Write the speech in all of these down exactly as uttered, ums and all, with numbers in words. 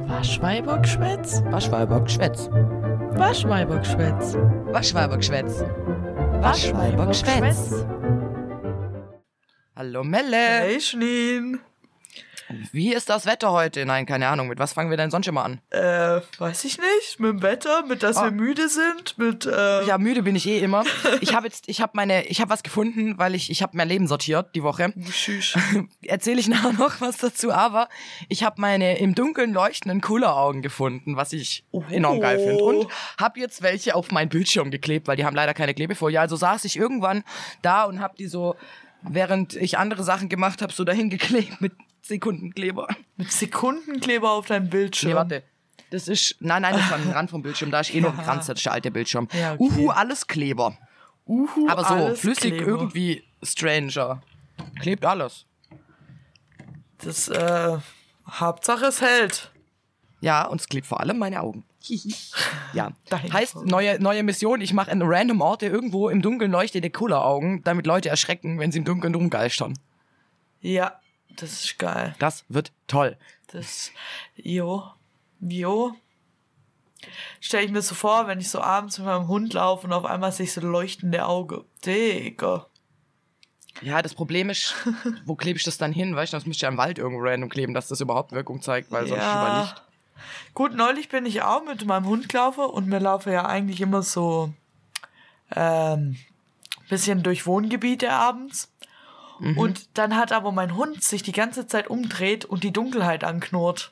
Waschweibergschwätz? Waschweibergschwätz. Waschweibergschwätz. Waschweibergschwätz. Waschweibergschwätz. Hallo Melle. Hey Schneen. Wie ist das Wetter heute? Nein, keine Ahnung. Mit was fangen wir denn sonst immer an? Äh, weiß ich nicht. Mit dem Wetter, mit dass Oh. wir müde sind, mit, äh... Ja, müde bin ich eh immer. Ich habe jetzt, ich habe meine, ich habe was gefunden, weil ich, ich habe mein Leben sortiert die Woche. Tschüss. Erzähle ich nachher noch was dazu, aber ich habe meine im Dunkeln leuchtenden Kulleraugen gefunden, was ich enorm geil finde. Und habe jetzt welche auf meinen Bildschirm geklebt, weil die haben leider keine Klebefolie. Also saß ich irgendwann da und habe die so, während ich andere Sachen gemacht habe, so dahin geklebt mit Sekundenkleber. Mit Sekundenkleber auf deinem Bildschirm. Nee, warte. Das ist, nein, nein, das war ein Rand vom Bildschirm. Da ist eh noch ein Kranz, das ist der alte Bildschirm. Ja, okay. Uhu, alles Kleber. Uhu, Aber so alles flüssig Kleber. irgendwie stranger. Klebt alles. Das, äh, Hauptsache es hält. Ja, und es klebt vor allem meine Augen. Ja, Deine heißt Augen. neue, neue Mission, ich mache an random Orte irgendwo im Dunkeln leuchtende Kulleraugen, damit Leute erschrecken, wenn sie im Dunkeln rumgeistern. Ja, das ist geil. Das wird toll. Das, jo, jo. Stell ich mir so vor, wenn ich so abends mit meinem Hund laufe und auf einmal sehe ich so leuchtende Augen. Digga. Ja, das Problem ist, wo klebe ich das dann hin? Weißt du, das müsste ich ja im Wald irgendwo random kleben, dass das überhaupt Wirkung zeigt, weil sonst über Licht. Gut, neulich bin ich auch mit meinem Hund gelaufen und wir laufen ja eigentlich immer so ähm, bisschen durch Wohngebiete abends. Mhm. Und dann hat aber mein Hund sich die ganze Zeit umdreht und die Dunkelheit anknurrt.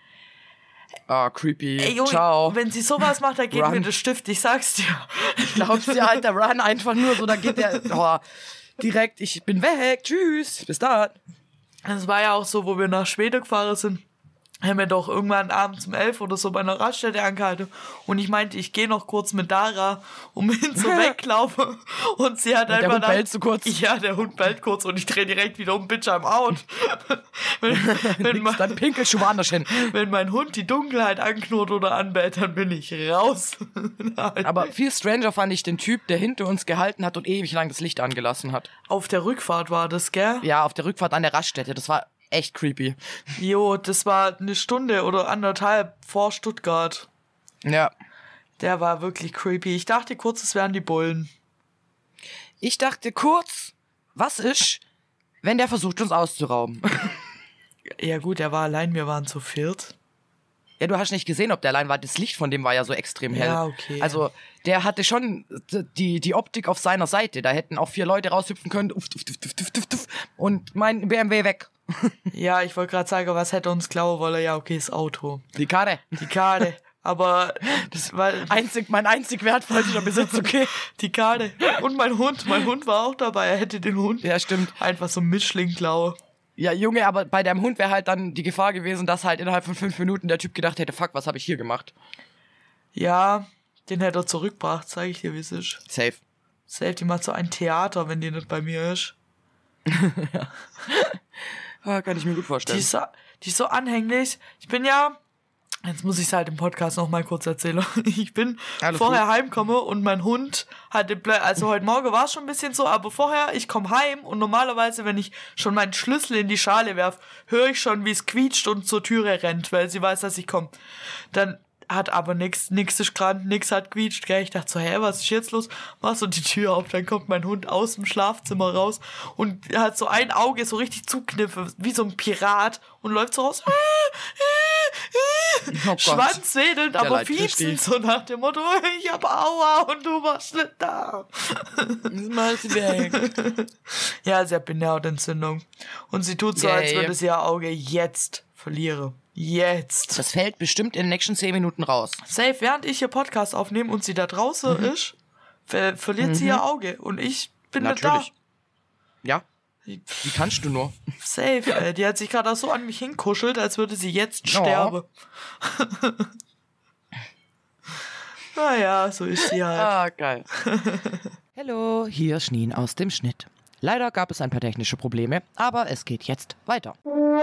Ah, creepy. Ey, Junge, Ciao. wenn sie sowas macht, dann geht Run. mir der Stift, ich sag's dir. Glaubst du, Alter, run einfach nur so, da geht der oh, direkt, ich bin weg, tschüss, bis dann. Das war ja auch so, wo wir nach Schweden gefahren sind. Haben wir doch irgendwann abends um elf oder so bei einer Raststätte angehalten. Und ich meinte, ich gehe noch kurz mit Dara, um hin zu weglaufen. Und sie hat Und einfach... der Hund dann, bellt zu kurz. Ja, der Hund bellt kurz und ich drehe direkt wieder um, bitch, I'm out. wenn, wenn, Nix, dann pinkelst du woanders hin. wenn mein Hund die Dunkelheit anknurrt oder anbellt, dann bin ich raus. Aber viel stranger fand ich den Typ, der hinter uns gehalten hat und ewig lang das Licht angelassen hat. Auf der Rückfahrt war das, gell? Ja, auf der Rückfahrt an der Raststätte, das war echt creepy. Jo, das war eine Stunde oder anderthalb vor Stuttgart. Ja. Der war wirklich creepy. Ich dachte kurz, es wären die Bullen. Ich dachte kurz, was ist, wenn der versucht, uns auszurauben? Ja gut, er war allein, wir waren zu viert. Ja, du hast nicht gesehen, ob der allein war. Das Licht von dem war ja so extrem hell. Ja, okay. Also, der hatte schon die, die Optik auf seiner Seite. Da hätten auch vier Leute raushüpfen können. Uff, uff, uff, uff, uff, uff, und mein B M W weg. Ja, ich wollte gerade sagen, was hätte uns klauen wollen? Ja, okay, das Auto. Die Karre. Die Karte. Aber das war Einzig, mein einzig wertvollster Besitz, okay. die Karte. Und mein Hund. Mein Hund war auch dabei. Er hätte den Hund Ja, stimmt. einfach so Mischling klauen. Ja, Junge, aber bei deinem Hund wäre halt dann die Gefahr gewesen, dass halt innerhalb von fünf Minuten der Typ gedacht hätte, fuck, was habe ich hier gemacht? Ja, den hätte er zurückgebracht, sag ich dir, wie es ist. Safe. Safe, die macht so ein Theater, wenn die nicht bei mir ist. Ja, kann ich mir gut Die vorstellen. ist so, die ist so anhänglich. Ich bin ja, jetzt muss ich es halt im Podcast noch mal kurz erzählen. Ich bin Alles vorher gut. heimgekommen und mein Hund hatte, Blä- also heute Morgen war es schon ein bisschen so, aber vorher, ich komme heim und normalerweise, wenn ich schon meinen Schlüssel in die Schale werf, höre ich schon, wie es quietscht und zur Türe rennt, weil sie weiß, dass ich komme. Dann hat aber nix, nix ist gerade, nix hat quietscht, gell? Ich dachte so, hä, was ist jetzt los? Mach so die Tür auf, dann kommt mein Hund aus dem Schlafzimmer raus und er hat so ein Auge so richtig zukniffen, wie so ein Pirat und läuft so raus. Oh Gott. Schwanzwedelnd, aber Leid, versteh fiepsend, ich. so nach dem Motto, ich hab Aua und du warst nicht da. Mal weg. Ja, sie hat Binärdentzündung. Und sie tut so, als Yay. würde sie ihr Auge jetzt verlieren. Jetzt. Das fällt bestimmt in den nächsten zehn Minuten raus. Safe, während ich hier Podcast aufnehme und sie da draußen Mhm. ist, ver verliert sie ihr Auge. Und ich bin Natürlich. nicht Ja, da. wie kannst du nur? Safe, ey. Die hat sich gerade auch so an mich hinkuschelt, als würde sie jetzt Ja. sterben. Naja, so ist sie halt. Ah, geil. Hallo, hier Schneen aus dem Schnitt. Leider gab es ein paar technische Probleme, aber es geht jetzt weiter.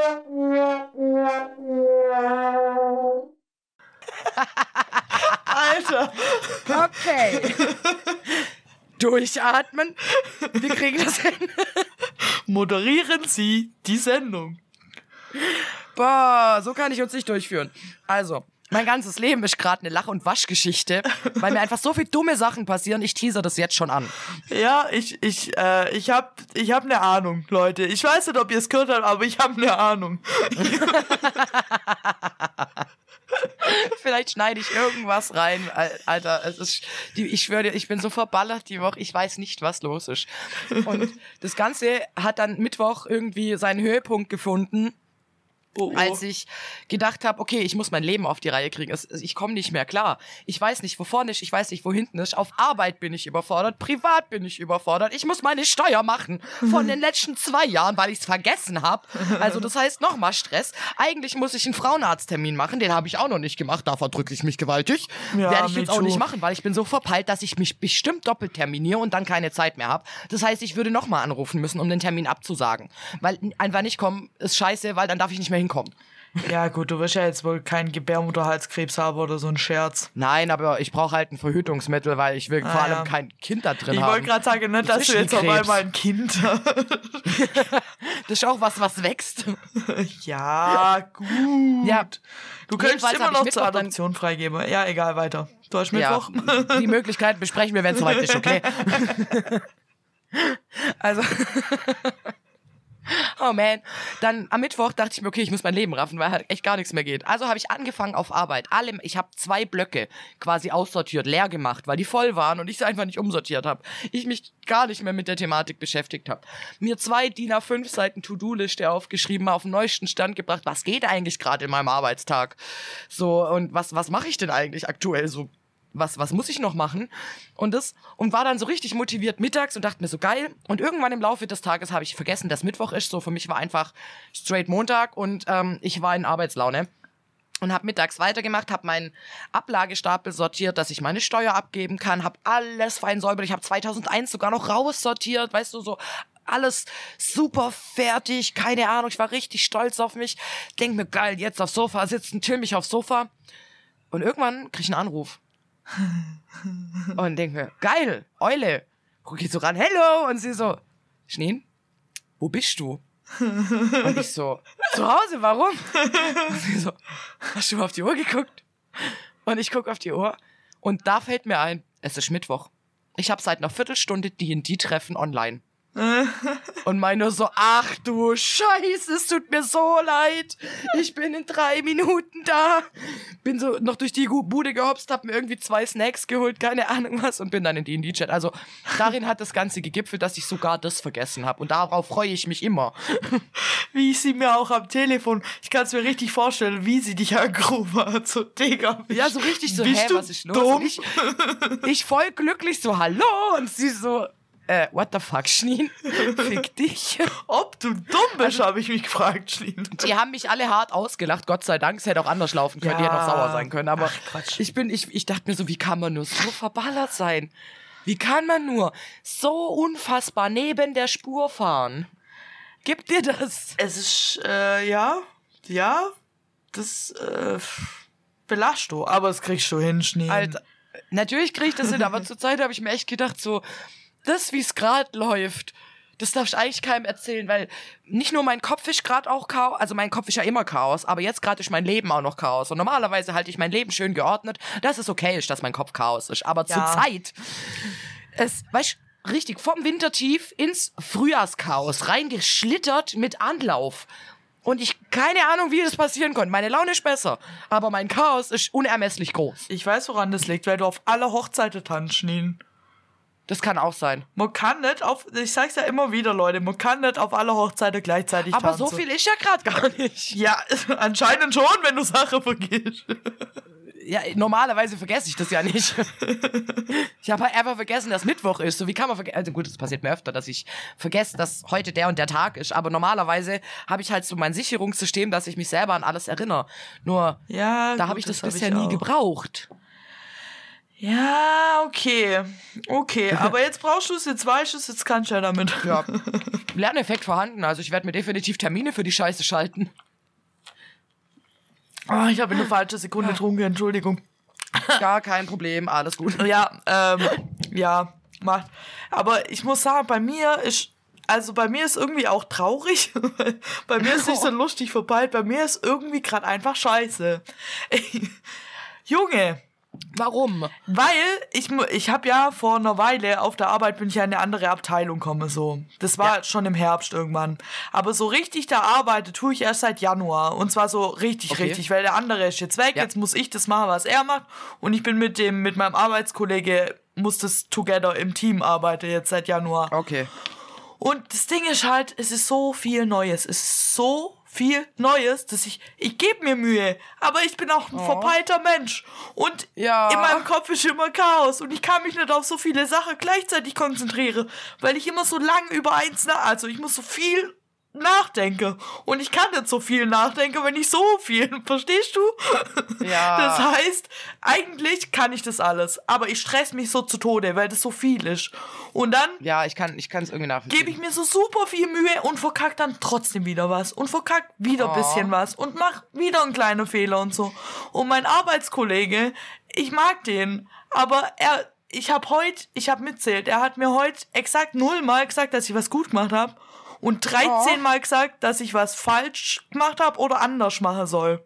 Alter. Okay. Durchatmen. Wir kriegen das hin. Moderieren Sie die Sendung. Boah, so kann ich uns nicht durchführen. Also, mein ganzes Leben ist gerade eine Lach- und Waschgeschichte, weil mir einfach so viele dumme Sachen passieren. Ich teaser das jetzt schon an. Ja, ich, ich, äh, ich hab, ich hab eine Ahnung, Leute. Ich weiß nicht, ob ihr es gehört habt, aber ich habe eine Ahnung. Vielleicht schneide ich irgendwas rein, Alter. Es ist, die, ich schwöre dir, ich bin so verballert die Woche. Ich weiß nicht, was los ist. Und das Ganze hat dann Mittwoch irgendwie seinen Höhepunkt gefunden. Oh, oh. Als ich gedacht habe, okay, ich muss mein Leben auf die Reihe kriegen. Es, ich komme nicht mehr klar. Ich weiß nicht, wo vorne ist, ich weiß nicht, wo hinten ist. Auf Arbeit bin ich überfordert, privat bin ich überfordert. Ich muss meine Steuer machen von den letzten zwei Jahren, weil ich es vergessen habe. Also das heißt, nochmal Stress. Eigentlich muss ich einen Frauenarzttermin machen, den habe ich auch noch nicht gemacht. Da verdrücke ich mich gewaltig. Ja, werde ich jetzt auch nicht machen, weil ich bin so verpeilt, dass ich mich bestimmt doppelt terminiere und dann keine Zeit mehr habe. Das heißt, ich würde nochmal anrufen müssen, um den Termin abzusagen. Weil einfach nicht kommen ist scheiße, weil dann darf ich nicht mehr hinkommen. Ja gut, du wirst ja jetzt wohl keinen Gebärmutterhalskrebs haben oder so ein Scherz. Nein, aber ich brauche halt ein Verhütungsmittel, weil ich will ah, vor allem ja. kein Kind da drin ich haben. Ich wollte gerade sagen, nicht, dass du jetzt auf einmal ein Kind hast. Das ist auch was, was wächst. Ja, gut. Ja. Du könntest immer noch zur Adoption freigeben. Ja, egal, weiter. Du hast Mittwoch. Ja, die Möglichkeiten besprechen wir, wenn es soweit ist, okay? Also... Oh man. Dann am Mittwoch dachte ich mir, okay, ich muss mein Leben raffen, weil halt echt gar nichts mehr geht. Also habe ich angefangen auf Arbeit. Alle, ich habe zwei Blöcke quasi aussortiert, leer gemacht, weil die voll waren und ich sie einfach nicht umsortiert habe. Ich mich gar nicht mehr mit der Thematik beschäftigt habe. Mir zwei D I N A fünf Seiten To-Do-Liste aufgeschrieben, auf den neuesten Stand gebracht. Was geht eigentlich gerade in meinem Arbeitstag? So, und was, was mache ich denn eigentlich aktuell so? Was, was muss ich noch machen? Und das, und war dann so richtig motiviert mittags und dachte mir so geil. Und irgendwann im Laufe des Tages habe ich vergessen, dass Mittwoch ist. So für mich war einfach straight Montag und ähm, ich war in Arbeitslaune. Und habe mittags weitergemacht, habe meinen Ablagestapel sortiert, dass ich meine Steuer abgeben kann, habe alles fein säuberlich. Ich habe zweitausendeins sogar noch raussortiert, weißt du, so alles super fertig, keine Ahnung. Ich war richtig stolz auf mich. Denk mir, geil, jetzt aufs Sofa sitzen, chill mich aufs Sofa. Und irgendwann krieg ich einen Anruf. Und denk mir, geil, Eule. Guck ich so ran, hello. Und sie so, Schneen, wo bist du? Und ich so, zu Hause, warum? Und sie so, hast du mal auf die Uhr geguckt? Und ich guck auf die Uhr und da fällt mir ein, es ist Mittwoch. Ich habe seit einer Viertelstunde D und D-Treffen online. Und meine so, ach du Scheiße, es tut mir so leid. Ich bin in drei Minuten da. Bin so noch durch die Bude gehopst, hab mir irgendwie zwei Snacks geholt, keine Ahnung was, und bin dann in D und D-Chat. Also darin hat das Ganze gegipfelt, dass ich sogar das vergessen habe. Und darauf freue ich mich immer. Wie ich sie mir auch am Telefon, ich kann es mir richtig vorstellen, wie sie dich angerufen hat. So, Digga. Ja, so richtig so, hä, was ist los? Und ich, ich voll glücklich so, hallo. Und sie so, Äh, what the fuck, Schneen? Fick dich. Ob du dumm bist, also, habe ich mich gefragt, Schneen. Die haben mich alle hart ausgelacht, Gott sei Dank. Es hätte auch anders laufen können, ja. Die hätten auch sauer sein können. Aber Ach, Quatsch. ich bin, ich, ich dachte mir so, wie kann man nur so verballert sein? Wie kann man nur so unfassbar neben der Spur fahren? Gibt dir das? Es ist, äh, ja, ja, das, äh, belachst du, aber das kriegst du hin, Schnee. Alter, natürlich krieg ich das hin, aber zur Zeit habe ich mir echt gedacht, so, das, wie es gerade läuft, das darf ich eigentlich keinem erzählen, weil nicht nur mein Kopf ist gerade auch Chaos, also mein Kopf ist ja immer Chaos, aber jetzt gerade ist mein Leben auch noch Chaos. Und normalerweise halte ich mein Leben schön geordnet, dass es okay ist, dass mein Kopf Chaos ist. Aber ja. zur Zeit, es, weißt du, richtig vom Wintertief ins Frühjahrschaos reingeschlittert mit Anlauf. Und ich, keine Ahnung, wie das passieren konnte. Meine Laune ist besser, aber mein Chaos ist unermesslich groß. Ich weiß, woran das liegt, weil du auf alle Hochzeiten tanzt, Schneen. Das kann auch sein. Man kann nicht auf, ich sag's ja immer wieder, Leute, man kann nicht auf alle Hochzeiten gleichzeitig aber tanzen. Aber so viel ist ja gerade gar nicht. Ja, anscheinend schon, wenn du Sachen vergisst. Ja, normalerweise vergesse ich das ja nicht. Ich habe halt einfach vergessen, dass Mittwoch ist. So, wie kann man vergessen? Also gut, das passiert mir öfter, dass ich vergesse, dass heute der und der Tag ist. Aber normalerweise habe ich halt so mein Sicherungssystem, dass ich mich selber an alles erinnere. Nur, ja, da habe ich das, das bisher nie gebraucht. Ja, okay. Okay, aber jetzt brauchst du es, jetzt weißt du es, jetzt kannst du ja damit. Ja. Lerneffekt vorhanden, also ich werde mir definitiv Termine für die Scheiße schalten. Oh, ich habe eine falsche Sekunde getrunken, Entschuldigung. Gar kein Problem, alles gut. Ja, ähm, ja, macht. Aber ich muss sagen, bei mir ist, also bei mir ist irgendwie auch traurig. Bei mir ist nicht so lustig vorbei. Bei mir ist irgendwie gerade einfach scheiße. Junge. Warum? Weil ich ich habe ja vor einer Weile auf der Arbeit bin ich ja in eine andere Abteilung komme so. Das war ja. schon im Herbst irgendwann. Aber so richtig da arbeite tue ich erst seit Januar. Und zwar so richtig, okay. richtig, weil der andere ist jetzt weg. Ja. Jetzt muss ich das machen, was er macht. Und ich bin mit dem mit meinem Arbeitskollege, muss das together im Team arbeiten jetzt seit Januar. Okay. Und das Ding ist halt, es ist so viel Neues. Es ist so viel Neues, dass ich, ich gebe mir Mühe, aber ich bin auch ein oh. verpeilter Mensch und ja. in meinem Kopf ist immer Chaos und ich kann mich nicht auf so viele Sachen gleichzeitig konzentrieren, weil ich immer so lang über eins nach, also ich muss so viel nachdenke und ich kann nicht so viel nachdenken, wenn ich so viel, verstehst du? Ja. Das heißt, eigentlich kann ich das alles, aber ich stress mich so zu Tode, weil das so viel ist. Und dann ja, ich kann ich kann es irgendwie nachvollziehen. Gebe ich mir so super viel Mühe und verkack dann trotzdem wieder was und verkack wieder ein oh. bisschen was und mach wieder einen kleinen Fehler und so. Und mein Arbeitskollege, ich mag den, aber er, ich hab heute, ich hab mitzählt, er hat mir heute exakt nullmal gesagt, dass ich was gut gemacht habe. Und dreizehn oh. Mal gesagt, dass ich was falsch gemacht habe oder anders machen soll.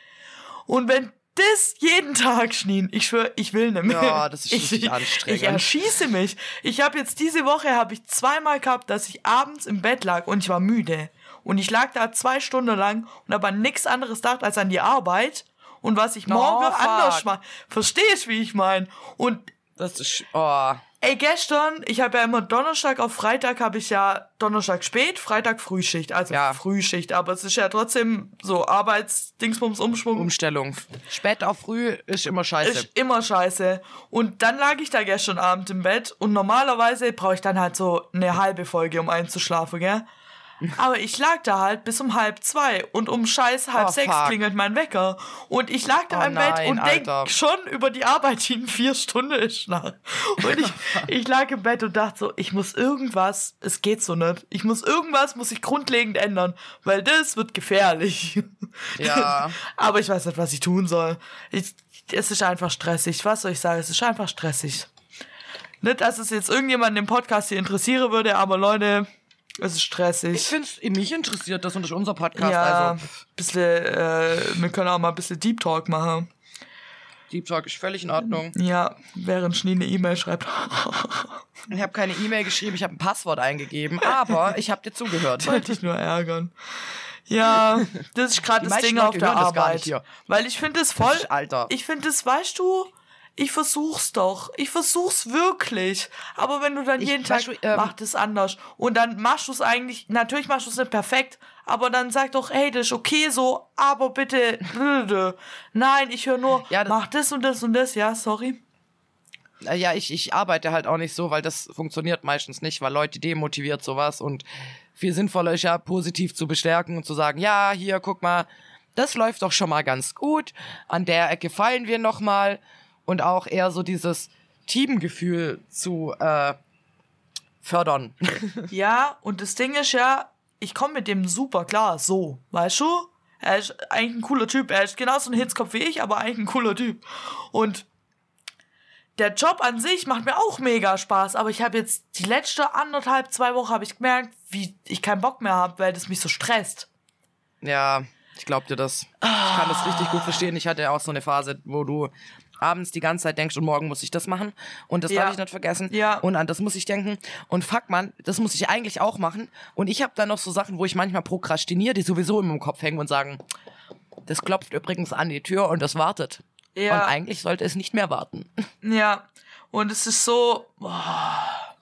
Und wenn das jeden Tag schnien, ich schwöre, ich will nicht mehr. Ja, das ist richtig ich, anstrengend. Ich erschieße mich. Ich habe jetzt diese Woche, habe ich zweimal gehabt, dass ich abends im Bett lag und ich war müde. Und ich lag da zwei Stunden lang und habe an nichts anderes gedacht als an die Arbeit und was ich morgen oh, anders mache. Verstehst du, wie ich meine? Und das ist, oh... Ey, gestern, ich habe ja immer Donnerstag auf Freitag, habe ich ja Donnerstag spät, Freitag Frühschicht, also ja. Frühschicht, aber es ist ja trotzdem so Arbeitsdingsbums Umschwung. Umstellung. Spät auf früh ist immer scheiße. Ist immer scheiße. Und dann lag ich da gestern Abend im Bett und normalerweise brauche ich dann halt so eine halbe Folge, um einzuschlafen, gell? Aber ich lag da halt bis um halb zwei und um scheiß halb oh, sechs fuck. klingelt mein Wecker. Und ich lag da oh, im nein, Bett und denk Alter. schon über die Arbeit, die in vier Stunden ist nach. Und ich, ich lag im Bett und dachte so, ich muss irgendwas, es geht so nicht. Ich muss irgendwas, muss ich grundlegend ändern, weil das wird gefährlich. Ja. Aber ich weiß nicht, was ich tun soll. Ich, es ist einfach stressig. Was soll ich sagen? Es ist einfach stressig. Nicht, dass es jetzt irgendjemanden im Podcast hier interessieren würde, aber Leute... Es ist stressig. Ich finde es, mich interessiert das und das ist unser Podcast. Ja, also. bisschen, äh, wir können auch mal ein bisschen Deep Talk machen. Deep Talk ist völlig in Ordnung. Ja, während Schnee eine E-Mail schreibt. Ich habe keine E-Mail geschrieben, ich habe ein Passwort eingegeben, aber ich habe dir zugehört. Wollte dich nur ärgern. Ja, das ist gerade das Ding auf der Arbeit. Weil ich finde es voll, Alter. ich finde es, weißt du, ich versuch's doch. Ich versuch's wirklich. Aber wenn du dann ich, jeden Tag, du, ähm, mach das anders. Und dann machst du es eigentlich, natürlich machst du es nicht perfekt, aber dann sag doch, hey, das ist okay so, aber bitte, nein, ich höre nur, ja, das, mach das und das und das, ja, sorry. Ja, ich, ich arbeite halt auch nicht so, weil das funktioniert meistens nicht, weil Leute demotiviert sowas und viel sinnvoller ist ja, positiv zu bestärken und zu sagen, ja, hier, guck mal, das läuft doch schon mal ganz gut, an der Ecke fallen wir noch mal. Und auch eher so dieses Teamgefühl zu äh, fördern. Ja, und das Ding ist ja, ich komme mit dem super klar, so, weißt du? Er ist eigentlich ein cooler Typ, er ist genauso ein Hitzkopf wie ich, aber eigentlich ein cooler Typ. Und der Job an sich macht mir auch mega Spaß, aber ich habe jetzt die letzte anderthalb, zwei Wochen habe ich gemerkt, wie ich keinen Bock mehr habe, weil das mich so stresst. Ja, ich glaub dir das. Ich kann das richtig gut verstehen. Ich hatte auch so eine Phase, wo du abends die ganze Zeit denkst, und morgen muss ich das machen und das ja. darf ich nicht vergessen ja. und an das muss ich denken und fuck man, das muss ich eigentlich auch machen und ich habe dann noch so Sachen, wo ich manchmal prokrastiniere, die sowieso in meinem Kopf hängen und sagen, das klopft übrigens an die Tür und das wartet. Ja. Und eigentlich sollte es nicht mehr warten. Ja, und es ist so... Boah.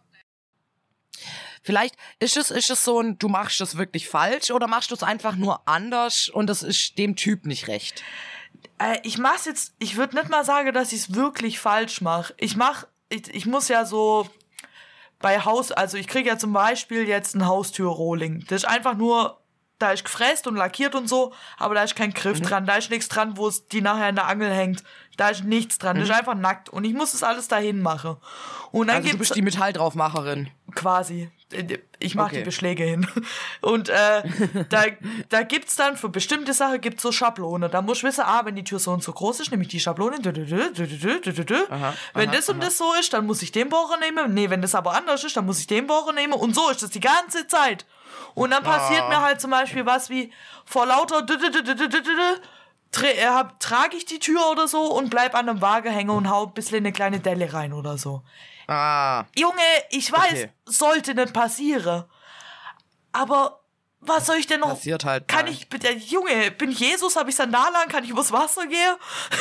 Vielleicht ist es, ist es so ein, du machst es wirklich falsch oder machst du es einfach nur anders und das ist dem Typ nicht recht? Äh, ich mach's jetzt, ich würde nicht mal sagen, dass ich es wirklich falsch mache. Ich mach, ich, ich muss ja so bei Haus, also ich kriege ja zum Beispiel jetzt ein Haustür-Rolling. Das ist einfach nur, da ist gefräst und lackiert und so, aber da ist kein Griff mhm. dran, da ist nichts dran, wo es die nachher in der Angel hängt. Da ist nichts dran, mhm. das ist einfach nackt und ich muss das alles dahin machen. Und dann also gibt's, du bist die Metalldraufmacherin. Quasi. Ich mach Okay. die Beschläge hin. Und äh, da, da gibt's dann für bestimmte Sachen gibt's so Schablone. Da musst du wissen, ah, wenn die Tür so und so groß ist, nehme ich die Schablone. Dü, dü, dü, dü, dü, dü, dü, dü. Aha, wenn aha, das und aha. das so ist, dann muss ich den Bohrer nehmen. Nee, wenn das aber anders ist, dann muss ich den Bohrer nehmen. Und so ist das die ganze Zeit. Und dann passiert Ah. mir halt zum Beispiel was wie vor lauter dü, dü, dü, dü, dü, dü, dü, tra- äh, hab- trage ich die Tür oder so und bleib an einem Waage hängen und hau ein bisschen eine kleine Delle rein oder so. Ah, Junge, ich weiß, Okay. sollte nicht passieren. Aber was soll ich denn noch? passiert halt Kann mal. ich, bitte, Junge, bin ich Jesus, habe ich Sandalen an, kann ich übers Wasser gehen?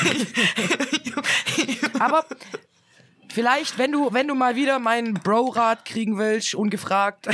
Aber vielleicht, wenn du, wenn du mal wieder meinen Bro-Rat kriegen willst, ungefragt.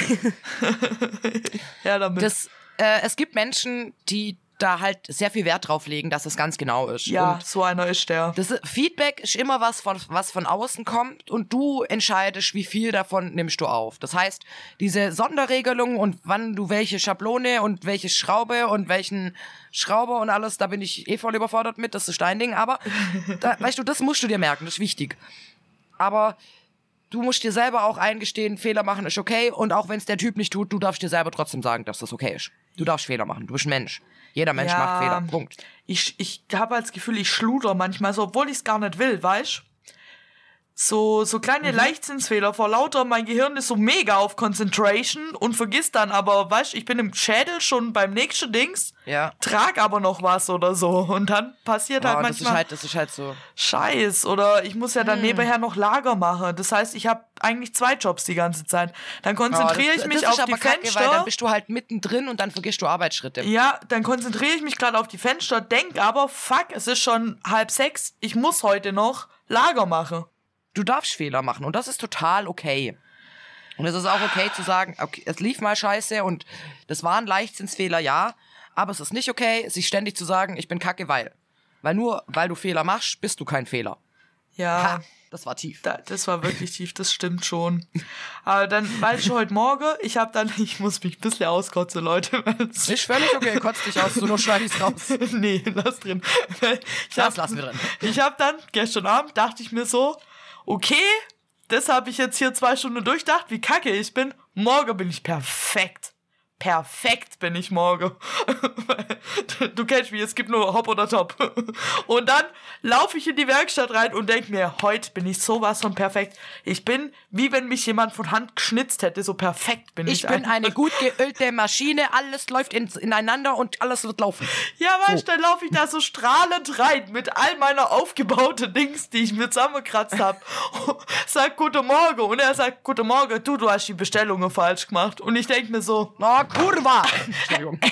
Ja, damit. Das, äh, es gibt Menschen, die da halt sehr viel Wert drauf legen, dass es ganz genau ist. ja, Und so einer ist der. das ist- Feedback ist immer was von, was von außen kommt und du entscheidest, wie viel davon nimmst du auf. Das heißt, diese Sonderregelung und wann du welche Schablone und welche Schraube und welchen Schrauber und alles, da bin ich eh voll überfordert mit, das ist dein Ding, aber da, weißt du, das musst du dir merken, das ist wichtig. Aber du musst dir selber auch eingestehen, Fehler machen ist okay und auch wenn es der Typ nicht tut, du darfst dir selber trotzdem sagen, dass das okay ist. Du darfst Fehler machen, du bist ein Mensch. Jeder Mensch Ja. macht Fehler, Punkt. Ich, ich habe das Gefühl, ich schluder manchmal so, obwohl ich es gar nicht will, weißt? So, so kleine Leichtsinnsfehler vor lauter, mein Gehirn ist so mega auf Concentration und vergisst dann aber, weißt, ich bin im Schädel schon beim nächsten Dings, Ja. trag aber noch was oder so und dann passiert halt Oh, das ist manchmal halt, das ist halt so. Scheiß oder ich muss ja dann nebenher noch Lager machen. Das heißt, ich habe eigentlich zwei Jobs die ganze Zeit. Dann konzentriere das, ich mich das auf ist die aber kacke, Fenster. weil dann bist du halt mittendrin und dann vergisst du Arbeitsschritte. Ja, dann konzentriere ich mich gerade auf die Fenster, denk aber, fuck, es ist schon halb sechs, ich muss heute noch Lager machen. Du darfst Fehler machen und das ist total okay. Und es ist auch okay zu sagen, okay, es lief mal scheiße und das waren Leichtsinnsfehler, ja, aber es ist nicht okay, sich ständig zu sagen, ich bin kacke, weil. Weil nur, weil du Fehler machst, bist du kein Fehler. Ja, Ha, das war tief. da, das war wirklich tief, das stimmt schon. Aber dann, weil ich heute Morgen, ich habe dann, ich muss mich ein bisschen auskotzen, Leute. weil es- Ist völlig okay, kotz dich aus, du nur schneid ich's raus. nee, lass drin. Ich Das hab, lassen wir drin. Ich habe dann, gestern Abend, dachte ich mir so, okay, das habe ich jetzt hier zwei Stunden durchdacht, wie kacke ich bin. Morgen bin ich perfekt. Perfekt bin ich morgen. Du kennst mich, es gibt nur Hop oder Top. Und dann laufe ich in die Werkstatt rein und denke mir, heute bin ich sowas von perfekt. Ich bin, wie wenn mich jemand von Hand geschnitzt hätte, so perfekt bin ich. Ich bin einfach. eine gut geölte Maschine, alles läuft in, ineinander und alles wird laufen. Ja, weißt du, dann laufe ich da so strahlend rein mit all meiner aufgebauten Dings, die ich mir zusammengekratzt habe. Sag Guten Morgen. Und er sagt, Guten Morgen, du, du hast die Bestellungen falsch gemacht. Und ich denke mir so, Na, Kurva! Entschuldigung.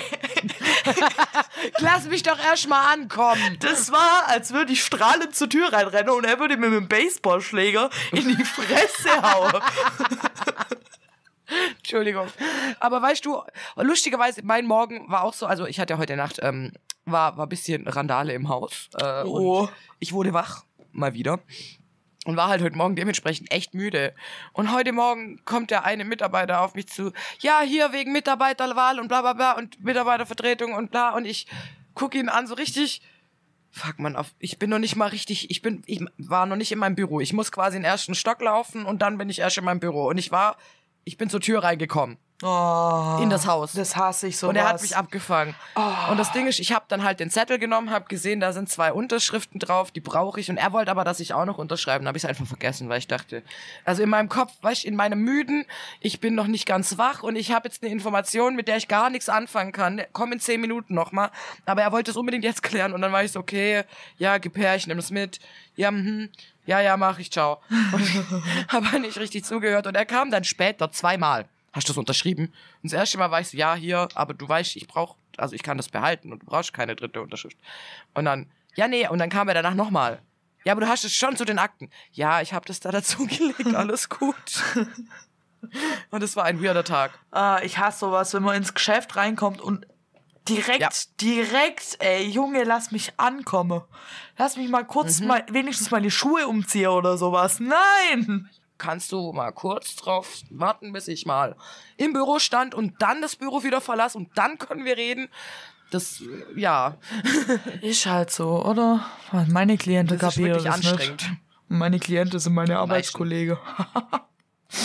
Lass mich doch erstmal ankommen. das war, als würde ich strahlend zur Tür reinrennen und er würde mir mit dem Baseballschläger in die Fresse hauen. Entschuldigung. Aber weißt du, lustigerweise, mein Morgen war auch so, also ich hatte heute Nacht, ähm, war, war ein bisschen Randale im Haus. Äh, Oh. Und ich wurde wach, mal wieder. Und war halt heute Morgen dementsprechend echt müde. Und heute Morgen kommt der eine Mitarbeiter auf mich zu. Ja, hier wegen Mitarbeiterwahl und bla bla bla und Mitarbeitervertretung und bla. Und ich gucke ihn an so richtig. Fuck, man, auf, ich bin noch nicht mal richtig, ich bin, ich war noch nicht in meinem Büro. Ich muss quasi in den ersten Stock laufen und dann bin ich erst in meinem Büro. Und ich war, ich bin zur Tür reingekommen. Oh, In das Haus. Das hasse ich so. Und er hat mich abgefangen. Und das Ding ist, ich habe dann halt den Zettel genommen, habe gesehen, da sind zwei Unterschriften drauf, die brauche ich. Und er wollte aber, dass ich auch noch unterschreiben. Da habe ich es einfach vergessen, weil ich dachte, also in meinem Kopf, weißt du, in meinem Müden, ich bin noch nicht ganz wach und ich habe jetzt eine Information, mit der ich gar nichts anfangen kann. Komm in zehn Minuten nochmal. Aber er wollte es unbedingt jetzt klären. Und dann war ich so, okay, ja, gib her, ich nehme es mit. Ja, mhm. Ja, ja, mach ich, ciao. Und habe nicht richtig zugehört. Und er kam dann später zweimal. Hast du das unterschrieben? Und das erste Mal war ich so, ja, hier, aber du weißt, ich brauch, also ich kann das behalten und du brauchst keine dritte Unterschrift. Und dann, ja, nee, und dann kam er danach nochmal. Ja, aber du hast es schon zu den Akten. Ja, ich habe das da dazugelegt, alles gut. Und es war ein weirder Tag. Ah, ich hasse sowas, wenn man ins Geschäft reinkommt und direkt, Ja. direkt, ey, Junge, lass mich ankommen. Lass mich mal kurz mal, wenigstens meine Schuhe umziehen oder sowas. Nein! Kannst du mal kurz drauf warten, bis ich mal im Büro stand und dann das Büro wieder verlasse und dann können wir reden. Das, äh, ja, Ist halt so, oder? Meine Klienten das ist kapieren wirklich das anstrengend. nicht. Meine Klienten sind meine Arbeitskollegen.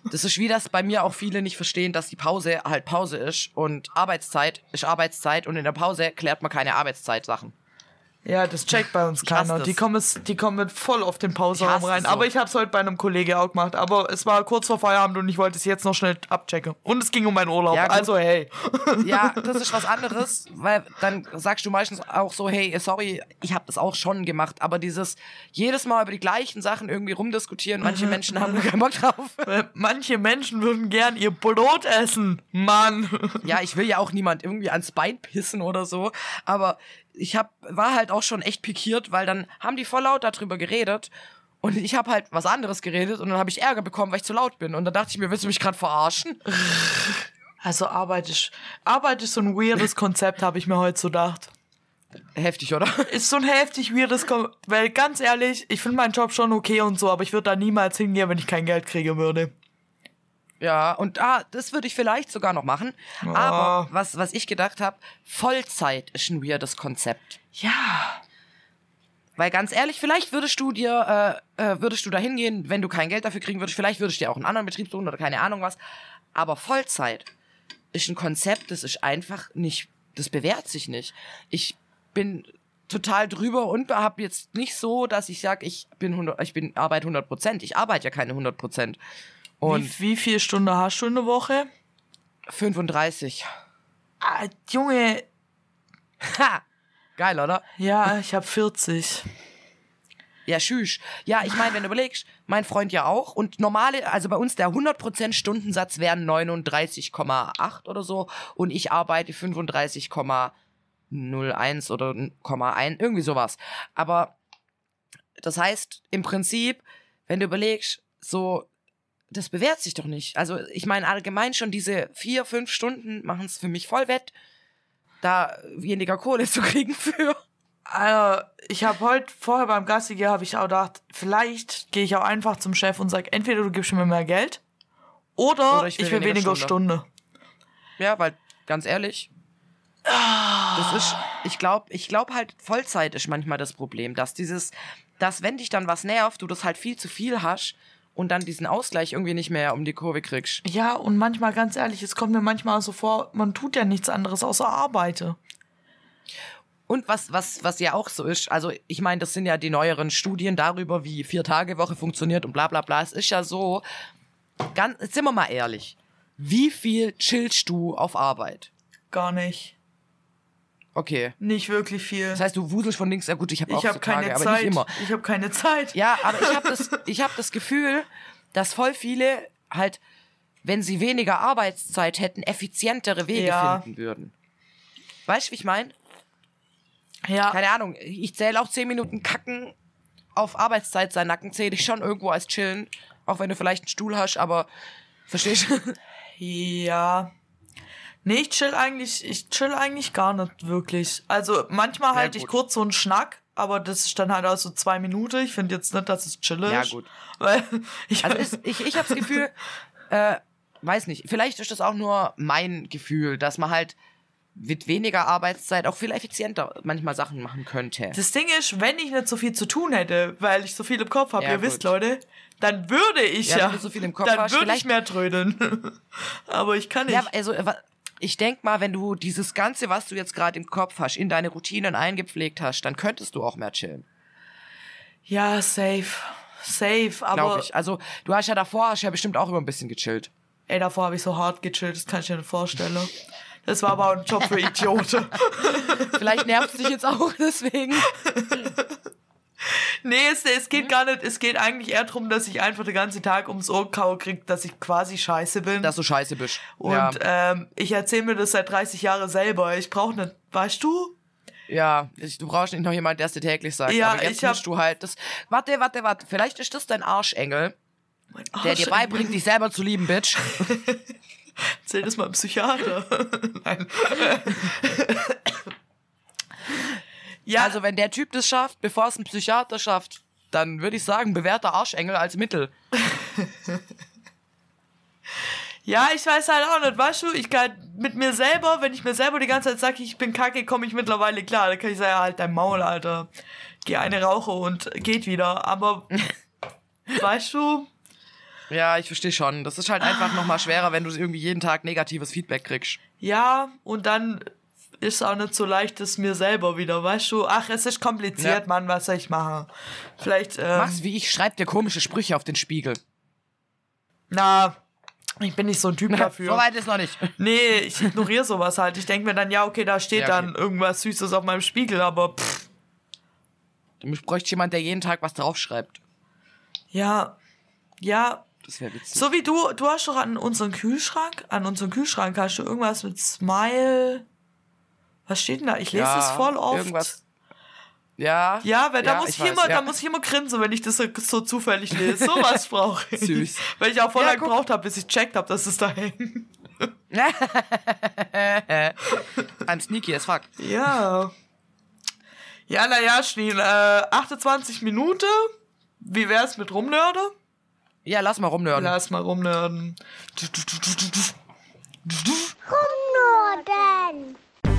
Das ist wie das bei mir auch viele nicht verstehen, dass die Pause halt Pause ist und Arbeitszeit ist Arbeitszeit und in der Pause klärt man keine Arbeitszeitsachen. Ja, das checkt bei uns keiner. Die kommen, die kommen voll auf den Pausenraum rein. So. Aber ich hab's heute bei einem Kollege auch gemacht. Aber es war kurz vor Feierabend und ich wollte es jetzt noch schnell abchecken. Und es ging um meinen Urlaub. Ja, also hey. Ja, das ist was anderes, weil dann sagst du meistens auch so, hey, sorry, ich habe das auch schon gemacht. Aber dieses jedes Mal über die gleichen Sachen irgendwie rumdiskutieren, manche Menschen haben da keinen Bock drauf. Manche Menschen würden gern ihr Brot essen. Mann. Ja, ich will ja auch niemand irgendwie ans Bein pissen oder so. Aber ich hab, war halt auch schon echt pikiert, weil dann haben die voll laut darüber geredet und ich habe halt was anderes geredet und dann habe ich Ärger bekommen, weil ich zu laut bin. Und dann dachte ich mir, willst du mich gerade verarschen? Also Arbeit ist, Arbeit ist so ein weirdes Konzept, habe ich mir heute so gedacht. Heftig, oder? Ist so ein heftig weirdes Konzept, weil ganz ehrlich, ich finde meinen Job schon okay und so, aber ich würde da niemals hingehen, wenn ich kein Geld kriegen würde. Ja, und ah, das würde ich vielleicht sogar noch machen. Oh. Aber was, was ich gedacht habe, Vollzeit ist ein weirdes Konzept. Ja. Weil ganz ehrlich, vielleicht würdest du dir, äh, äh, würdest du da hingehen, wenn du kein Geld dafür kriegen würdest, vielleicht würdest du dir auch einen anderen Betrieb suchen oder keine Ahnung was. Aber Vollzeit ist ein Konzept, das ist einfach nicht, das bewährt sich nicht. Ich bin total drüber und habe jetzt nicht so, dass ich sage, ich bin hundert, ich bin arbeite hundert Prozent. Ich arbeite ja keine hundert Prozent. Und wie, wie viele Stunden hast du in der Woche? fünfunddreißig. Ah, Junge. Ha! Geil, oder? Ja, ich hab vierzig. Ja, tschüss. Ja, ich meine, wenn du überlegst, mein Freund ja auch. Und normale, also bei uns der hundert Prozent Stundensatz wären neununddreißig Komma acht oder so. Und ich arbeite fünfunddreißig Komma null eins oder Komma eins, irgendwie sowas. Aber das heißt, im Prinzip, wenn du überlegst, so, das bewährt sich doch nicht. Also ich meine allgemein schon diese vier, fünf Stunden machen es für mich voll wett, da weniger Kohle zu kriegen für. Also ich habe heute, vorher beim Gassi habe ich auch gedacht, vielleicht gehe ich auch einfach zum Chef und sage, entweder du gibst mir mehr Geld oder, oder ich will, ich will weniger, weniger Stunde. Stunde. Ja, weil ganz ehrlich, das ist, ich glaube, ich glaube halt Vollzeit ist manchmal das Problem, dass dieses, dass wenn dich dann was nervt, du das halt viel zu viel hast, und dann diesen Ausgleich irgendwie nicht mehr um die Kurve kriegst. Ja, und manchmal, ganz ehrlich, es kommt mir manchmal auch so vor, man tut ja nichts anderes außer Arbeite. Und was, was, was ja auch so ist, also ich meine, das sind ja die neueren Studien darüber, wie Vier-Tage-Woche funktioniert und bla bla bla. Es ist ja so, ganz, jetzt sind wir mal ehrlich, wie viel chillst du auf Arbeit? Gar nicht. Okay. Nicht wirklich viel. Das heißt, du wuselst von links, ja gut, ich habe auch ich hab so keine Tage, Zeit. aber nicht immer. Ich habe keine Zeit. Ja, aber ich habe das, ich hab das Gefühl, dass voll viele halt, wenn sie weniger Arbeitszeit hätten, effizientere Wege ja. finden würden. Weißt du, wie ich meine? Ja. Keine Ahnung, ich zähle auch zehn Minuten Kacken auf Arbeitszeit sein Nacken, zähle ich schon irgendwo als chillen, auch wenn du vielleicht einen Stuhl hast, aber verstehst du? Ja. Nee, ich chill eigentlich, ich chill eigentlich gar nicht wirklich. Also manchmal halte ja, ich kurz so einen Schnack, aber das ist dann halt auch so zwei Minuten. Ich finde jetzt nicht, dass es chill ist. Ja, gut. Weil ich also ist, ich, ich habe das Gefühl, äh, weiß nicht, vielleicht ist das auch nur mein Gefühl, dass man halt mit weniger Arbeitszeit auch viel effizienter manchmal Sachen machen könnte. Das Ding ist, wenn ich nicht so viel zu tun hätte, weil ich so viel im Kopf habe, ja, ihr gut. wisst, Leute, dann würde ich ja, ja wenn du so viel im Kopf dann hast, würde ich mehr trödeln. Aber ich kann nicht. Ja, also ich denk mal, wenn du dieses Ganze, was du jetzt gerade im Kopf hast, in deine Routinen eingepflegt hast, dann könntest du auch mehr chillen. Ja, safe. Safe, aber... Glaube ich. Also, du hast ja davor, hast ja bestimmt auch immer ein bisschen gechillt. Ey, davor habe ich so hart gechillt, das kann ich dir nicht vorstellen. Das war aber auch ein Job für Idioten. Vielleicht nervt es dich jetzt auch deswegen. Nee, es, es geht gar nicht, es geht eigentlich eher darum, dass ich einfach den ganzen Tag ums Ohr kaue krieg, dass ich quasi scheiße bin. Dass du scheiße bist. Und ja. ähm, ich erzähle mir das seit dreißig Jahren selber. Ich brauche nicht, weißt du? Ja, ich, du brauchst nicht noch jemanden, der es dir täglich sagt. Ja, aber jetzt ich hab, musst du halt das. Warte, warte, warte. Vielleicht ist das dein Arschengel, mein Arschengel. Der dir beibringt, dich selber zu lieben, Bitch. Erzähl das mal im Psychiater. Nein. Ja. Also wenn der Typ das schafft, bevor es ein Psychiater schafft, dann würde ich sagen, bewährter Arschengel als Mittel. Ja, ich weiß halt auch nicht, weißt du, ich kann mit mir selber, wenn ich mir selber die ganze Zeit sage, ich bin kacke, komme ich mittlerweile klar. Da kann ich sagen, halt dein Maul, Alter. Geh eine rauche und geht wieder. Aber, weißt du, Ja, ich verstehe schon. Das ist halt einfach nochmal schwerer, wenn du irgendwie jeden Tag negatives Feedback kriegst. Ja, und dann ist es auch nicht so leicht, es mir selber wieder, weißt du? Ach, es ist kompliziert, ja. Mann, was soll ich machen? Vielleicht, ähm, Mach's wie ich, schreib dir komische Sprüche auf den Spiegel. Na, ich bin nicht so ein Typ dafür. So weit ist noch nicht. Nee, ich ignoriere sowas halt. Ich denke mir dann, ja, okay, da steht ja, okay. dann irgendwas Süßes auf meinem Spiegel, aber pff. Du bräuchte jemand, der jeden Tag was draufschreibt. Ja, ja. Das wäre witzig. So wie du, du hast doch an unseren Kühlschrank, an unseren Kühlschrank hast du irgendwas mit Smile. Was steht denn da? Ich lese ja, das voll oft. Irgendwas. Ja. Ja, weil da ja, muss ich, ich weiß, immer, ja. da muss ich immer grinsen, wenn ich das so, so zufällig lese. So was brauche ich. Süß. Weil ich auch voll ja, lange gebraucht habe, bis ich checkt habe, dass es da hängt. I'm sneaky as fuck. Ja. Ja, naja, Schneen, äh, achtundzwanzig Minuten. Wie wär's mit Rumnörde? Ja, lass mal rumnörden. Lass mal rumnörden. Rumnörden.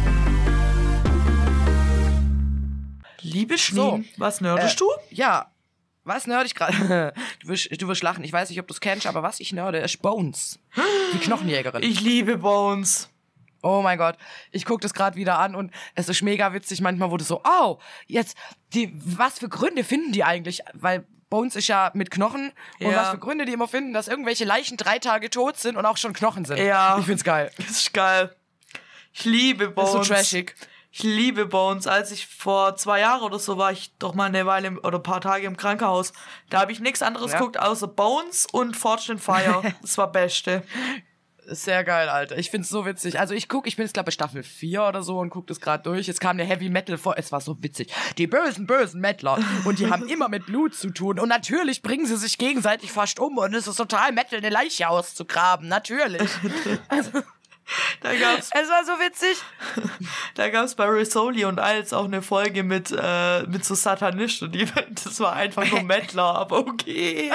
Liebe Schneen, so, was nördest äh, du? Ja, was nörd ich gerade? Du wirst, du wirst lachen, ich weiß nicht, ob du es kennst, aber was ich nörde, ist Bones. Die Knochenjägerin. Ich liebe Bones. Oh mein Gott, ich guck das gerade wieder an und es ist mega witzig manchmal, wo du so, oh, jetzt, die, was für Gründe finden die eigentlich? Weil Bones ist ja mit Knochen und ja. was für Gründe die immer finden, dass irgendwelche Leichen drei Tage tot sind und auch schon Knochen sind. Ja. Ich find's geil. Das ist geil. Ich liebe Bones. Das ist so trashig. Ich liebe Bones. Als ich vor zwei Jahren oder so war, ich doch mal eine Weile im, oder ein paar Tage im Krankenhaus. Da habe ich nichts anderes ja. geguckt außer Bones und Fortune Fire. Das war Beste. Sehr geil, Alter. Ich find's so witzig. Also ich guck, ich bin jetzt glaube bei Staffel vier oder so und guck das gerade durch. Jetzt kam der Heavy Metal vor. Es war so witzig. Die bösen, bösen Metaler. Und die haben immer mit Blut zu tun. Und natürlich bringen sie sich gegenseitig fast um. Und es ist total Metal, eine Leiche auszugraben. Natürlich. Also, da gab's, es war so witzig. Da gab's bei Rizzoli und Als auch eine Folge mit, äh, mit so Satanisten. Die, das war einfach nur Mettler, aber okay.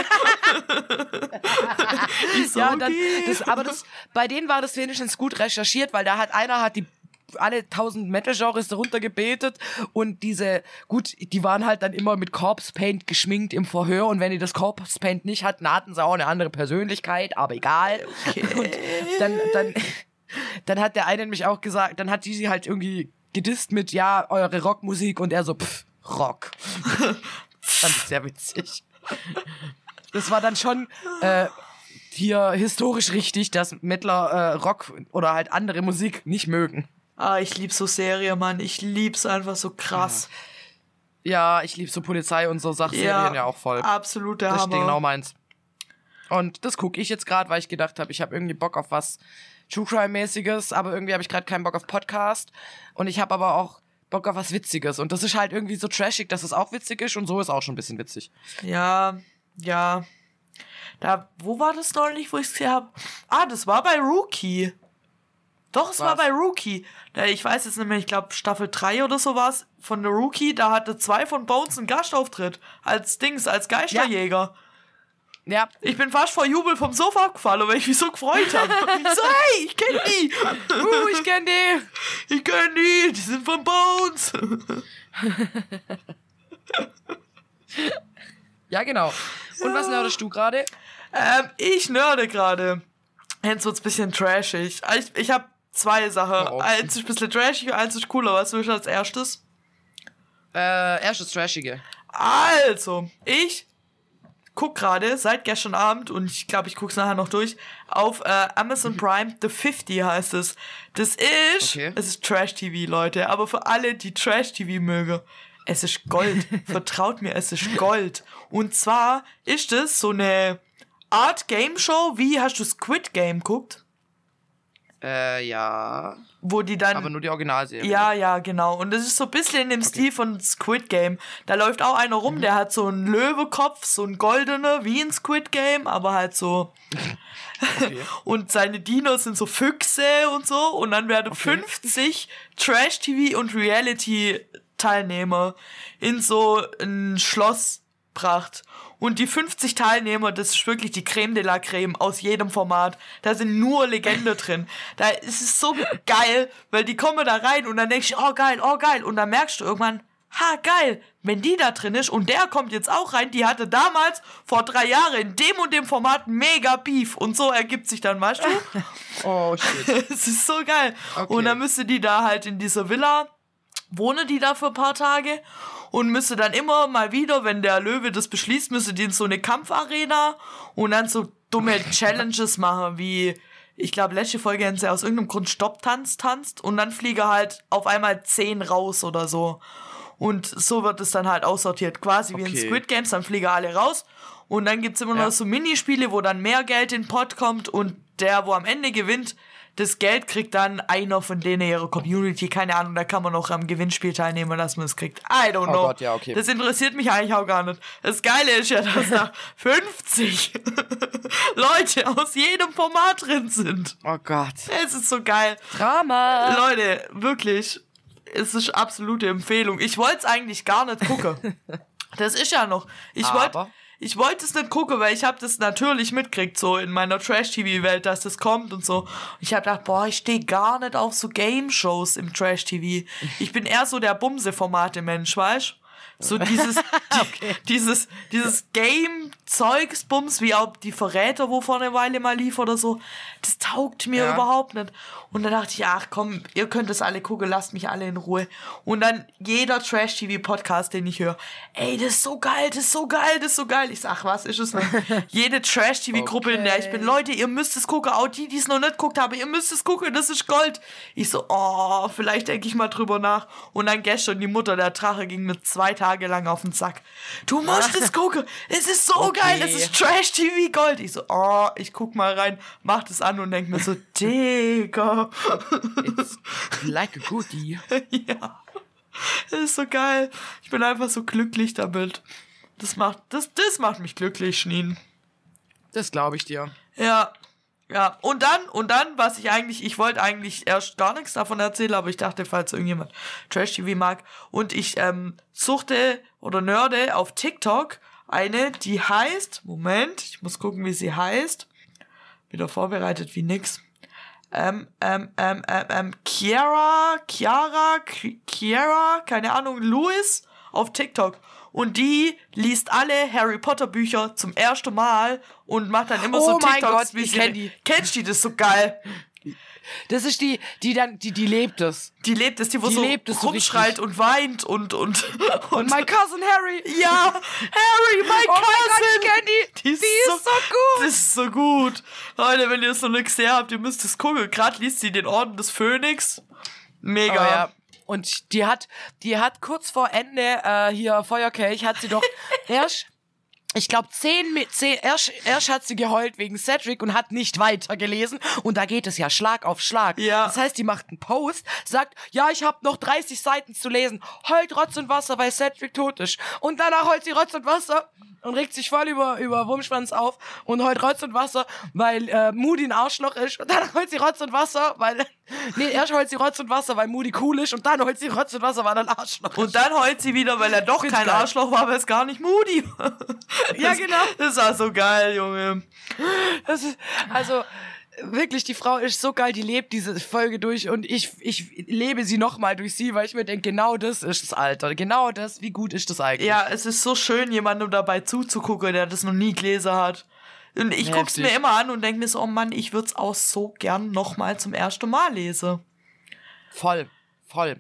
Ich so, ja, okay. Dann, das, aber das, bei denen war das wenigstens gut recherchiert, weil da hat einer hat die alle tausend Metal-Genres darunter gebetet und diese, gut, die waren halt dann immer mit Corpse Paint geschminkt im Verhör und wenn die das Corpse Paint nicht hatten, hatten sie auch eine andere Persönlichkeit, aber egal. Okay. Und dann, dann, dann hat der eine nämlich auch gesagt, dann hat die sie halt irgendwie gedisst mit, ja, eure Rockmusik und er so, pff, Rock. Fand ich sehr witzig. Das war dann schon äh, hier historisch richtig, dass Metaler äh, Rock oder halt andere Musik nicht mögen. Ah, ich lieb so Serie, Mann. Ich lieb's einfach so krass. Ja, ich lieb so Polizei und so Sachserien ja, ja auch voll. Absolut der das Hammer. Das ist genau meins. Und das gucke ich jetzt gerade, weil ich gedacht habe, ich habe irgendwie Bock auf was True Crime-mäßiges, aber irgendwie habe ich gerade keinen Bock auf Podcast. Und ich habe aber auch Bock auf was Witziges. Und das ist halt irgendwie so trashig, dass es auch witzig ist und so ist auch schon ein bisschen witzig. Ja, ja. Da, wo war das neulich, wo ich es gesehen habe? Ah, das war bei Rookie. Doch, es was? war bei Rookie. Ich weiß jetzt nicht mehr, ich glaube Staffel drei oder so war es von der Rookie. Da hatte zwei von Bones einen Gastauftritt. Als Dings, als Geisterjäger. Ja. Ja. Ich bin fast vor Jubel vom Sofa gefallen, weil ich mich so gefreut habe. Ich so, hey, ich kenn die. Uh, ich kenn die. Ich kenn die. Die sind von Bones. Ja, genau. Und was nerdest du gerade? Ähm, ich nerde gerade. Jetzt wird's ein bisschen trashig. Ich, ich habe zwei Sachen. Oh. Eins ist ein bisschen trashig, eins ist cooler. Was willst du als erstes? Äh, erstes Trashige. Also, ich guck gerade seit gestern Abend, und ich glaube, ich guck's nachher noch durch, auf äh, Amazon Prime, The fifty heißt es. Das ist, okay. Es ist Trash-T V, Leute, aber für alle, die Trash-T V mögen, es ist Gold. Vertraut mir, es ist Gold. Und zwar ist es so eine Art Game Show, wie, hast du Squid Game geguckt? Äh, ja. Wo die dann. Aber nur die Originalserie. Ja, ja, genau. Und das ist so ein bisschen in dem okay. Stil von Squid Game. Da läuft auch einer rum, mhm. der hat so einen Löwekopf, so einen goldenen, wie in Squid Game, aber halt so. Okay. Und seine Dinos sind so Füchse und so. Und dann werden okay. fünfzig Trash-T V und Reality-Teilnehmer in so ein Schloss gebracht. Und die fünfzig Teilnehmer, das ist wirklich die Creme de la Creme aus jedem Format. Da sind nur Legende drin. Da ist es so geil, weil die kommen da rein und dann denkst du, oh geil, oh geil. Und dann merkst du irgendwann, ha, geil, wenn die da drin ist und der kommt jetzt auch rein, die hatte damals vor drei Jahren in dem und dem Format mega Beef und so ergibt sich dann, weißt du? Oh, shit. Es ist so geil. Okay. Und dann müsste die da halt in dieser Villa, wohne die da für ein paar Tage und müsste dann immer mal wieder, wenn der Löwe das beschließt, müsste die in so eine Kampfarena und dann so dumme Challenges machen, wie, ich glaube, letzte Folge haben sie aus irgendeinem Grund Stopptanz tanzt und dann fliege halt auf einmal zehn raus oder so. Und so wird es dann halt aussortiert, quasi wie Okay. in Squid Games, dann fliegen alle raus. Und dann gibt's immer Ja. noch so Minispiele, wo dann mehr Geld in den Pot kommt und der, wo am Ende gewinnt, das Geld kriegt dann einer von denen ihrer Community, keine Ahnung, da kann man noch am Gewinnspiel teilnehmen, dass man es kriegt. I don't know. Oh Gott, ja, okay. Das interessiert mich eigentlich auch gar nicht. Das Geile ist ja, dass da fünfzig Leute aus jedem Format drin sind. Oh Gott. Es ist so geil. Drama. Leute, wirklich, es ist absolute Empfehlung. Ich wollte es eigentlich gar nicht gucken. Das ist ja noch. Ich wollte Aber? ich wollte es nicht gucken, weil ich habe das natürlich mitgekriegt, so in meiner Trash-T V-Welt, dass das kommt und so. Ich habe gedacht, boah, ich stehe gar nicht auf so Game-Shows im Trash-T V. Ich bin eher so der Bumse-Formate-Mensch, weißt du? So dieses, Okay. die, dieses, dieses Game-Zeugs-Bums, wie auch die Verräter, wo vor einer Weile mal lief oder so, das taugt mir Ja. überhaupt nicht. Und dann dachte ich, ach komm, ihr könnt das alle gucken, lasst mich alle in Ruhe. Und dann jeder Trash-T V-Podcast, den ich höre, ey, das ist so geil, das ist so geil, das ist so geil. Ich sag, was ist es denn? Jede Trash-T V-Gruppe, in der ich bin, Leute, ihr müsst es gucken, auch die, die es noch nicht guckt haben, ihr müsst es gucken, das ist Gold. Ich so, oh, vielleicht denke ich mal drüber nach. Und dann gestern die Mutter, der Drache, ging mir zwei Tage lang auf den Sack. Du musst es gucken, es ist so Okay. geil, es ist Trash-T V Gold. Ich so, oh, ich guck mal rein, mach das an und denk mir so, Digga. It's like a goodie. Ja, das ist so geil. Ich bin einfach so glücklich damit. Das macht, das, das macht mich glücklich, Schnien. Das glaube ich dir. Ja, ja. Und dann, und dann, was ich eigentlich, ich wollte eigentlich erst gar nichts davon erzählen, aber ich dachte, falls irgendjemand Trash-T V mag. Und ich ähm, suchte oder nerde auf TikTok eine, die heißt, Moment, ich muss gucken, wie sie heißt. Wieder vorbereitet wie nix. Ähm, ähm, ähm, ähm, ähm, Chiara, Chiara, Chiara, keine Ahnung, Louis auf TikTok. Und die liest alle Harry Potter Bücher zum ersten Mal und macht dann immer Oh so mein TikToks, Gott, wie ich sie... kenn die. Kennst du die? Das ist so geil. Das ist die, die dann, die, die lebt es. Die lebt es, die wo Die so lebt es so rumschreit richtig. und weint und... Und, Und mein Cousin Harry. ja, Harry, mein Oh mein Cousin. Gott, ich kenn die. Die ist, Die so, ist so gut. Das ist so gut. Leute, wenn ihr es noch nicht gesehen habt, ihr müsst es gucken. Gerade liest sie den Orden des Phönix. Mega. Oh, ja. Und die hat, die hat kurz vor Ende, äh, hier Feuerkelch, hat sie doch erst, ich glaube, zehn, mit zehn, erst, erst hat sie geheult wegen Cedric und hat nicht weitergelesen. Und da geht es ja Schlag auf Schlag. Ja. Das heißt, die macht einen Post, sagt, ja, ich habe noch dreißig Seiten zu lesen. Heult Rotz und Wasser, weil Cedric tot ist. Und danach heult sie Rotz und Wasser und regt sich voll über, über Wurmschwanz auf und heult Rotz und Wasser, weil äh, Moody ein Arschloch ist. Und dann heult sie Rotz und Wasser, weil... Nee, erst heult sie Rotz und Wasser, weil Moody cool ist. Und dann heult sie Rotz und Wasser, weil er ein Arschloch ist. Und dann heult sie wieder, weil er doch Find's kein geil. Arschloch war, weil es gar nicht Moody war. Ja, Das- genau. Das war so geil, Junge. Das ist, also, wirklich, die Frau ist so geil, die lebt diese Folge durch und ich, ich lebe sie nochmal durch sie, weil ich mir denke, genau das ist das Alter. Genau das, wie gut ist das eigentlich? Ja, es ist so schön, jemandem dabei zuzugucken, der das noch nie gelesen hat. Und ich guck's Heftig. mir immer an und denke mir so, oh Mann, ich würd's auch so gern nochmal zum ersten Mal lesen. Voll, voll.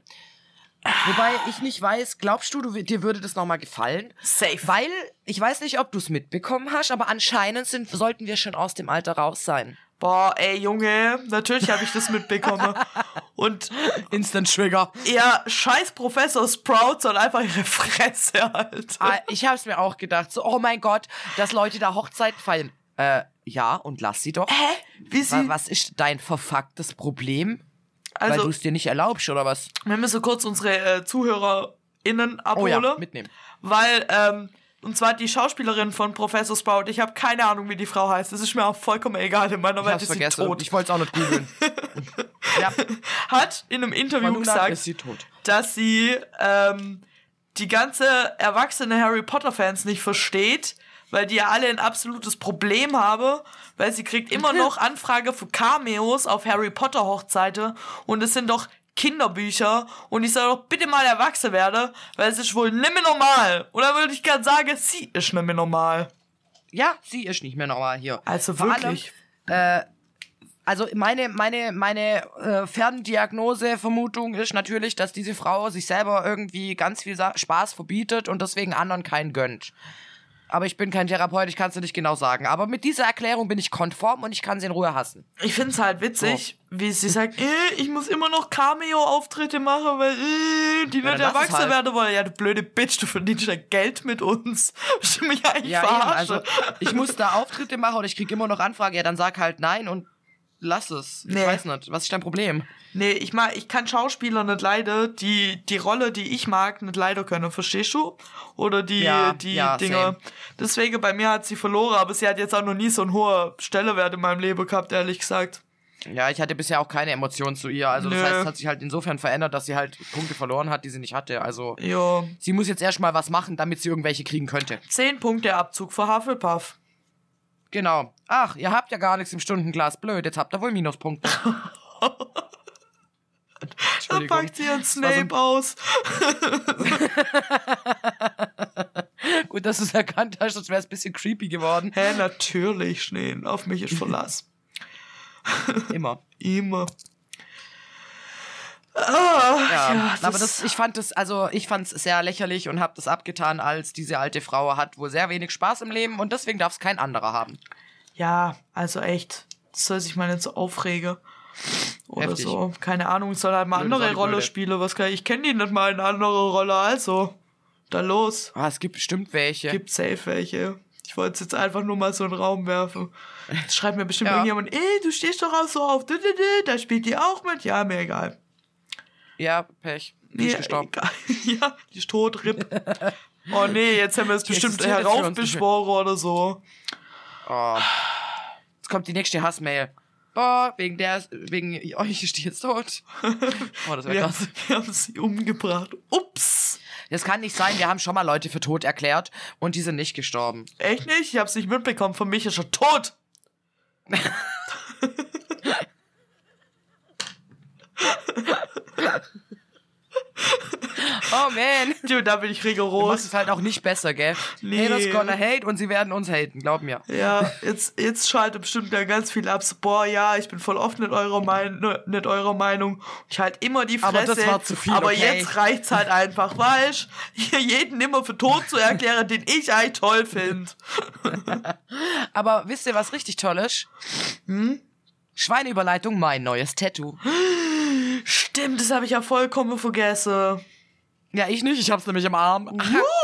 Wobei ich nicht weiß, glaubst du, du dir würde das nochmal gefallen? Safe. Weil, ich weiß nicht, ob du es mitbekommen hast, aber anscheinend sind, sollten wir schon aus dem Alter raus sein. Boah, ey, Junge, natürlich habe ich das mitbekommen. Und Instant Trigger. ja, scheiß Professor Sprout soll einfach ihre Fresse halten. Ah, ich hab's mir auch gedacht, so, oh mein Gott, dass Leute da Hochzeiten feiern. Äh, ja, und lass sie doch. Hä? Wie sie... Wa- Was ist dein verfucktes Problem? Weil Also, du es dir nicht erlaubst, oder was? wir müssen kurz unsere äh, ZuhörerInnen abholen. Oh ja, mitnehmen. Weil, ähm, und zwar die Schauspielerin von Professor Sprout, ich habe keine Ahnung, wie die Frau heißt. Das ist mir auch vollkommen egal. In meiner Ich Welt hab's ist sie vergessen. tot. Ich wollte es auch nicht googeln. Ja, Hat in einem Interview Manuna gesagt, ist sie tot. dass sie ähm, die ganze erwachsene Harry Potter-Fans nicht versteht, weil die ja alle ein absolutes Problem haben, weil sie kriegt immer noch Anfrage für Cameos auf Harry Potter Hochzeiten und es sind doch Kinderbücher und ich soll doch bitte mal erwachsen werden, weil es ist wohl nicht mehr normal. Und dann würde ich gerne sagen, sie ist nicht mehr normal. Ja, sie ist nicht mehr normal hier. Also Vor wirklich. Allem, äh, also meine, meine, meine äh, Ferndiagnose-Vermutung ist natürlich, dass diese Frau sich selber irgendwie ganz viel Sa- Spaß verbietet und deswegen anderen keinen gönnt. Aber ich bin kein Therapeut, ich kann es dir nicht genau sagen. Aber mit dieser Erklärung bin ich konform und ich kann sie in Ruhe hassen. Ich finde es halt witzig, so. Wie sie sagt, äh, ich muss immer noch Cameo-Auftritte machen, weil äh, die Ja, nicht dann lass es erwachsen halt. werden wollen. Ja, du blöde Bitch, du verdienst ja Geld mit uns. Ich will mich eigentlich Ja, eben, verarschen. also ich muss da Auftritte machen und ich krieg immer noch Anfragen. Ja, dann sag halt nein und lass es. Ich Nee. weiß nicht, was ist dein Problem? Nee, ich mag, ich kann Schauspieler nicht leiden, die die Rolle, die ich mag, nicht leiden können. Verstehst du? Oder die, Ja, die ja, Dinger. same. Deswegen, bei mir hat sie verloren, aber sie hat jetzt auch noch nie so einen hohen Stellenwert in meinem Leben gehabt, ehrlich gesagt. Ja, ich hatte bisher auch keine Emotionen zu ihr. Also das Nö. heißt, es hat sich halt insofern verändert, dass sie halt Punkte verloren hat, die sie nicht hatte. Also Ja. sie muss jetzt erstmal was machen, damit sie irgendwelche kriegen könnte. Zehn Punkte Abzug für Hufflepuff. Genau. Ach, ihr habt ja gar nichts im Stundenglas. Blöd, jetzt habt ihr wohl Minuspunkte. Da Entschuldigung. packt sie ihren Snape aus. Gut, dass du es erkannt hast, sonst wäre es ein bisschen creepy geworden. Hä, natürlich, Schnee. Auf mich ist Verlass. Immer. Immer. Ah, Ja, ja, das aber das, ich fand das, also ich fand es sehr lächerlich und habe das abgetan, als diese alte Frau hat wohl sehr wenig Spaß im Leben und deswegen darf es kein anderer haben. Ja, also echt. Das soll sich mal nicht so aufregen. Oder Heftig. so. Keine Ahnung, ich soll halt mal Blöde andere Sache, Rolle blöde. spielen. Was kann ich? Ich kenne die nicht mal in eine andere Rolle, also. Da los. Ah, es gibt bestimmt welche. Gibt safe welche. Ich wollte jetzt einfach nur mal so in den Raum werfen. Jetzt schreibt mir bestimmt Ja. irgendjemand, ey, du stehst doch auch so auf, dü, dü, dü, da spielt die auch mit. Ja, mir egal. Ja, Pech. Die ist Mir gestorben. egal. Ja, die ist tot, R I P. Oh nee, jetzt haben wir es Die bestimmt existiert jetzt für uns heraufbeschworen oder so. Oh. Jetzt kommt die nächste Hassmail. Boah, wegen der, wegen euch ist die jetzt tot. Oh, das wäre Wir, krass. wir haben sie umgebracht. Ups. Das kann nicht sein, wir haben schon mal Leute für tot erklärt und die sind nicht gestorben. Echt nicht? Ich hab's nicht mitbekommen. Von mich ist er tot. Oh man. Du, da bin ich Du machst rigoros. es halt auch nicht besser, gell? Nee. Haters gonna hate und sie werden uns haten, glaub mir. Ja, jetzt, jetzt schaltet bestimmt da ganz viel ab. So, boah, ja, ich bin voll oft nicht eurer, mein, nicht eurer Meinung. Ich halt immer die Fresse. Aber das war zu viel, Aber okay? jetzt reicht's halt einfach, weißt hier jeden immer für tot zu erklären, den ich eigentlich toll finde. Aber wisst ihr, was richtig toll ist? Hm? Schweineüberleitung, mein neues Tattoo. Stimmt, das habe ich ja vollkommen vergessen. Ja, ich nicht, ich hab's nämlich im Arm.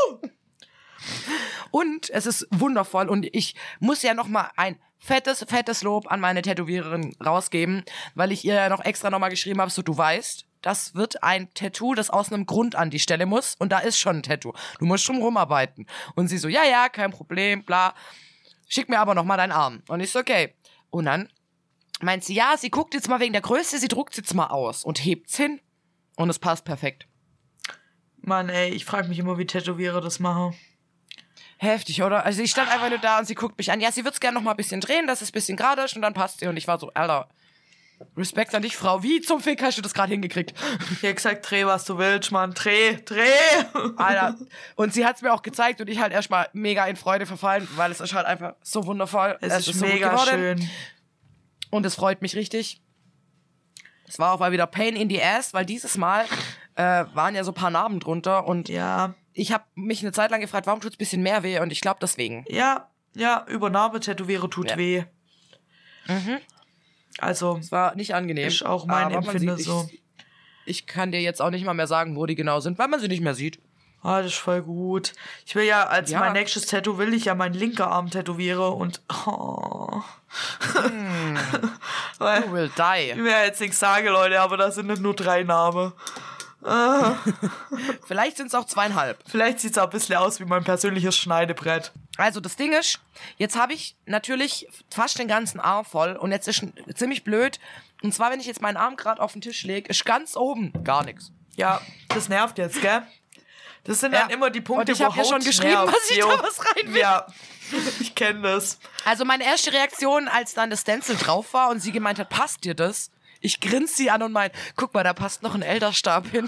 Und es ist wundervoll und ich muss ja noch mal ein fettes, fettes Lob an meine Tätowiererin rausgeben, weil ich ihr ja noch extra noch mal geschrieben habe, so du weißt, das wird ein Tattoo, das aus einem Grund an die Stelle muss und da ist schon ein Tattoo. Du musst drum rumarbeiten. Und sie so, ja, ja, kein Problem, bla. Schick mir aber noch mal deinen Arm. Und ich so, okay. Und dann meint sie, ja, sie guckt jetzt mal wegen der Größe, sie druckt jetzt mal aus und hebt's hin und es passt perfekt. Mann, ey, ich frage mich immer, wie Tätowierer das machen. Heftig, oder? Also ich stand einfach nur da und sie guckt mich an. Ja, sie wird's gerne noch mal ein bisschen drehen, dass es ein bisschen gerade ist und dann passt sie. Und ich war so, Alter, Respekt an dich, Frau. Wie zum Fick hast du das gerade hingekriegt? Ich hab gesagt, dreh, was du willst, Mann. Dreh, dreh. Alter. Und sie hat's mir auch gezeigt und ich halt erstmal mega in Freude verfallen, weil es ist halt einfach so wundervoll. Es, ist, so gut mega geworden. schön. Und es freut mich richtig. Es war auch mal wieder Pain in the Ass, weil dieses Mal äh, waren ja so ein paar Narben drunter und Ja, ich habe mich eine Zeit lang gefragt, warum tut's ein bisschen mehr weh? Und ich glaube deswegen. ja, ja, über Narbe tätowiere tut Ja. weh. Mhm. Also, Es war nicht angenehm. ist auch mein aber man Empfinden sieht, so. Ich, ich kann dir jetzt auch nicht mal mehr sagen, wo die genau sind, weil man sie nicht mehr sieht. Ah, das ist voll gut. Ich will ja, als Ja. mein nächstes Tattoo will ich ja meinen linken Arm tätowiere und oh. Hm. Weil, You will ich die. will ja jetzt nichts sagen, Leute, aber da sind nicht nur drei Narben. Ah, Vielleicht sind es auch zweieinhalb. vielleicht sieht's auch ein bisschen aus wie mein persönliches Schneidebrett. Also das Ding ist, jetzt habe ich natürlich fast den ganzen Arm voll und jetzt ist sch- ziemlich blöd. Und zwar, wenn ich jetzt meinen Arm gerade auf den Tisch lege, ist ganz oben gar nichts. Ja, das nervt jetzt, gell? Das sind Ja. dann immer die Punkte, Und ich wo hab ja Haut schon geschrieben, nervt, dass ich jo. da was rein will. Ja, ich kenne das. Also meine erste Reaktion, als dann das Stencil drauf war und sie gemeint hat, passt dir das? Ich grinse sie an und mein, guck mal, da passt noch ein Elderstab hin.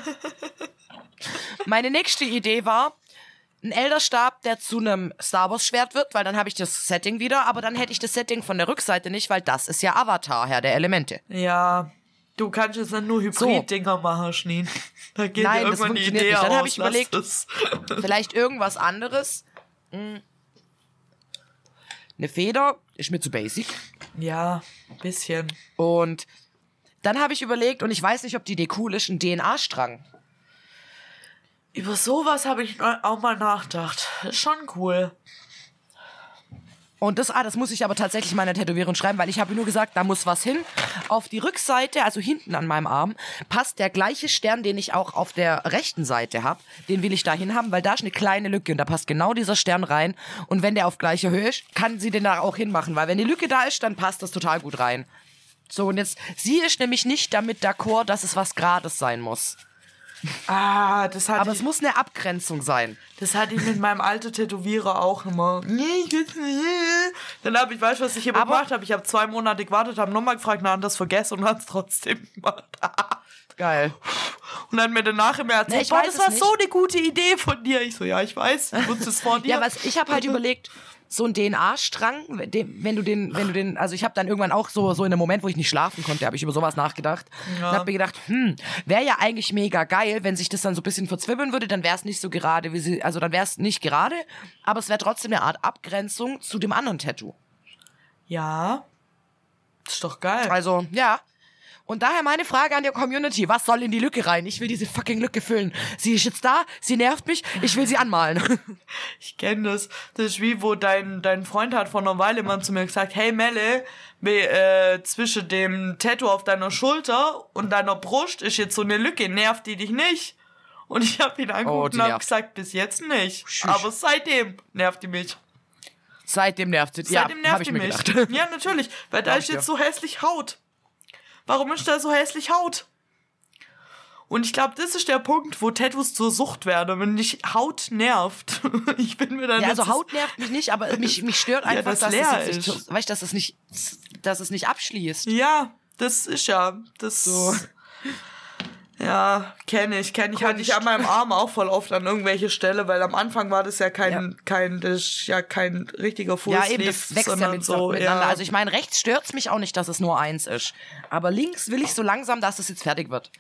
Meine nächste Idee war, ein Elderstab, der zu einem Star Wars Schwert wird, weil dann habe ich das Setting wieder, aber dann hätte ich das Setting von der Rückseite nicht, weil das ist ja Avatar, Herr der Elemente. Ja, du kannst jetzt dann nur Hybrid-Dinger so. machen, Schneen. Da geht Nein, dir irgendwann das die Idee nicht. Dann aus. habe ich überlegt, vielleicht irgendwas anderes. Eine Feder ist mir zu basic. Ja, ein bisschen. Und dann habe ich überlegt, und ich weiß nicht, ob die Idee cool ist, ein D N A-Strang. Über sowas habe ich auch mal nachgedacht. Ist schon cool. Und das, ah, das muss ich aber tatsächlich meiner Tätowierung schreiben, weil ich habe nur gesagt, da muss was hin. Auf die Rückseite, also hinten an meinem Arm, passt der gleiche Stern, den ich auch auf der rechten Seite habe. Den will ich da hin haben, weil da ist eine kleine Lücke und da passt genau dieser Stern rein. Und wenn der auf gleicher Höhe ist, kann sie den da auch hinmachen, weil wenn die Lücke da ist, dann passt das total gut rein. So, und jetzt, sie ist nämlich nicht damit d'accord, dass es was Gerades sein muss. Ah, das hat Aber ich, es muss eine Abgrenzung sein. Das hatte ich mit meinem alten Tätowierer auch immer. Nee, ich will's nicht. Dann habe ich, weißt du, was ich immer Aber gemacht habe? Ich habe zwei Monate gewartet, habe nochmal gefragt, na, das vergessen und hat es trotzdem gemacht. Geil. Und dann mir danach immer erzählt, nee, ich boah, weiß das war nicht. so eine gute Idee von dir. Ich so, ja, ich weiß, ich wusste es vor dir. Ja, was ich habe halt überlegt, so ein D N A-Strang, wenn du den, wenn du den, also ich habe dann irgendwann auch so, so in einem Moment, wo ich nicht schlafen konnte, habe ich über sowas nachgedacht. Ja. Und habe mir gedacht, hm, wäre ja eigentlich mega geil, wenn sich das dann so ein bisschen verzwibbeln würde, dann wäre es nicht so gerade, wie sie, also dann wäre es nicht gerade, aber es wäre trotzdem eine Art Abgrenzung zu dem anderen Tattoo. Ja, das ist doch geil. Also, ja. Und daher meine Frage an die Community, was soll in die Lücke rein? Ich will diese fucking Lücke füllen. Sie ist jetzt da, sie nervt mich, ich will sie anmalen. Ich kenne das. Das ist wie, wo dein, dein Freund hat vor einer Weile mal zu mir gesagt, hey Melle, äh, zwischen dem Tattoo auf deiner Schulter und deiner Brust ist jetzt so eine Lücke, nervt die dich nicht? Und ich habe ihn angeguckt oh, und habe gesagt, bis jetzt nicht. Schusch. Aber seitdem nervt die mich. Seitdem nervt sie. Seitdem ja, nervt die mir mich. Gedacht. Ja, natürlich, weil da ist jetzt so hässlich Haut. Warum ist da so hässlich Haut? Und ich glaube, das ist der Punkt, wo Tattoos zur Sucht werden, wenn dich Haut nervt. Ich bin mir dann ja, also Haut nervt mich nicht, aber mich, mich stört einfach, ja, das dass, leer es ist. Nicht, weißt, dass es nicht, dass es nicht abschließt. Ja, das ist ja, das so. Ja, kenne ich, kenne ich. Hatte ich an meinem Arm auch voll oft an irgendwelche Stelle, weil am Anfang war das ja kein, ja. kein, das ist ja kein richtiger Fullsleeve. Ja, eben, das wächst ja mit so, miteinander. Ja. Also ich meine, rechts stört's mich auch nicht, dass es nur eins ist. Aber links will ich so langsam, dass es jetzt fertig wird.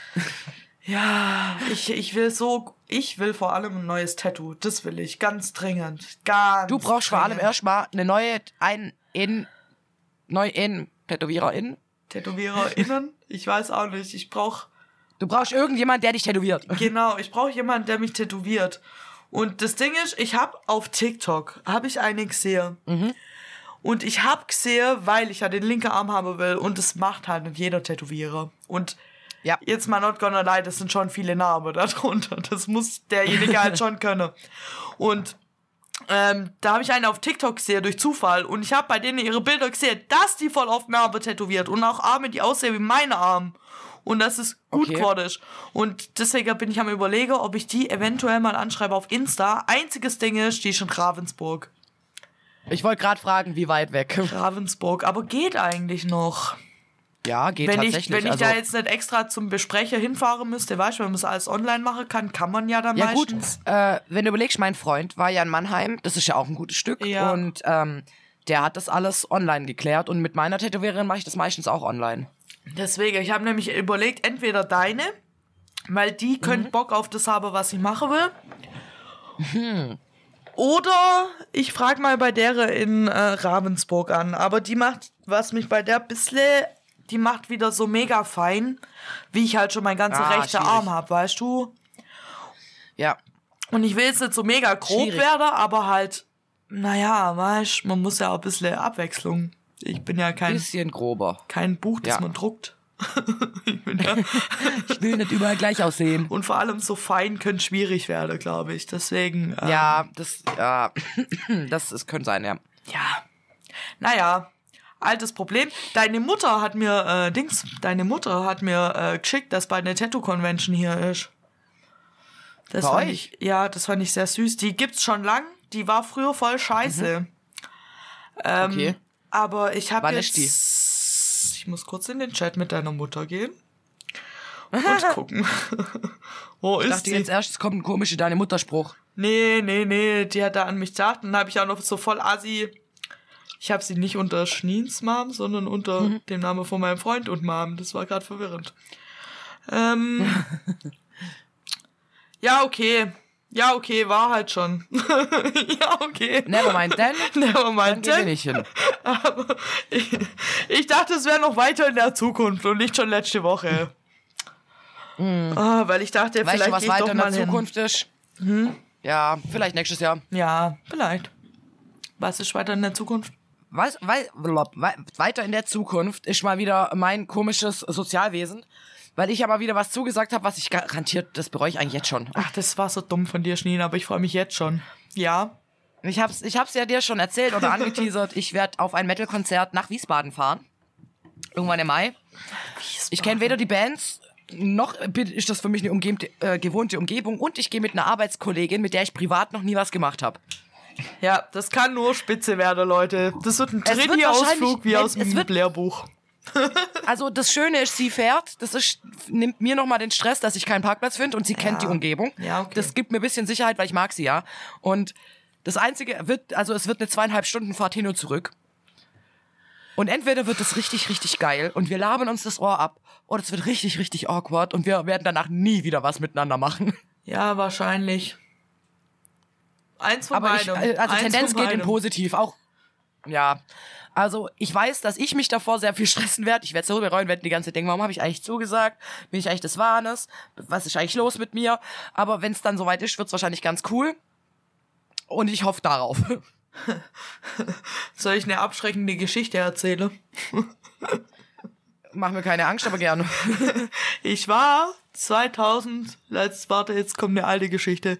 Ja, ich, ich will so, ich will vor allem ein neues Tattoo. Das will ich, ganz dringend. Ganz Du brauchst dringend. vor allem erstmal eine neue, ein, in, neu in, TätowiererInnen. TätowiererInnen? Ich weiß auch nicht, ich brauch Du brauchst irgendjemand, der dich tätowiert. Genau, ich brauche jemanden, der mich tätowiert. Und das Ding ist, ich habe auf TikTok, habe ich eine gesehen. Mhm. Und ich habe gesehen, weil ich ja den linken Arm haben will. Und das macht halt nicht jeder Tätowierer. Und ja. Jetzt mal not gonna lie, das sind schon viele Narben darunter. Das muss derjenige halt schon können. Und ähm, da habe ich eine auf TikTok gesehen, durch Zufall. Und ich habe bei denen ihre Bilder gesehen, dass die voll oft Narbe tätowiert. Und auch Arme, die aussehen wie meine Arme. Und das ist gut okay. geworden ist. Und deswegen bin ich am Überlegen, ob ich die eventuell mal anschreibe auf Insta. Einziges Ding ist, die ist in Ravensburg. Ich wollte gerade fragen, wie weit weg. Ravensburg, aber geht eigentlich noch. Ja, geht wenn tatsächlich. Ich, wenn also, ich da jetzt nicht extra zum Besprecher hinfahren müsste, weißt du, wenn man es alles online machen kann, kann man ja dann ja, meistens. Gut, äh, wenn du überlegst, mein Freund war ja in Mannheim, das ist ja auch ein gutes Stück. Ja. Und ähm, der hat das alles online geklärt. Und mit meiner Tätowiererin mache ich das meistens auch online. Deswegen, ich habe nämlich überlegt, entweder deine, weil die könnte mhm. Bock auf das haben, was ich machen will. Mhm. Oder ich frage mal bei der in äh, Ravensburg an. Aber die macht, was mich bei der bisschen, die macht wieder so mega fein, wie ich halt schon mein ganzer ah, rechter schwierig. Arm habe, weißt du? Ja. Und ich will jetzt nicht so mega grob schwierig. werden, aber halt, naja, weißt du, man muss ja auch ein bisschen Abwechslung. Ich bin ja kein, bisschen grober. kein Buch, das ja. man druckt. ich, bin ja ich will nicht überall gleich aussehen. Und vor allem so fein könnte schwierig werden, glaube ich. Deswegen. Ähm, ja, das, ja, das, das könnte sein, ja. Ja. Naja, altes Problem. Deine Mutter hat mir, äh, Dings, deine Mutter hat mir äh, geschickt, dass bei einer Tattoo-Convention hier ist. Das bei fand euch? ich, ja, das fand ich sehr süß. Die gibt's schon lang. Die war früher voll scheiße. Mhm. Ähm, okay. Aber ich habe Wann jetzt, ist die? ich Ich muss kurz in den Chat mit deiner Mutter gehen und gucken. Wo Ich ist dachte sie? jetzt erst, es kommt ein komischer deine Mutterspruch. Nee, nee, nee, die hat da an mich gedacht. Dann habe ich auch noch so voll assi. Ich habe sie nicht unter Schneens Mom, sondern unter mhm. dem Namen von meinem Freund und Mom. Das war gerade verwirrend. Ähm. ja, okay. Ja, okay, war halt schon. ja, okay. Nevermind then. Nevermind then. Dann ich hin. Aber ich, ich dachte, es wäre noch weiter in der Zukunft und nicht schon letzte Woche. Mm. Oh, weil ich dachte, weißt vielleicht du, was gehe ich weiter doch in mal der Zukunft hin. ist? Hm? Ja, vielleicht nächstes Jahr. Ja, vielleicht. Was ist weiter in der Zukunft? Was, wei, weiter in der Zukunft ist mal wieder mein komisches Sozialwesen, weil ich aber wieder was zugesagt habe, was ich garantiert, das bereue ich eigentlich jetzt schon. Ach, das war so dumm von dir, Schneen, aber ich freue mich jetzt schon. Ja. Ich hab's, ich hab's ja dir schon erzählt oder angeteasert. Ich werde auf ein Metal-Konzert nach Wiesbaden fahren. Irgendwann im Mai. Wiesbaden. Ich kenne weder die Bands, noch ist das für mich eine umgebte, äh, gewohnte Umgebung und ich gehe mit einer Arbeitskollegin, mit der ich privat noch nie was gemacht habe. Ja, das kann nur spitze werden, Leute. Das wird ein Trini-Ausflug wie aus dem Lehrbuch. Also das Schöne ist, sie fährt, das ist, nimmt mir nochmal den Stress, dass ich keinen Parkplatz finde und sie ja. kennt die Umgebung. Ja, okay. Das gibt mir ein bisschen Sicherheit, weil ich mag sie ja. Und das Einzige wird, also es wird eine zweieinhalb Stunden Fahrt hin und zurück. Und entweder wird es richtig, richtig geil und wir labern uns das Ohr ab oder es wird richtig, richtig awkward und wir werden danach nie wieder was miteinander machen. Ja, wahrscheinlich. Eins von Aber beidem. Ich, also Eins Tendenz von geht in beidem. positiv, auch, ja. Also ich weiß, dass ich mich davor sehr viel stressen werde. Ich werde es darüber bereuen, werde die ganze Zeit denken, warum habe ich eigentlich zugesagt? Bin ich eigentlich des Wahnes? Was ist eigentlich los mit mir? Aber wenn es dann soweit ist, wird es wahrscheinlich ganz cool. Und ich hoffe darauf. Soll ich eine abschreckende Geschichte erzählen? Mach mir keine Angst, aber gerne. Ich war zweitausend, jetzt, warte, jetzt kommt eine alte Geschichte.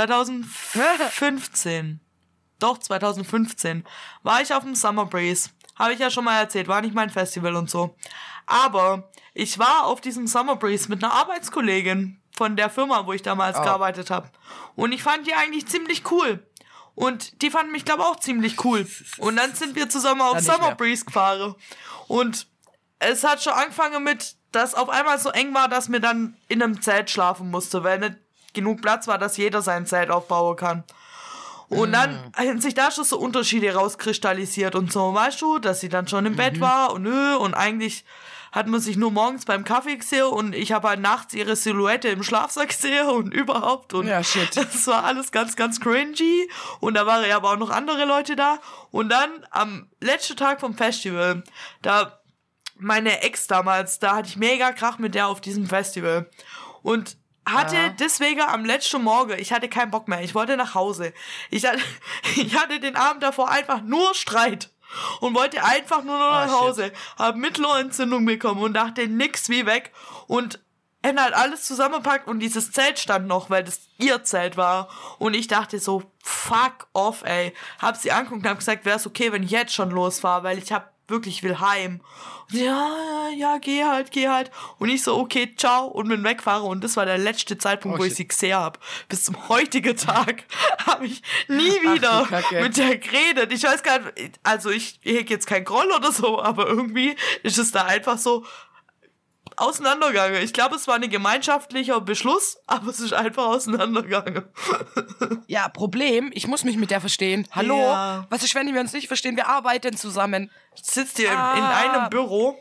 zweitausendfünfzehn. Doch, zweitausendfünfzehn war ich auf dem Summer Breeze. Habe ich ja schon mal erzählt, war nicht mein Festival und so. Aber ich war auf diesem Summer Breeze mit einer Arbeitskollegin von der Firma, wo ich damals oh. gearbeitet habe. Und ich fand die eigentlich ziemlich cool. Und die fanden mich, glaube ich, auch ziemlich cool. Und dann sind wir zusammen auf Summer Breeze gefahren. Und es hat schon angefangen mit, dass auf einmal so eng war, dass mir dann in einem Zelt schlafen musste, weil nicht genug Platz war, dass jeder sein Zelt aufbauen kann. Und dann haben sich da schon so Unterschiede rauskristallisiert und so, weißt du, dass sie dann schon im mhm. Bett war und nö, und eigentlich hat man sich nur morgens beim Kaffee gesehen und ich habe halt nachts ihre Silhouette im Schlafsack gesehen und überhaupt und ja, shit. Das war alles ganz, ganz cringy und da waren ja aber auch noch andere Leute da und dann am letzten Tag vom Festival, da meine Ex damals, da hatte ich mega Krach mit der auf diesem Festival und hatte ja. deswegen am letzten Morgen, ich hatte keinen Bock mehr, ich wollte nach Hause. Ich hatte, ich hatte den Abend davor einfach nur Streit und wollte einfach nur noch nach oh, Hause. Shit. Hab Mittelohrentzündung bekommen und dachte nix wie weg und er hat alles zusammengepackt und dieses Zelt stand noch, weil das ihr Zelt war und ich dachte so, fuck off, ey. Hab sie angeguckt und hab gesagt, wär's okay, wenn ich jetzt schon losfahre, weil ich hab wirklich will heim. Und sie, ja, ja, ja, geh halt, geh halt. Und ich so, okay, ciao, und bin wegfahre. Und das war der letzte Zeitpunkt, oh, wo shit. ich sie gesehen habe. Bis zum heutigen Tag habe ich nie wieder Ach, mit der geredet. Ich weiß gar nicht, also ich hege jetzt keinen Groll oder so, aber irgendwie ist es da einfach so auseinandergegangen. Ich glaube, es war ein gemeinschaftlicher Beschluss, aber es ist einfach auseinandergegangen. Ja, Problem, ich muss mich mit der verstehen. Hallo? Ja. Was ist, wenn wir uns nicht verstehen? Wir arbeiten zusammen. Sitzt ihr ah. in einem Büro?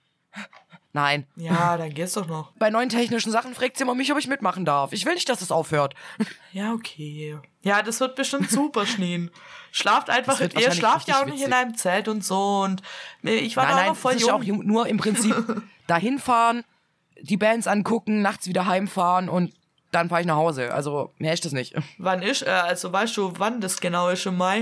Nein. Ja, dann geht's doch noch. Bei neuen technischen Sachen fragt sie immer mich, ob ich mitmachen darf. Ich will nicht, dass es aufhört. Ja, okay. Ja, das wird bestimmt super, Schneen. Schlaft einfach, ihr schlaft ja auch nicht witzig. In einem Zelt und so und ich war nein, da auch noch voll das jung. Ist auch nur im Prinzip dahin fahren, die Bands angucken, nachts wieder heimfahren und dann fahre ich nach Hause. Also, mehr ist das nicht. Wann ist, äh, also weißt du, wann das genau ist im Mai?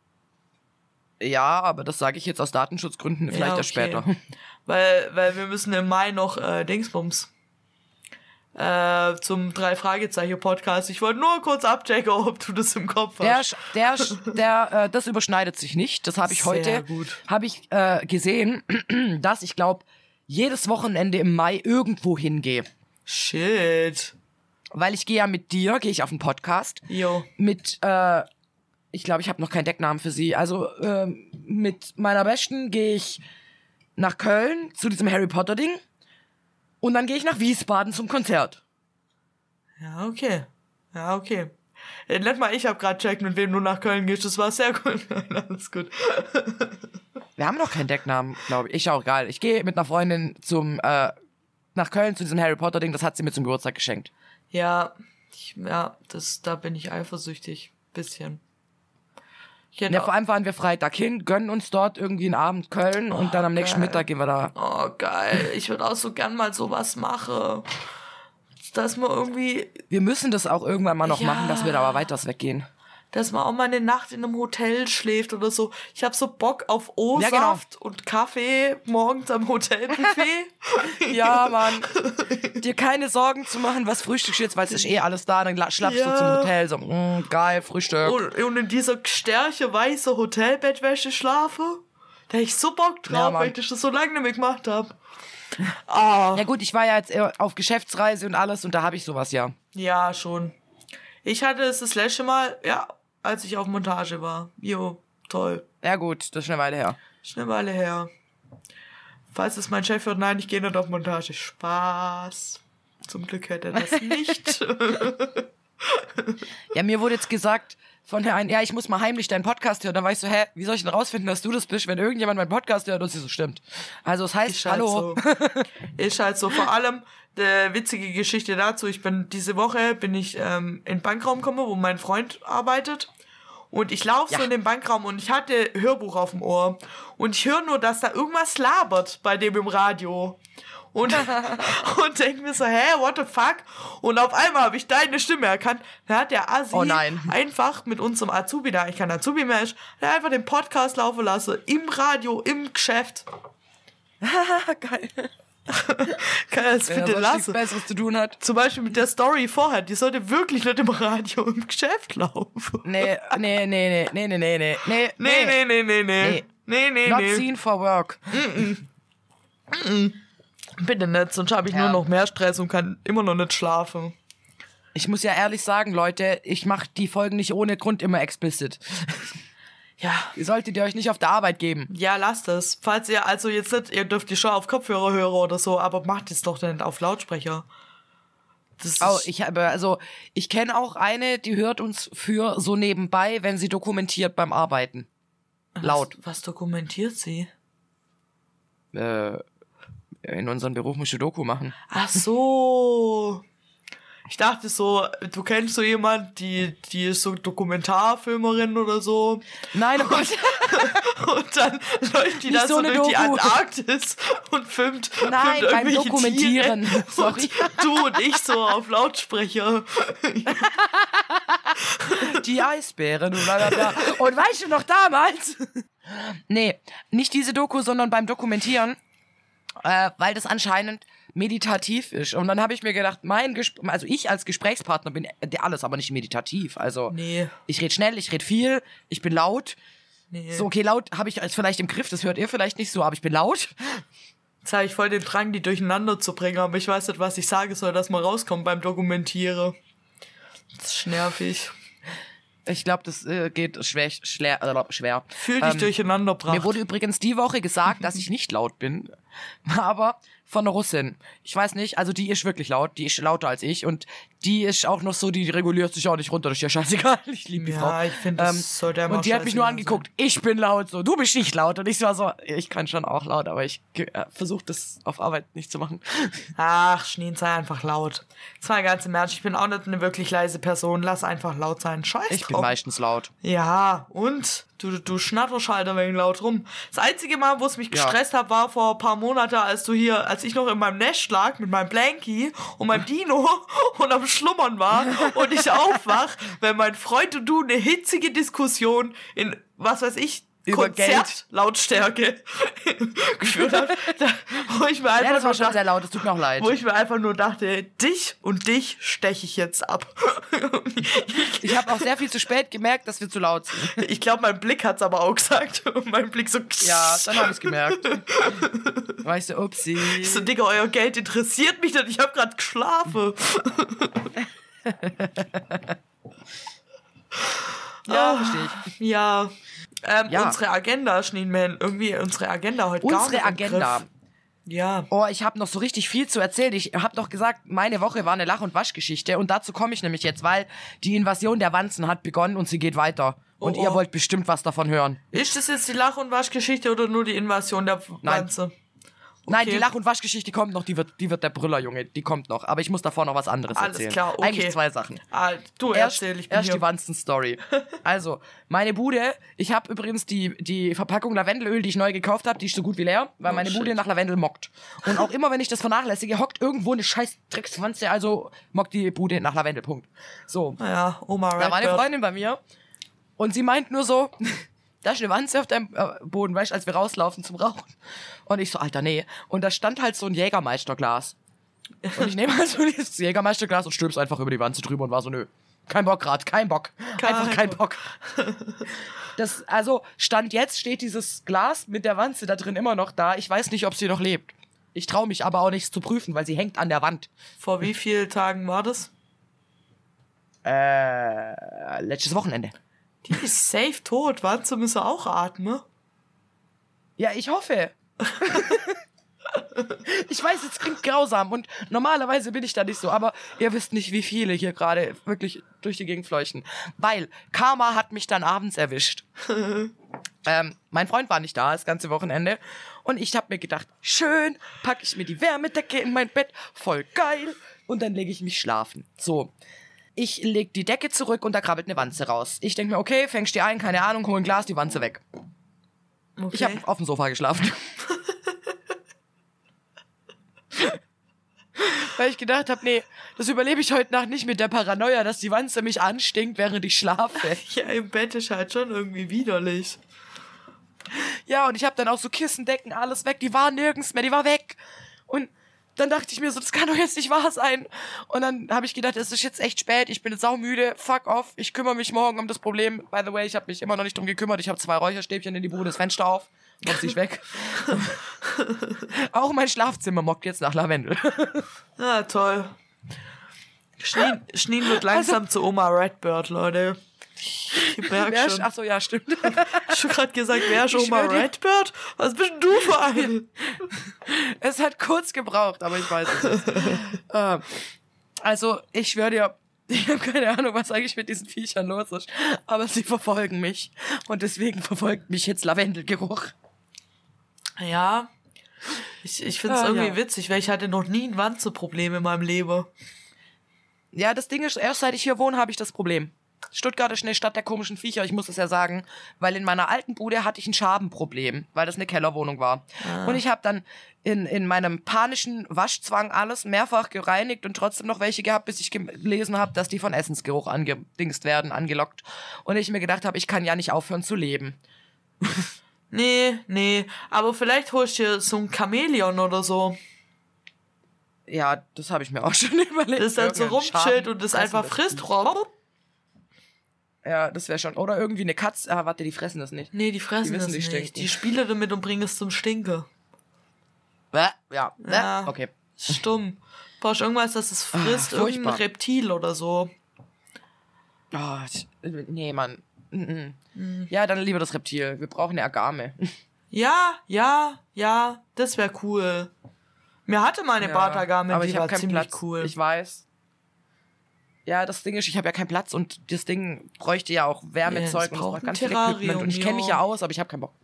Ja, aber das sage ich jetzt aus Datenschutzgründen vielleicht ja, okay. erst später. Weil, weil wir müssen im Mai noch äh, Dingsbums äh, zum Drei-Fragezeichen-Podcast. Ich wollte nur kurz abchecken, ob du das im Kopf hast. Der, der, der, äh, das überschneidet sich nicht. Das habe ich Sehr heute gut. Hab ich äh, gesehen, dass ich glaube, jedes Wochenende im Mai irgendwo hingehe. Shit. Weil ich gehe ja mit dir, gehe ich auf einen Podcast. Jo. Mit, äh, ich glaube, ich habe noch keinen Decknamen für sie. Also äh, mit meiner Besten gehe ich nach Köln zu diesem Harry Potter Ding und dann gehe ich nach Wiesbaden zum Konzert. Ja, okay. Ja, okay. Äh, Let mal, ich habe gerade checkt, mit wem du nach Köln gehst. Das war sehr gut. Nein, alles gut. Wir haben noch keinen Decknamen, glaube ich. Ich auch, geil. Ich gehe mit einer Freundin zum äh, nach Köln zu diesem Harry Potter Ding. Das hat sie mir zum Geburtstag geschenkt. Ja, ich, ja, das, da bin ich eifersüchtig. Bisschen. Genau. Ja, vor allem fahren wir Freitag hin, gönnen uns dort irgendwie einen Abend Köln und dann am nächsten geil. Mittag gehen wir da. Oh, geil. Ich würde auch so gern mal sowas machen. Dass man irgendwie, Wir müssen das auch irgendwann mal noch Ja. machen, dass wir da aber weiters weggehen. dass man auch mal eine Nacht in einem Hotel schläft oder so. Ich habe so Bock auf O-Saft Ja, genau. und Kaffee morgens am Hotelbuffet. Ja, Mann. Dir keine Sorgen zu machen, was frühstückst du jetzt, weil es ist eh alles da. Dann la- schlappst Ja. du zum Hotel, so, mm, geil, Frühstück. und, und in dieser stärke weiße Hotelbettwäsche schlafe. Da hab ich so Bock drauf, Ja, Mann. weil ich das schon so lange nicht mehr gemacht habe. Ah, Ja gut, ich war ja jetzt eher auf Geschäftsreise und alles und da habe ich sowas ja. ja, schon. Ich hatte es das letzte Mal, ja, als ich auf Montage war. Jo, toll. Ja gut, das ist eine Weile her. Ist eine Weile her. Falls es mein Chef hört, nein, ich gehe nicht auf Montage. Spaß. Zum Glück hört er das nicht. Ja, mir wurde jetzt gesagt von der einen, ja, ich muss mal heimlich deinen Podcast hören. Dann war ich so, hä, wie soll ich denn rausfinden, dass du das bist, wenn irgendjemand meinen Podcast hört und sie so stimmt. Also es heißt, Ist halt hallo. so. Ist halt so. Vor allem, der witzige Geschichte dazu, ich bin diese Woche bin ich ähm, in den Bankraum gekommen, wo mein Freund arbeitet. Und ich laufe Ja. so in den Bankraum und ich hatte Hörbuch auf dem Ohr. Und ich höre nur, dass da irgendwas labert bei dem im Radio. Und, und denke mir so, hä, what the fuck? Und auf einmal habe ich deine Stimme erkannt. Da hat der Assi Oh nein. einfach mit unserem Azubi, da ich kein Azubi mehr ist, der hat einfach den Podcast laufen lassen. Im Radio, im Geschäft. Geil. Kann er das Wenn er bitte sonst nichts lassen? Besseres zu tun hat. Zum Beispiel mit der Story vorher, die sollte wirklich nicht im Radio, im Geschäft laufen. Nee, nee, nee, nee, nee, nee, nee, nee. Nee, nee, nee, nee, nee. Nee, nee, Not nee. seen for work. Bitte nicht, sonst habe ich Ja. nur noch mehr Stress und kann immer noch nicht schlafen. Ich muss ja ehrlich sagen, Leute, ich mache die Folgen nicht ohne Grund immer explicit. Ja. Ihr solltet ihr euch nicht auf der Arbeit geben. Ja, lasst es. Falls ihr, also jetzt nicht, ihr dürft die schon auf Kopfhörer hören oder so, aber macht es doch nicht auf Lautsprecher. Das ist, Oh, ich habe, also, ich kenne auch eine, die hört uns für so nebenbei, wenn sie dokumentiert beim Arbeiten. Laut. Was, was dokumentiert sie? Äh, in unserem Beruf musst du Doku machen. Ach so. Ich dachte so, du kennst so jemand, die, die ist so Dokumentarfilmerin oder so. Nein, oh Gott. Und dann läuft die Nicht da so so eine durch die Doku. Antarktis und filmt, Nein, filmt beim irgendwelche Dokumentieren. Tiere. Sorry. Und du und ich so auf Lautsprecher. Die Eisbären und bla bla bla. Und weißt du noch damals? Nee, nicht diese Doku, sondern beim Dokumentieren, äh, weil das anscheinend meditativ ist. Und dann habe ich mir gedacht, mein Gesp- also ich als Gesprächspartner bin der alles, aber nicht meditativ. Also Nee, ich rede schnell, ich rede viel, ich bin laut. nee. So, okay, laut habe ich als vielleicht im Griff, das hört ihr vielleicht nicht so, aber ich bin laut. Jetzt habe ich voll den Drang, die durcheinander zu bringen, aber ich weiß nicht, was ich sagen soll, dass man rauskommt beim Dokumentieren. Das ist nervig. Ich glaube, das äh, geht schwer. schwer, äh, schwer. Fühl dich Ähm, durcheinander Mir gebracht. wurde übrigens die Woche gesagt, dass ich nicht laut bin, aber von einer Russin. Ich weiß nicht, also die ist wirklich laut, die ist lauter als ich und die ist auch noch so, die reguliert sich auch nicht runter, das ist ja scheißegal, ich liebe die Ja, Frau. ich finde, das sollte einem auch Und die hat mich nur scheißegal angeguckt, ich bin laut, so, du bist nicht laut. Und ich war so, ich kann schon auch laut, aber ich äh, versuche das auf Arbeit nicht zu machen. Ach, Schneen, sei einfach laut. Zwei ganz im Ernst, ich bin auch nicht eine wirklich leise Person. Lass einfach laut sein. Scheiß Ich bin drauf. meistens laut. Ja, und? Du, du schnatterst halt ein wenig laut rum. Das einzige Mal, wo es mich Ja. gestresst hat, war vor ein paar Monaten, als du hier, als ich noch in meinem Nest lag mit meinem Blankie und meinem Dino und am Schlummern war und ich aufwach, wenn mein Freund und du eine hitzige Diskussion in, was weiß ich, Über Geld. Konzertlautstärke geführt hat, da, wo ich mir einfach Ja, das war nur schon dachte, sehr laut, es tut mir auch leid. wo ich mir einfach nur dachte, dich und dich steche ich jetzt ab. Ich habe auch sehr viel zu spät gemerkt, dass wir zu laut sind. Ich glaube, mein Blick hat's aber auch gesagt. Und mein Blick so, Ja, dann habe ich gemerkt. Weißt du, upsi. ich so, Digga, euer Geld interessiert mich nicht. Ich habe gerade geschlafen. Ja, Ah, verstehe ich. Ja, Ähm, Ja. Unsere Agenda, Schneemann, irgendwie unsere Agenda heute gar Unsere nicht im Agenda. Griff. Ja. Oh, ich habe noch so richtig viel zu erzählen. Ich habe doch gesagt, meine Woche war eine Lach- und Waschgeschichte. Und dazu komme ich nämlich jetzt, weil die Invasion der Wanzen hat begonnen und sie geht weiter. Und Oh, ihr oh. wollt bestimmt was davon hören. Ist das jetzt die Lach- und Waschgeschichte oder nur die Invasion der Wanze? Nein, Okay. die Lach- und Waschgeschichte kommt noch, die wird, die wird der Brüller, Junge, die kommt noch. Aber ich muss davor noch was anderes Alles erzählen. klar, okay. Eigentlich zwei Sachen. Ah, du Erst, erzähl, ich bin erst hier. die Wanzen-Story. Also, meine Bude, ich habe übrigens die, die Verpackung Lavendelöl, die ich neu gekauft habe, die ist so gut wie leer, weil Oh, meine shit. Bude nach Lavendel mockt. Und auch immer, wenn ich das vernachlässige, hockt irgendwo eine scheiß Dreckswanze, also mockt die Bude nach Lavendel, Punkt. So, Ja, Oma da war eine Redbird. Freundin bei mir und sie meint nur so, da ist eine Wanze auf deinem äh, Boden, weißt du, als wir rauslaufen zum Rauchen. Und ich so, Alter, nee. Und da stand halt so ein Jägermeisterglas. Und ich nehme halt so dieses Jägermeisterglas und stülp's einfach über die Wanze drüber und war so, nö, kein Bock grad, kein Bock. Kein Einfach kein Bock. Das, also, Stand jetzt steht dieses Glas mit der Wanze da drin immer noch da. Ich weiß nicht, ob sie noch lebt. Ich traue mich aber auch nichts zu prüfen, weil sie hängt an der Wand. Vor wie vielen Tagen war das? Äh, letztes Wochenende. Die ist safe tot. Wanze müssen auch atmen. Ja, ich hoffe. Ich weiß, es klingt grausam und normalerweise bin ich da nicht so, aber ihr wisst nicht, wie viele hier gerade wirklich durch die Gegend fleuchten. Weil Karma hat mich dann abends erwischt. ähm, mein Freund war nicht da das ganze Wochenende und ich habe mir gedacht, schön, packe ich mir die Wärmedecke in mein Bett, voll geil, und dann lege ich mich schlafen. So. Ich leg die Decke zurück und da krabbelt eine Wanze raus. Ich denke mir, okay, fängst die ein, keine Ahnung, hol ein Glas, die Wanze weg. Okay. Ich habe auf dem Sofa geschlafen. Weil ich gedacht habe, nee, das überlebe ich heute Nacht nicht mit der Paranoia, dass die Wanze mich anstinkt, während ich schlafe. Ja, im Bett ist halt schon irgendwie widerlich. Ja, und ich habe dann auch so Kissen, Decken, alles weg. Die war nirgends mehr, die war weg. Und dann dachte ich mir so, das kann doch jetzt nicht wahr sein. Und dann habe ich gedacht, es ist jetzt echt spät, ich bin jetzt saumüde, fuck off, ich kümmere mich morgen um das Problem. By the way, ich habe mich immer noch nicht drum gekümmert, ich habe zwei Räucherstäbchen in die Bude, das Fenster auf, mockt sich weg. Auch mein Schlafzimmer mockt jetzt nach Lavendel. Ah, toll. Schneen, Schneen wird langsam Also- zu Oma Redbird, Leute. Ich merk Wer- schon. Ach so, ja, stimmt. Hast du gerade gesagt, wer ist Ich Oma schwör dir. Redbird? Was bist denn du für eine? Es hat kurz gebraucht, aber ich weiß es jetzt. ähm, also, ich schwöre dir, ich habe keine Ahnung, was eigentlich mit diesen Viechern los ist. Aber sie verfolgen mich. Und deswegen verfolgt mich jetzt Lavendelgeruch. Ja, ich, ich finde es Ah, irgendwie ja. witzig, weil ich hatte noch nie ein Wanzeproblem in meinem Leben. Ja, das Ding ist, erst seit ich hier wohne, habe ich das Problem. Stuttgart ist eine Stadt der komischen Viecher, ich muss es ja sagen, weil in meiner alten Bude hatte ich ein Schabenproblem, weil das eine Kellerwohnung war. Und ich habe dann in, in meinem panischen Waschzwang alles mehrfach gereinigt und trotzdem noch welche gehabt, bis ich gelesen habe, dass die von Essensgeruch angedingst werden, angelockt. Und ich mir gedacht habe, ich kann ja nicht aufhören zu leben. Nee, nee, aber vielleicht holst du dir so ein Chamäleon oder so. Ja, das habe ich mir auch schon überlegt. Das halt so Irgendein rumchillt Schaben und das fressen einfach lässt. frisst. Ja, das wäre schon. Oder irgendwie eine Katze. Ah, warte, die fressen das nicht. Nee, die fressen Die wissen, das die nicht. stinken. Die spielen damit und bringen es zum Stinke. Bäh, ja, bäh, Ja. okay. Stumm. Brauchst irgendwas, das es frisst, Ah, irgendein furchtbar. Reptil oder so. Oh, ich- nee, Mann. Mm, mm. Ja, dann lieber das Reptil. Wir brauchen eine Agame. Ja, ja, ja, das wäre cool. Mir hatte mal eine Ja, Bartagame, aber die ich habe war keinen ziemlich Platz. cool. Ich weiß. Ja, das Ding ist, ich habe ja keinen Platz und das Ding bräuchte ja auch Wärmezeug Ja, das und braucht braucht ein ganz viel Terrarium, Equipment und ich kenne mich ja. ja aus, aber ich habe keinen Bock.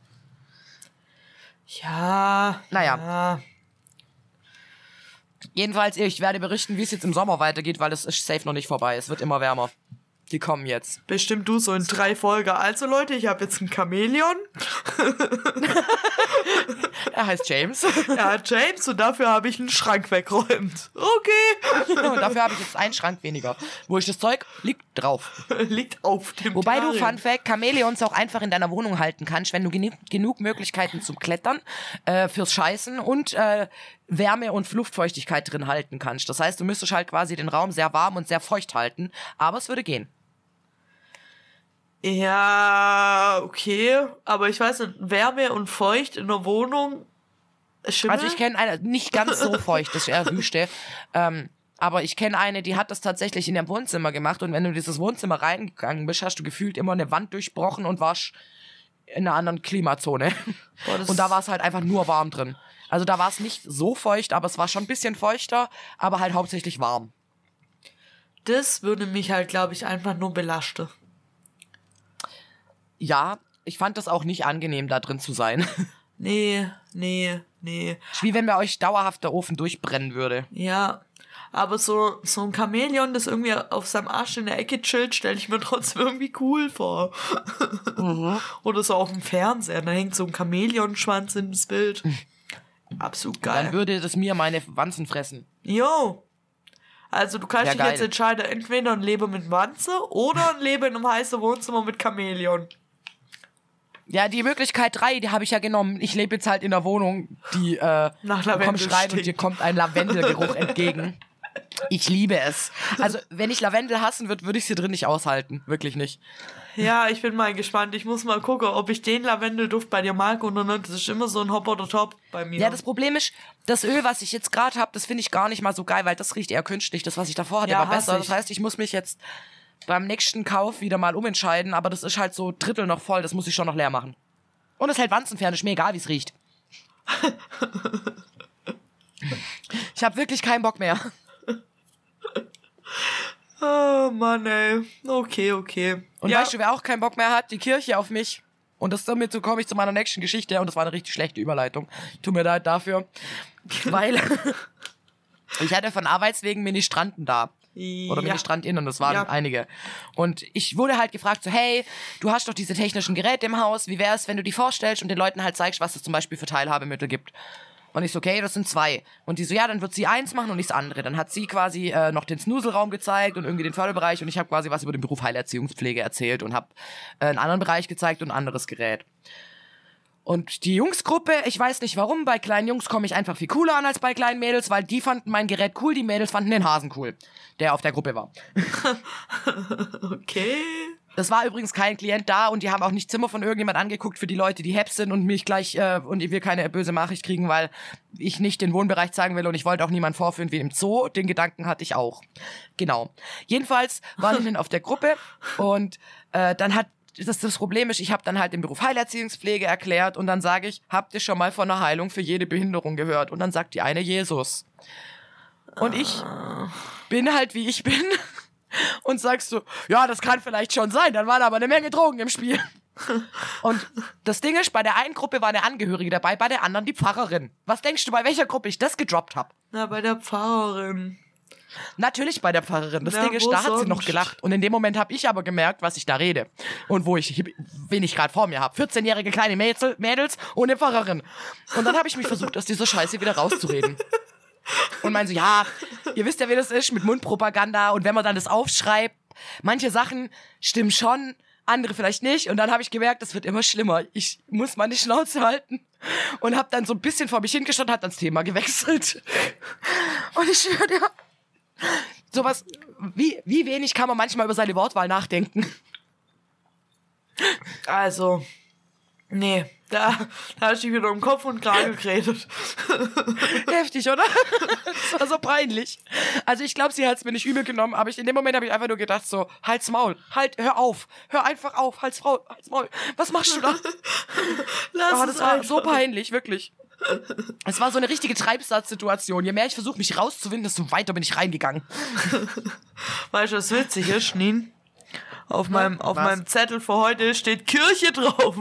Ja, Naja. ja. Jedenfalls, ich werde berichten, wie es jetzt im Sommer weitergeht, weil es ist safe noch nicht vorbei. Es wird immer wärmer. Die kommen jetzt. Bestimmt du so in drei Folgen. Also Leute, ich habe jetzt ein Chamäleon. Er heißt James. Ja, James, und dafür habe ich einen Schrank weggeräumt. Okay. Und dafür habe ich jetzt einen Schrank weniger. Wo ich das Zeug liegt drauf. Liegt auf dem Wobei du, Terrarium. Fun Fact, Chamäleons auch einfach in deiner Wohnung halten kannst, wenn du genug, genug Möglichkeiten zum Klettern, äh, fürs Scheißen und äh, Wärme und Luftfeuchtigkeit drin halten kannst. Das heißt, du müsstest halt quasi den Raum sehr warm und sehr feucht halten, aber es würde gehen. Ja, okay. Aber ich weiß nicht, Wärme und Feucht in der Wohnung. Schimmel? Also ich kenne eine, nicht ganz so feucht, das ist eher Wüste, ähm, aber ich kenne eine, die hat das tatsächlich in ihrem Wohnzimmer gemacht und wenn du in dieses Wohnzimmer reingegangen bist, hast du gefühlt immer eine Wand durchbrochen und warst in einer anderen Klimazone. Boah, das und da war es halt einfach nur warm drin. Also da war es nicht so feucht, aber es war schon ein bisschen feuchter, aber halt hauptsächlich warm. Das würde mich halt, glaube ich, einfach nur belasten. Ja, ich fand das auch nicht angenehm, da drin zu sein. Nee, nee, nee. Wie wenn bei euch dauerhaft der Ofen durchbrennen würde. Ja, aber so, so ein Chamäleon, das irgendwie auf seinem Arsch in der Ecke chillt, stelle ich mir trotzdem irgendwie cool vor. Mhm. Oder so auf dem Fernseher, da hängt so ein Chamäleonschwanz ins Bild. Absolut geil. Dann würde das mir meine Wanzen fressen. Jo. Also du kannst Ja, dich geil. jetzt entscheiden, entweder ein Leben mit Wanze oder ein Leben in einem heißen Wohnzimmer mit Chamäleon. Ja, die Möglichkeit drei, die habe ich ja genommen. Ich lebe jetzt halt in einer Wohnung, die äh, Nach du Lavendel kommst rein stinkt. und dir kommt ein Lavendelgeruch entgegen. Ich liebe es. Also, wenn ich Lavendel hassen würde, würde ich sie drin nicht aushalten. Wirklich nicht. Ja, ich bin mal gespannt. Ich muss mal gucken, ob ich den Lavendelduft bei dir mag oder nicht. Das ist immer so ein Hop oder Top bei mir. Ja, das Problem ist, das Öl, was ich jetzt gerade habe, das finde ich gar nicht mal so geil, weil das riecht eher künstlich. Das, was ich davor hatte, Ja, war hasse besser. ich. Das heißt, ich muss mich jetzt beim nächsten Kauf wieder mal umentscheiden, aber das ist halt so Drittel noch voll. Das muss ich schon noch leer machen. Und es hält Wanzenfern, ist mir egal, wie es riecht. Ich habe wirklich keinen Bock mehr. Oh Mann, ey. Okay, okay. Und ja. weißt du, wer auch keinen Bock mehr hat? Die Kirche auf mich. Und das damit so komme ich zu meiner nächsten Geschichte. Und das war eine richtig schlechte Überleitung. Tut mir leid dafür. Weil ich hatte von Arbeitswegen Ministranten da. Oder ja. MinistrantInnen, das waren Ja. einige. Und ich wurde halt gefragt so, hey, du hast doch diese technischen Geräte im Haus, wie wär's, wenn du die vorstellst und den Leuten halt zeigst, was es zum Beispiel für Teilhabemittel gibt. Und ich so, okay, das sind zwei. Und die so, ja, dann wird sie eins machen und ich das andere. Dann hat sie quasi äh, noch den Snuselraum gezeigt und irgendwie den Förderbereich und ich habe quasi was über den Beruf Heilerziehungspflege erzählt und habe äh, einen anderen Bereich gezeigt und ein anderes Gerät. Und die Jungsgruppe, ich weiß nicht warum, bei kleinen Jungs komme ich einfach viel cooler an als bei kleinen Mädels, weil die fanden mein Gerät cool, die Mädels fanden den Hasen cool, der auf der Gruppe war. Okay. Das war übrigens kein Klient da und die haben auch nicht Zimmer von irgendjemand angeguckt für die Leute, die Heps sind und mich gleich, äh, und ich will keine böse Nachricht kriegen, weil ich nicht den Wohnbereich zeigen will und ich wollte auch niemanden vorführen wie im Zoo. Den Gedanken hatte ich auch. Genau. Jedenfalls waren wir dann auf der Gruppe und äh, dann hat Das, das Problem ist, ich habe dann halt den Beruf Heilerziehungspflege erklärt und dann sage ich, habt ihr schon mal von einer Heilung für jede Behinderung gehört? Und dann sagt die eine Jesus. Und ich bin halt, wie ich bin und sagst so, ja, das kann vielleicht schon sein, dann waren aber eine Menge Drogen im Spiel. Und das Ding ist, bei der einen Gruppe war eine Angehörige dabei, bei der anderen die Pfarrerin. Was denkst du, bei welcher Gruppe ich das gedroppt habe? Na, bei der Pfarrerin. Natürlich bei der Pfarrerin. Das Ja, Ding ist, wo da hat sie sonst? noch gelacht. Und in dem Moment habe ich aber gemerkt, was ich da rede. Und wo ich, wen ich gerade vor mir habe. vierzehnjährige kleine Mädel, Mädels und eine Pfarrerin. Und dann habe ich mich versucht, aus dieser Scheiße wieder rauszureden. Und meinen so, ja, ihr wisst ja, wie das ist mit Mundpropaganda. Und wenn man dann das aufschreibt, manche Sachen stimmen schon, andere vielleicht nicht. Und dann habe ich gemerkt, das wird immer schlimmer. Ich muss meine Schnauze halten. Und habe dann so ein bisschen vor mich hingeschaut, hat dann das Thema gewechselt. Und ich schwöre dir, sowas, wie, wie wenig kann man manchmal über seine Wortwahl nachdenken? Also, nee, da, da hast du dich wieder um Kopf und Kragen geredet. Heftig, oder? Das war so peinlich. Also ich glaube, sie hat es mir nicht übel genommen, aber ich, in dem Moment habe ich einfach nur gedacht so, halt's Maul, halt, hör auf, hör einfach auf, halt's Maul, halt's Maul. Was machst du da? Lass Oh, es das war einfach. so peinlich, wirklich. Es war so eine richtige Treibsatzsituation. Je mehr ich versuche, mich rauszuwinden, desto weiter bin ich reingegangen. Weißt du, was witzig ist, Nien? Auf, meinem, auf was? meinem Zettel für heute steht Kirche drauf.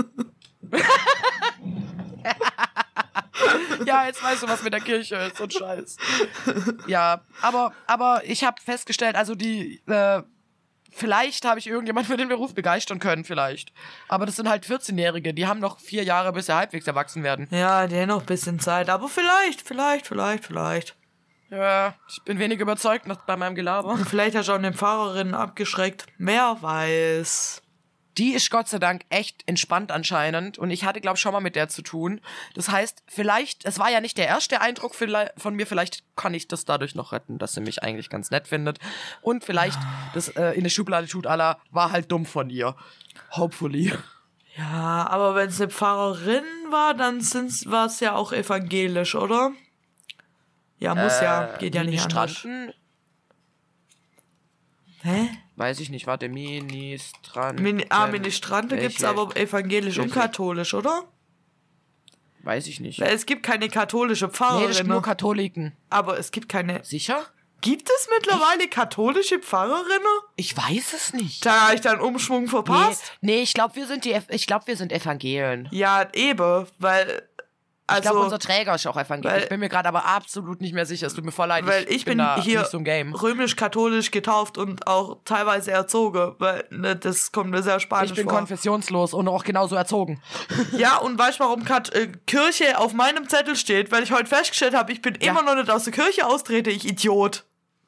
Ja, jetzt weißt du, was mit der Kirche ist und Scheiß. Ja, aber, aber ich habe festgestellt, also die, äh, vielleicht habe ich irgendjemand für den Beruf begeistern können, vielleicht. Aber das sind halt vierzehnjährige, die haben noch vier Jahre, bis sie halbwegs erwachsen werden. Ja, der noch ein bisschen Zeit, aber vielleicht, vielleicht, vielleicht, vielleicht. Ja, ich bin wenig überzeugt noch bei meinem Gelaber. Und vielleicht hast du auch eine Pfarrerin abgeschreckt. Wer weiß. Die ist Gott sei Dank echt entspannt anscheinend und ich hatte, glaube ich, schon mal mit der zu tun. Das heißt, vielleicht, es war ja nicht der erste Eindruck von mir, vielleicht kann ich das dadurch noch retten, dass sie mich eigentlich ganz nett findet. Und vielleicht, das äh, in der Schublade tut aller, war halt dumm von ihr. Hopefully. Ja, aber wenn es eine Pfarrerin war, dann war es ja auch evangelisch, oder? Ja, muss ja, geht ja nicht anders. Ministranten, Hä? Weiß ich nicht, warte, Ministranten. Mini, ah, Ministrante Welche? gibt's aber evangelisch und Welche? katholisch, oder? Weiß ich nicht. Weil es gibt keine katholische Pfarrerin. Nee, das sind nur Katholiken. Aber es gibt keine... Sicher? Gibt es mittlerweile Echt? katholische Pfarrerinnen? Ich weiß es nicht. Da habe ich dann Umschwung verpasst. Nee, nee ich glaube, wir sind die, ich glaube, wir sind Evangelien. Ja, eben, weil... Also, ich glaube, unser Träger ist auch evangelisch. Ich bin mir gerade aber absolut nicht mehr sicher. Es tut mir voll leid. Weil ich, ich bin, bin hier nicht so ein Game. römisch-katholisch getauft und auch teilweise erzogen, weil ne, das kommt mir sehr spanisch vor. Ich bin vor. konfessionslos und auch genauso erzogen. Ja, und weißt du, warum Kat- äh, Kirche auf meinem Zettel steht? Weil ich heute festgestellt habe, ich bin ja. immer noch nicht aus der Kirche austrete, ich Idiot.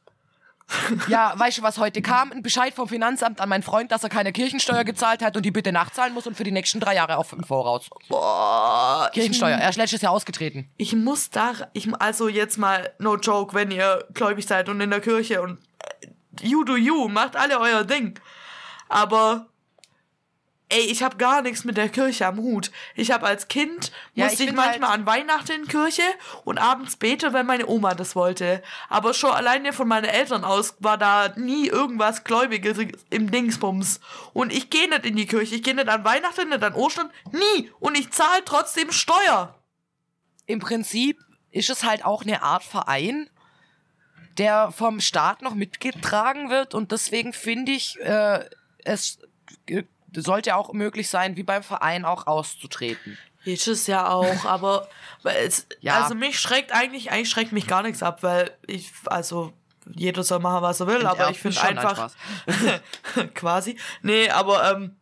Ja, weißt du, was heute kam? Ein Bescheid vom Finanzamt an meinen Freund, dass er keine Kirchensteuer gezahlt hat und die bitte nachzahlen muss und für die nächsten drei Jahre auf im Voraus. Boah. Kirchensteuer. Er ist letztes Jahr ausgetreten. Ich muss da, ich, also jetzt mal, no joke, wenn ihr gläubig seid und in der Kirche und you do you, macht alle euer Ding. Aber, ey, ich habe gar nichts mit der Kirche am Hut. Ich habe als Kind, ja, musste ich, ich manchmal halt an Weihnachten in Kirche und abends bete, wenn meine Oma das wollte. Aber schon alleine von meinen Eltern aus war da nie irgendwas Gläubiges im Dingsbums. Und ich gehe nicht in die Kirche. Ich gehe nicht an Weihnachten, nicht an Ostern. Nie. Und ich zahle trotzdem Steuer. Im Prinzip ist es halt auch eine Art Verein, der vom Staat noch mitgetragen wird. Und deswegen finde ich, äh, es... Äh, sollte auch möglich sein, wie beim Verein auch auszutreten. Ist es ja auch, aber weil es, ja. also mich schreckt eigentlich, eigentlich schreckt mich gar nichts ab, weil ich, also jeder soll machen, was er will, Und aber er ich finde schon einfach, quasi, nee, aber ähm,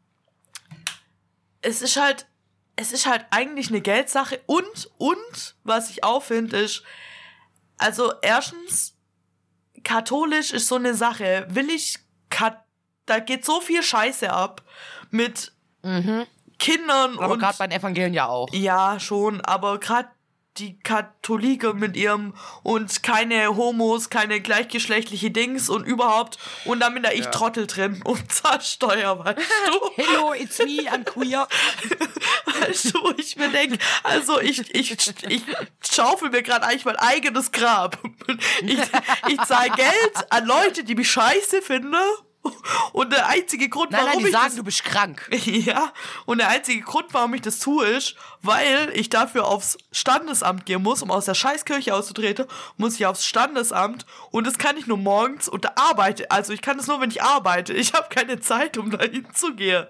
es ist halt, es ist halt eigentlich eine Geldsache und, und, was ich auch finde, ist, also erstens, katholisch ist so eine Sache, will ich, kat- da geht so viel Scheiße ab, mit mhm. Kindern aber und... gerade bei den Evangelien ja auch. Ja, schon, aber gerade die Katholiken mit ihrem und keine Homos, keine gleichgeschlechtliche Dings und überhaupt und dann bin da ich ja. Trottel drin und zahl Steuer, weißt du? Hello, it's me, I'm queer. Weißt du, wo ich mir denke, also ich, ich, ich schaufel mir gerade eigentlich mein eigenes Grab. Ich, ich zahle Geld an Leute, die mich scheiße finden. Und der einzige Grund, nein, warum nein, die ich sagen, das, du bist krank. Ja, und der einzige Grund, warum ich das tue, ist, weil ich dafür aufs Standesamt gehen muss, um aus der Scheißkirche auszutreten, muss ich aufs Standesamt und das kann ich nur morgens und da arbeite, also ich kann das nur, wenn ich arbeite. Ich habe keine Zeit, um da hinzugehen.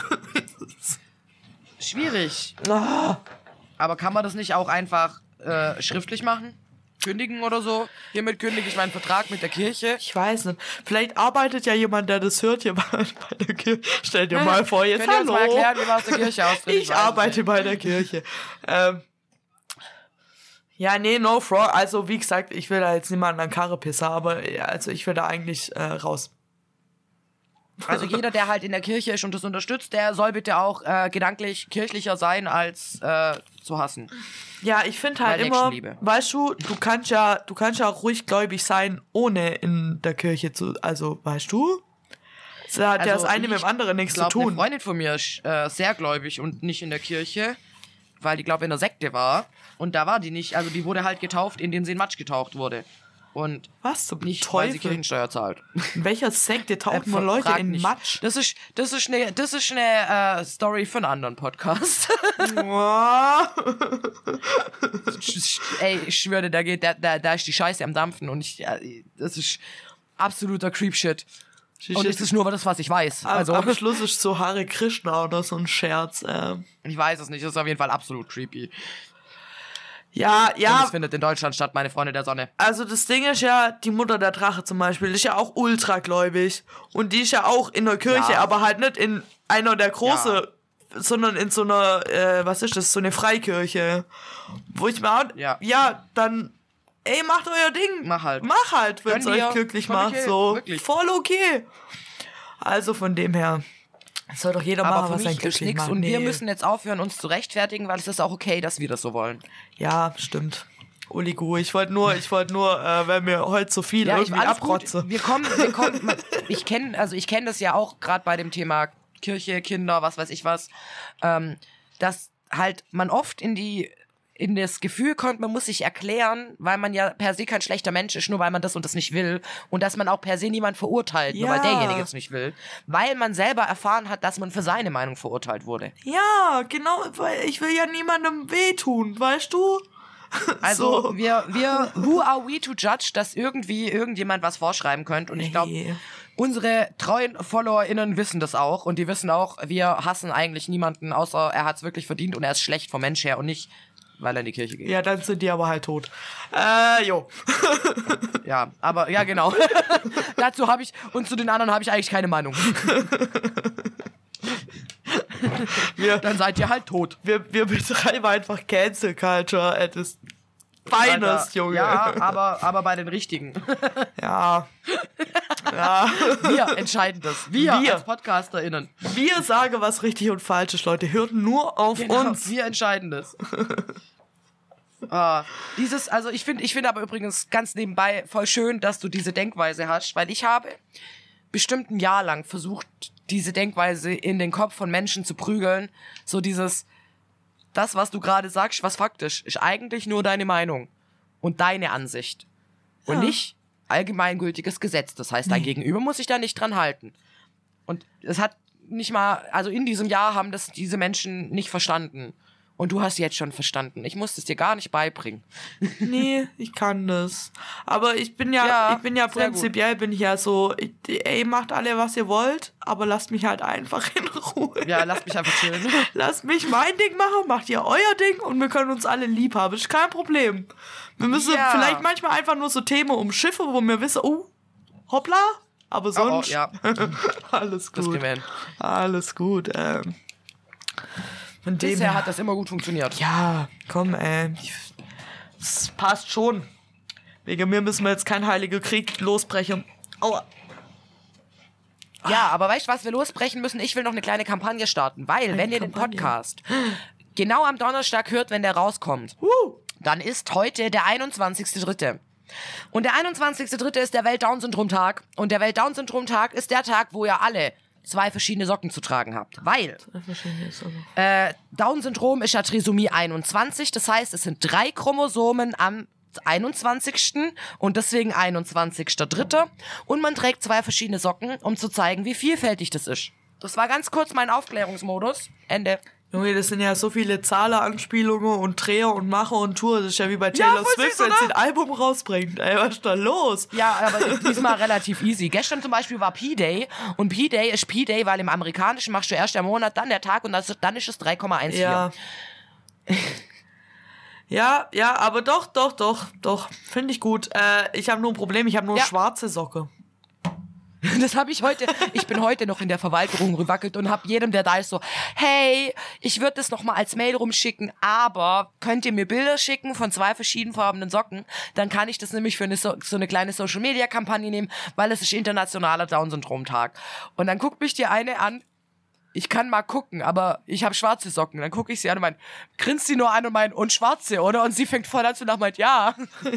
Schwierig. Aber kann man das nicht auch einfach äh, schriftlich machen? Kündigen oder so. Hiermit kündige ich meinen Vertrag mit der Kirche. Ich weiß nicht. Vielleicht arbeitet ja jemand, der das hört hier bei, bei der Kirche. Stell dir mal vor, jetzt Könnt ihr hallo. uns mal erklären, wie man aus der Kirche austritt? Ich, ich arbeite bei der Kirche. ähm, ja, nee, no fraud. Also, wie gesagt, ich will da jetzt niemanden an Karre pissen, aber ja, also ich will da eigentlich äh, raus. Also jeder, der halt in der Kirche ist und das unterstützt, der soll bitte auch äh, gedanklich kirchlicher sein, als äh, zu hassen. Ja, ich finde halt Weil immer, Nächstenliebe. weißt du, du kannst ja, du kannst ja auch ruhig gläubig sein, ohne in der Kirche zu, also, weißt du? Das hat ja Also das eine ich mit dem anderen nichts zu glaub, tun. Eine Freundin von mir ist äh, sehr gläubig und nicht in der Kirche, weil die, glaube ich, in der Sekte war. Und da war die nicht, also die wurde halt getauft, indem sie in Matsch getaucht wurde. Und Was zum nicht, Teufel? weil sie Kirchensteuer zahlt. In welcher Sekte tauchen Äh, nur Leute frag in nicht. Matsch? Das ist, das ist eine, das ist eine äh, Story für einen anderen Podcast. Ey, ich schwöre, da geht, da, da, da ist die Scheiße am Dampfen und ich, äh, das ist absoluter Creepshit. Und es ist nur das, was ich weiß. Am, Also, am Schluss ist so Hare Krishna oder so ein Scherz. Äh. Ich weiß es nicht, das ist auf jeden Fall absolut creepy. Ja, ja. Und es findet in Deutschland statt, meine Freunde der Sonne. Also das Ding ist ja, die Mutter der Drache zum Beispiel, die ist ja auch ultragläubig. Und die ist ja auch in der Kirche, Ja. aber halt nicht in einer der großen, ja. sondern in so einer, äh, was ist das, so eine Freikirche. Wo ich mir auch, Ja. ja, dann, ey, macht euer Ding. Mach halt. Mach halt, wenn es Gönn dir. euch glücklich Voll macht. okay, So, wirklich. voll okay. Also von dem her, soll doch jeder Aber machen, für was mich ein ist glücklich nix macht. und Nee. wir müssen jetzt aufhören, uns zu rechtfertigen, weil es ist auch okay, dass wir das so wollen. Ja, stimmt. Uligu, ich wollte nur, ich wollte nur, äh, wenn mir heute so viel Ja, ich irgendwie alles abrotze. gut. Wir kommen, wir kommen. man- Ich kenne, also ich kenne das ja auch gerade bei dem Thema Kirche, Kinder, was weiß ich was, ähm, dass halt man oft in die in das Gefühl kommt, man muss sich erklären, weil man ja per se kein schlechter Mensch ist, nur weil man das und das nicht will. Und dass man auch per se niemand verurteilt, Ja. nur weil derjenige es nicht will. Weil man selber erfahren hat, dass man für seine Meinung verurteilt wurde. Ja, genau, weil ich will ja niemandem wehtun, weißt du? Also So. wir, wir, who are we to judge, dass irgendwie irgendjemand was vorschreiben könnte? Und ich glaube, Nee. unsere treuen FollowerInnen wissen das auch. Und die wissen auch, wir hassen eigentlich niemanden, außer er hat es wirklich verdient und er ist schlecht vom Mensch her und nicht, weil er in die Kirche geht. Ja, dann sind die aber halt tot. Äh, jo. Ja, aber ja, genau. Dazu habe ich, und zu den anderen habe ich eigentlich keine Meinung. Wir, Dann seid ihr halt tot. wir, wir betreiben einfach Cancel Culture at its finest, Alter, Junge. Ja, aber, aber bei den Richtigen. Ja. Ja. Wir entscheiden das. Wir, Wir. als PodcasterInnen. Wir sagen, was richtig und falsch ist, Leute. Hört nur auf Genau, uns. wir entscheiden das. Ah, dieses, also ich finde, ich finde aber übrigens ganz nebenbei voll schön, dass du diese Denkweise hast, weil ich habe bestimmt ein Jahr lang versucht, diese Denkweise in den Kopf von Menschen zu prügeln. So dieses, das, was du gerade sagst, was faktisch, ist eigentlich nur deine Meinung und deine Ansicht. Und Ja. nicht allgemeingültiges Gesetz. Das heißt, dein Gegenüber muss sich da nicht dran halten. Und es hat nicht mal, also in diesem Jahr haben das diese Menschen nicht verstanden. Und du hast jetzt schon verstanden. Ich musste es dir gar nicht beibringen. Nee, ich kann das. Aber ich bin ja, Ja, ich bin ja sehr prinzipiell, bin ich ja so, ich, ey, macht alle, was ihr wollt, aber lasst mich halt einfach in Ruhe. Ja, lass mich einfach chillen. Lasst mich mein Ding machen, macht ihr euer Ding und wir können uns alle lieb haben. Ist kein Problem. Wir müssen Ja. vielleicht manchmal einfach nur so Themen um Schiffe, wo wir wissen, oh, hoppla, aber sonst Oh, oh, ja, alles das gut. kriegen wir hin. Alles gut. Ähm, von dem Bisher her, hat das immer gut funktioniert. ja, komm, ey. Es passt schon. Wegen mir müssen wir jetzt keinen heiligen Krieg losbrechen. Aua. Ja, aber weißt du, was wir losbrechen müssen? Ich will noch eine kleine Kampagne starten, weil, wenn ihr den Kampagne. Podcast genau am Donnerstag hört, wenn der rauskommt, Uh. dann ist heute der einundzwanzigster dritte Und der einundzwanzigster dritte ist der Welt-Down-Syndrom-Tag. Und der Welt-Down-Syndrom-Tag ist der Tag, wo ihr alle zwei verschiedene Socken zu tragen habt. Weil äh, Down-Syndrom ist ja Trisomie einundzwanzig. Das heißt, es sind drei Chromosomen am einundzwanzigsten und deswegen einundzwanzigster dritter Und man trägt zwei verschiedene Socken, um zu zeigen, wie vielfältig das ist. Das war ganz kurz mein Aufklärungsmodus. Ende. Junge, das sind ja so viele Zahler-Anspielungen und Dreher und Macher und Tour. Das ist ja wie bei Ja, Taylor voll Swift, süß, wenn sie oder? ein Album rausbringt. Ey, was ist da los? Ja, aber diesmal relativ easy. Gestern zum Beispiel war P-Day und P-Day ist P-Day, weil im Amerikanischen machst du erst der Monat, dann der Tag und das, dann ist es drei Komma vierzehn. Ja. Ja, ja, aber doch, doch, doch, doch. Finde ich gut. Äh, ich habe nur ein Problem, ich habe nur Ja. schwarze Socke. Das habe ich heute, ich bin heute noch in der Verwaltung gewackelt und habe jedem, der da ist, so, hey, ich würde das noch mal als Mail rumschicken, aber könnt ihr mir Bilder schicken von zwei verschiedenfarbenen Socken? Dann kann ich das nämlich für eine so, so eine kleine Social-Media-Kampagne nehmen, weil es ist internationaler Down-Syndrom-Tag. Und dann guckt mich die eine an, ich kann mal gucken, aber ich habe schwarze Socken. Dann gucke ich sie an und mein, grinst sie nur an und mein, und schwarze, oder? Und sie fängt voll an zu lachen, meint, ja.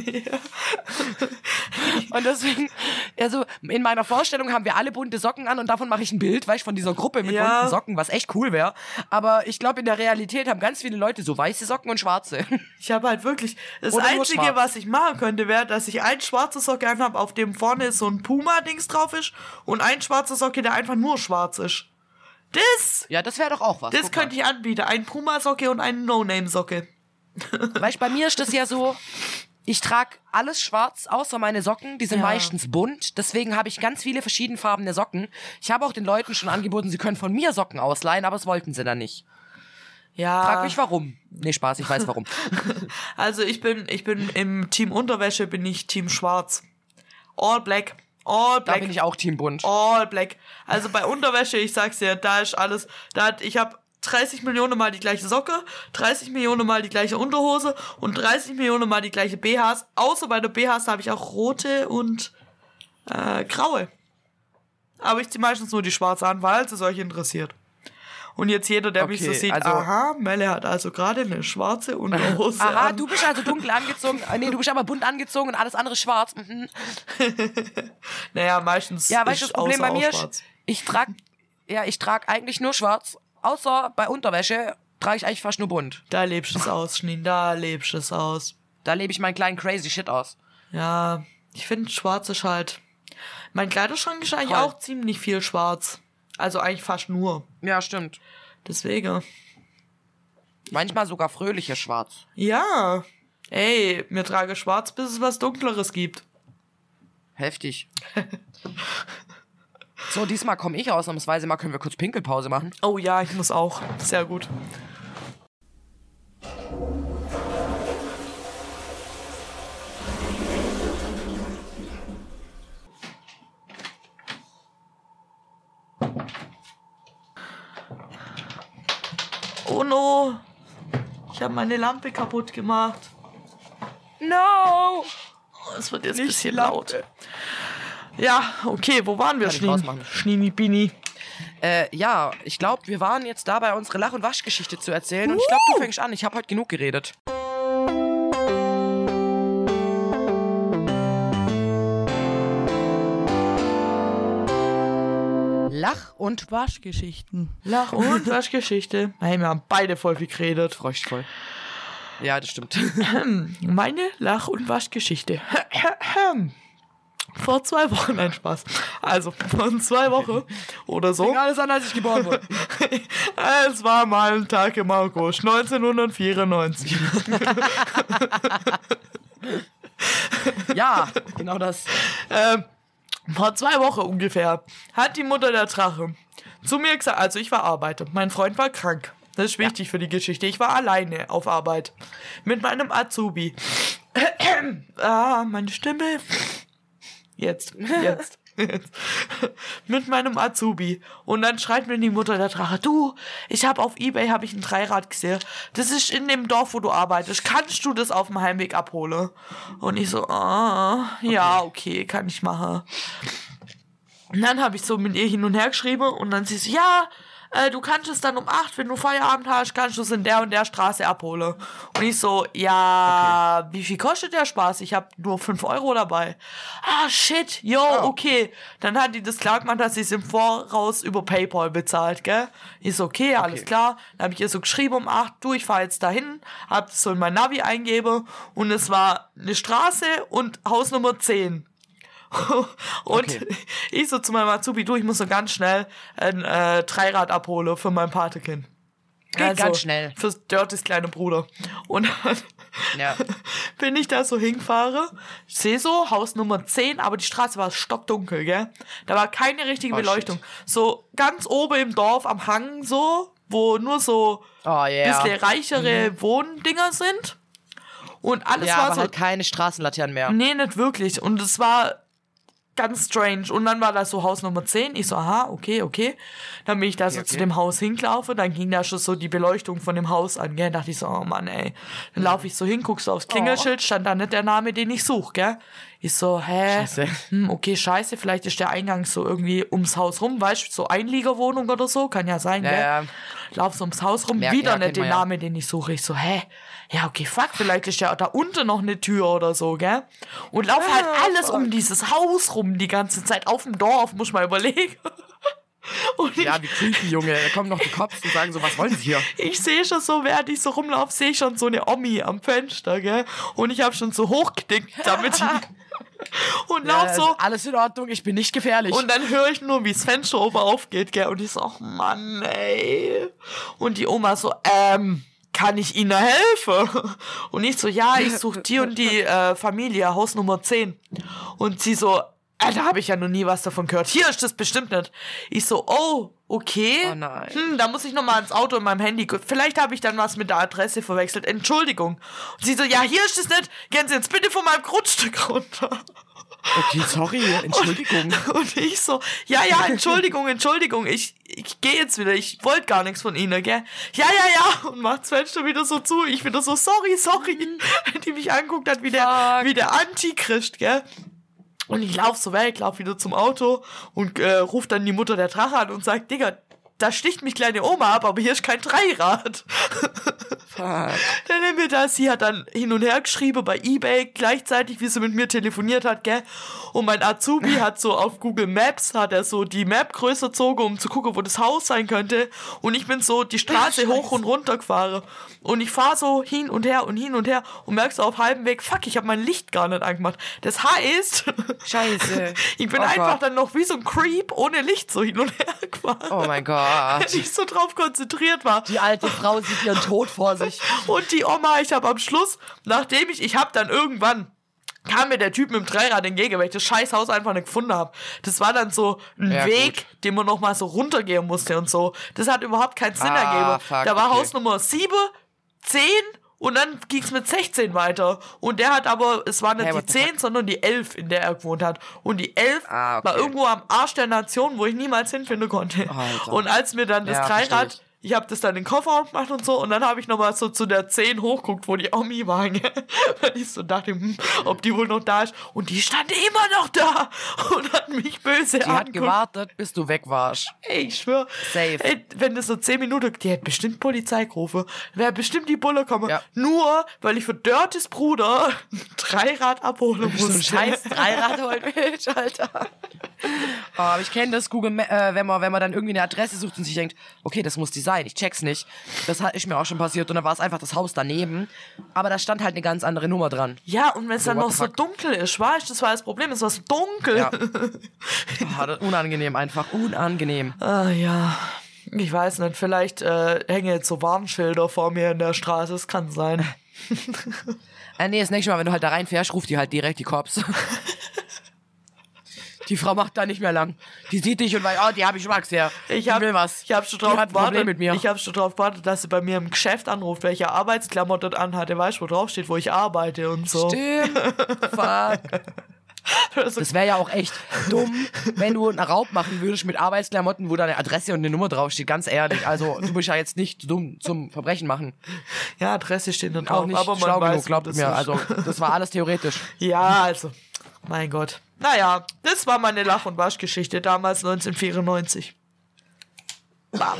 Und deswegen, also in meiner Vorstellung haben wir alle bunte Socken an und davon mache ich ein Bild, weißt du, von dieser Gruppe mit Ja. bunten Socken, was echt cool wäre. Aber ich glaube, in der Realität haben ganz viele Leute so weiße Socken und schwarze. Ich habe halt wirklich, das Oder nur Einzige, schwarz. was ich machen könnte, wäre, dass ich ein schwarze Socke anhabe, auf dem vorne so ein Puma-Dings drauf ist und ein schwarzer Socke, der einfach nur schwarz ist. Das, Ja, das wäre doch auch was. das Guck könnte mal. ich anbieten. Ein Puma-Socke und eine No-Name-Socke. Weißt du, bei mir ist das ja so, ich trage alles schwarz, außer meine Socken, die sind Ja. meistens bunt. Deswegen habe ich ganz viele verschiedenfarbene Socken. Ich habe auch den Leuten schon angeboten, sie können von mir Socken ausleihen, aber das wollten sie dann nicht. Ja. Frag mich warum. Nee, Spaß, ich weiß warum. Also ich bin, ich bin im Team Unterwäsche, bin ich Team Schwarz. All black. All Da black. bin ich auch Team bunt. All black. Also bei Unterwäsche, ich sag's dir, da ist alles, da hat, ich habe dreißig Millionen mal die gleiche Socke, dreißig Millionen mal die gleiche Unterhose und dreißig Millionen mal die gleiche B Hs. Außer bei der B Hs habe ich auch rote und äh, graue. Aber ich ziehe meistens nur die schwarze an, weil es euch interessiert. Und jetzt jeder, der mich so Okay, sieht, also- aha, Melle hat also gerade eine schwarze Unterhose Aha, an. du bist also dunkel angezogen. Äh, Nee, du bist aber bunt angezogen und alles andere schwarz. Mhm. Naja, meistens Ja, weißt du, ist das Problem außer bei mir auch ist, schwarz. ich trage ja, ich trage eigentlich nur schwarz, außer bei Unterwäsche trage ich eigentlich fast nur bunt. Da lebst du es aus, Schneen, da lebst du es aus. Da lebe ich meinen kleinen crazy Shit aus. Ja, ich finde schwarz ist halt... Mein Kleiderschrank ist eigentlich Voll. auch ziemlich viel schwarz. Also eigentlich fast nur. Ja, stimmt. Deswegen. Manchmal sogar fröhliches Schwarz. Ja. Ey, mir trage schwarz, bis es was Dunkleres gibt. Heftig. So, diesmal komme ich ausnahmsweise mal. Können wir kurz Pinkelpause machen? Oh ja, ich muss auch. Sehr gut. Oh no. Ich habe meine Lampe kaputt gemacht. No! Oh, es wird jetzt ein Nicht bisschen die Lampe. laut. Ja, okay, wo waren wir, Kann ich Schneen? rausmachen. Schneeni Bini. Äh, ja, ich glaube, wir waren jetzt dabei, unsere Lach- und Waschgeschichte zu erzählen. Und ich glaube, du fängst an. Ich habe heute genug geredet. Lach- und Waschgeschichten. Lach- und Waschgeschichte. Hey, wir haben beide voll viel geredet. Voll. Ja, das stimmt. Meine Lach- und Waschgeschichte. Vor zwei Wochen, nein, Spaß. Also, vor zwei Wochen oder so. Fing alles an, als ich geboren wurde. Es war mal ein Tag im August neunzehnhundertvierundneunzig. Ja, genau das. ähm, vor zwei Wochen ungefähr hat die Mutter der Drache zu mir gesagt, also ich war arbeiten, mein Freund war krank. Das ist wichtig für die Geschichte. Ich war alleine auf Arbeit mit meinem Azubi. ah, meine Stimme. Jetzt, jetzt, jetzt. Mit meinem Azubi. Und dann schreit mir die Mutter der Drache, du, ich habe auf eBay hab ich ein Dreirad gesehen. Das ist in dem Dorf, wo du arbeitest. Kannst du das auf dem Heimweg abholen? Und ich so, ah, ja, okay, kann ich machen. Und dann habe ich so mit ihr hin und her geschrieben und dann sie so, ja, äh, du kannst es dann um acht, wenn du Feierabend hast, kannst du es in der und der Straße abholen. Und ich so, ja, okay. Wie viel kostet der Spaß? Ich habe nur fünf Euro dabei. Ah, shit, yo, oh. okay. Dann hat die das klar gemacht, dass sie es im Voraus über PayPal bezahlt, gell? Ich so, okay, alles okay. klar. Dann habe ich ihr so geschrieben um acht, du, ich fahre jetzt dahin, hab das so in mein Navi eingebe und es war eine Straße und Hausnummer zehn. Und okay. ich so zu meinem Azubi, du, ich muss so ganz schnell ein äh, Dreirad abholen für mein Patekind. Geht also, ganz schnell. Fürs Dirtys kleine Bruder. Und dann ja. bin ich da so hingefahren, sehe so, Haus Nummer zehn, aber die Straße war stockdunkel, gell? Da war keine richtige oh, Beleuchtung. Shit. So ganz oben im Dorf am Hang so, wo nur so oh, yeah. bisschen reichere mhm. Wohndinger sind. Und alles ja, war aber so... halt keine Straßenlaternen mehr. Nee, nicht wirklich. Und es war... ganz strange. Und dann war das so Haus Nummer zehn. Ich so, aha, okay, okay. Dann bin ich da so okay. zu dem Haus hingelaufen. Dann ging da schon so die Beleuchtung von dem Haus an, gell. Dann dachte ich so, oh Mann, ey. Dann laufe ich so hin, guck so aufs Klingelschild, stand da nicht der Name, den ich suche, gell. Ich so, hä? Scheiße. Hm, okay, scheiße, vielleicht ist der Eingang so irgendwie ums Haus rum, weißt du, so Einliegerwohnung oder so, kann ja sein, ja, gell. Ja. Lauf so ums Haus rum, Merk, wieder ja, nicht den ja. Namen, den ich suche. Ich so, hä? Ja, okay, fuck, vielleicht ist ja da unten noch eine Tür oder so, gell? Und lauf halt ah, alles fuck. um dieses Haus rum die ganze Zeit auf dem Dorf, muss ich mal überlegen. Und ja, wie creepy, Junge. Da kommen noch die Cops und sagen so, was wollen sie hier? Ich sehe schon so, während ich so rumlaufe, sehe ich schon so eine Omi am Fenster, gell? Und ich habe schon so hochgedickt, damit ich... Und lauf ja, so... Alles in Ordnung, ich bin nicht gefährlich. Und dann höre ich nur, wie das Fenster oben aufgeht, gell? Und ich so, oh Mann, ey. Und die Oma so, ähm... kann ich Ihnen helfen? Und ich so, ja, ich suche die und die äh, Familie, Haus Nummer zehn. Und sie so, äh, da habe ich ja noch nie was davon gehört. Hier ist das bestimmt nicht. Ich so, oh, okay. Oh nein. Hm, da muss ich noch mal ans Auto in meinem Handy. Vielleicht habe ich dann was mit der Adresse verwechselt. Entschuldigung. Und sie so, ja, hier ist es nicht. Gehen Sie jetzt bitte von meinem Grundstück runter. Okay, sorry, Entschuldigung. Und, und ich so, ja, ja, Entschuldigung, Entschuldigung, ich, ich gehe jetzt wieder, ich wollte gar nichts von Ihnen, gell? Ja, ja, ja, und macht das Fenster wieder so zu, ich wieder so, sorry, sorry, die mich anguckt hat wie der, wie der Antichrist, gell? Und ich lauf so weg, lauf wieder zum Auto und äh, ruf dann die Mutter der Drache an und sagt, Digga, da sticht mich kleine Oma ab, aber hier ist kein Dreirad. Fuck. Dann nehmen wir das. Sie hat dann hin und her geschrieben bei eBay, gleichzeitig, wie sie mit mir telefoniert hat, gell. Und mein Azubi hat so auf Google Maps, hat er so die Map größer gezogen, um zu gucken, wo das Haus sein könnte. Und ich bin so die Straße hoch und runter gefahren. Und ich fahre so hin und her und hin und her und merkst so auf halbem Weg, fuck, ich habe mein Licht gar nicht angemacht. Das heißt, Scheiße. ich bin Oh einfach Gott. dann noch wie so ein Creep ohne Licht so hin und her gefahren. Oh mein Gott. Weil ich so drauf konzentriert war. Die alte Frau sieht ihren Tod vor sich. Und die Oma, ich habe am Schluss, nachdem ich, ich habe dann irgendwann, kam mir der Typ mit dem Dreirad entgegen, weil ich das scheiß Haus einfach nicht gefunden habe. Das war dann so ein Ja, Weg, gut. den man nochmal so runtergehen musste und so. Das hat überhaupt keinen Sinn Ah, ergeben. fuck, Da war okay. Hausnummer sieben, zehn und dann ging's mit sechzehn weiter. Und der hat aber, es war nicht Hey, die what the zehn, sondern die elf, in der er gewohnt hat. Und die elf Ah, okay. war irgendwo am Arsch der Nation, wo ich niemals hinfinden konnte. Alter. Und als mir dann das Ja, versteh Dreirad... ich. Ich habe das dann in den Kofferraum gemacht und so und dann habe ich nochmal so zu der zehn hochguckt, wo die Omi war. Gell? Weil ich so dachte, hm, ob die wohl noch da ist. Und die stand immer noch da und hat mich böse Die hat angeguckt. gewartet, bis du weg warst. Ey, ich schwör. Safe. Ey, wenn das so zehn Minuten, die hätte bestimmt Polizei gerufen. Wäre bestimmt die Bulle kommen. Ja. Nur, weil ich für Dörtes Bruder ein Dreirad abholen So ein musste. scheiß Dreirad holen willst, Alter. Oh, aber ich kenne das Google, Ma- äh, wenn man, wenn man dann irgendwie eine Adresse sucht und sich denkt, okay, das muss die sein, ich check's nicht. Das hat- ist mir auch schon passiert und dann war es einfach das Haus daneben. Aber da stand halt eine ganz andere Nummer dran. Ja, und wenn es dann what noch the so fuck? dunkel ist, weißt du, das war das Problem, es war so dunkel. Ja. Oh, das- unangenehm einfach, unangenehm. Ah, ja. Ich weiß nicht, vielleicht äh, hängen jetzt so Warnschilder vor mir in der Straße, das kann sein. Äh, nee, das nächste Mal, wenn du halt da reinfährst, ruft die halt direkt die Cops. Die Frau macht da nicht mehr lang. Die sieht dich und weiß, oh, die habe ich schon mal gesehen. Ich Die hab, will was. Ich hab schon Die drauf hat ein Problem gewartet, mit mir. ich hab schon drauf gewartet, dass sie bei mir im Geschäft anruft, welche Arbeitsklamotten dort anhatte, weißt du, wo drauf steht, wo ich arbeite und so. Stimmt. Fuck. Also, Das wäre ja auch echt dumm, wenn du einen Raub machen würdest mit Arbeitsklamotten, wo deine Adresse und eine Nummer draufsteht. Ganz ehrlich. Also, du bist ja jetzt nicht dumm zum Verbrechen machen. ja, Adresse steht nicht Auch drauf, nicht aber man schlau weiß, genug, wo glaubt das mir. ist. Also, das war alles theoretisch. Ja, also, mein Gott. Naja, das war meine Lach- und Waschgeschichte damals neunzehnhundertvierundneunzig. Bam.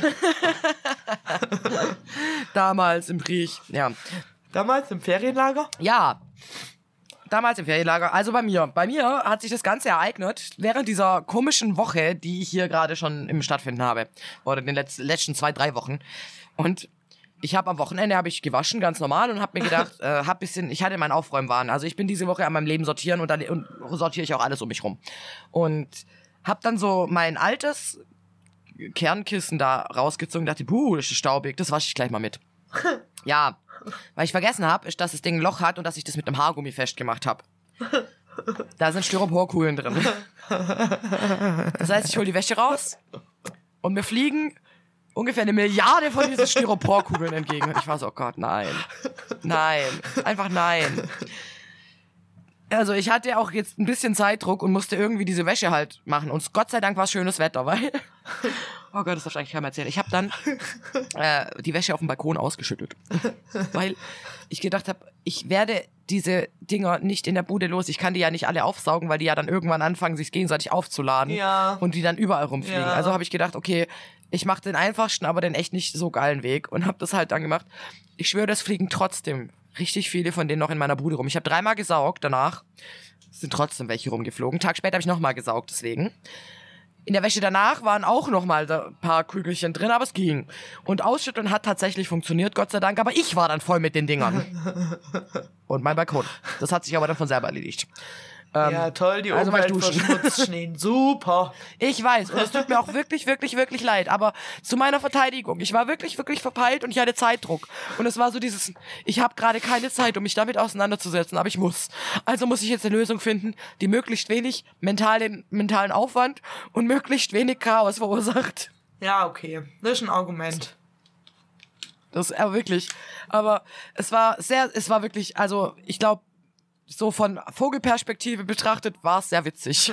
Damals im Krieg. Ja. Damals im Ferienlager? Ja. Damals im Ferienlager. Also bei mir. Bei mir hat sich das Ganze ereignet während dieser komischen Woche, die ich hier gerade schon im Stattfinden habe. Oder in den letzten, letzten zwei, drei Wochen. Und ich habe am Wochenende habe ich gewaschen, ganz normal, und habe mir gedacht, äh, hab bisschen, ich hatte meinen Aufräumwahn. Also ich bin diese Woche an meinem Leben sortieren und dann und sortiere ich auch alles um mich rum. Und habe dann so mein altes Kernkissen da rausgezogen und dachte, puh, das ist staubig, das wasche ich gleich mal mit. Ja, weil ich vergessen habe, ist, dass das Ding ein Loch hat und dass ich das mit einem Haargummi festgemacht habe. Da sind Styroporkugeln drin. Das heißt, ich hole die Wäsche raus und mir fliegen ungefähr eine Milliarde von diesen Styroporkugeln entgegen. Und ich war so, oh Gott, nein. Nein. Einfach nein. Also ich hatte auch jetzt ein bisschen Zeitdruck und musste irgendwie diese Wäsche halt machen. Und Gott sei Dank war es schönes Wetter, weil... Oh Gott, das darf ich eigentlich keinem erzählen. Ich habe dann äh, die Wäsche auf dem Balkon ausgeschüttet. Weil ich gedacht habe, ich werde diese Dinger nicht in der Bude los. Ich kann die ja nicht alle aufsaugen, weil die ja dann irgendwann anfangen, sich gegenseitig aufzuladen. Ja. Und die dann überall rumfliegen. Ja. Also habe ich gedacht, okay, ich mache den einfachsten, aber den echt nicht so geilen Weg. Und habe das halt dann gemacht. Ich schwöre, das fliegen trotzdem richtig viele von denen noch in meiner Bude rum. Ich habe dreimal gesaugt danach. Es sind trotzdem welche rumgeflogen. Einen Tag später habe ich nochmal gesaugt, deswegen. In der Wäsche danach waren auch noch mal ein paar Kügelchen drin, aber es ging. Und Ausschütteln hat tatsächlich funktioniert, Gott sei Dank. Aber ich war dann voll mit den Dingern. Und mein Balkon. Das hat sich aber dann von selber erledigt. Ähm, Ja, toll, die also war ich Umwelt duschen. verschmutzt, Schnee. Super. Ich weiß, und es tut mir auch wirklich, wirklich, wirklich leid. Aber zu meiner Verteidigung, ich war wirklich, wirklich verpeilt und ich hatte Zeitdruck. Und es war so dieses, ich habe gerade keine Zeit, um mich damit auseinanderzusetzen, aber ich muss. Also muss ich jetzt eine Lösung finden, die möglichst wenig mentalen, mentalen Aufwand und möglichst wenig Chaos verursacht. Ja, okay. Das ist ein Argument. Das ist ja wirklich. Aber es war sehr, es war wirklich, also ich glaube, so von Vogelperspektive betrachtet war es sehr witzig.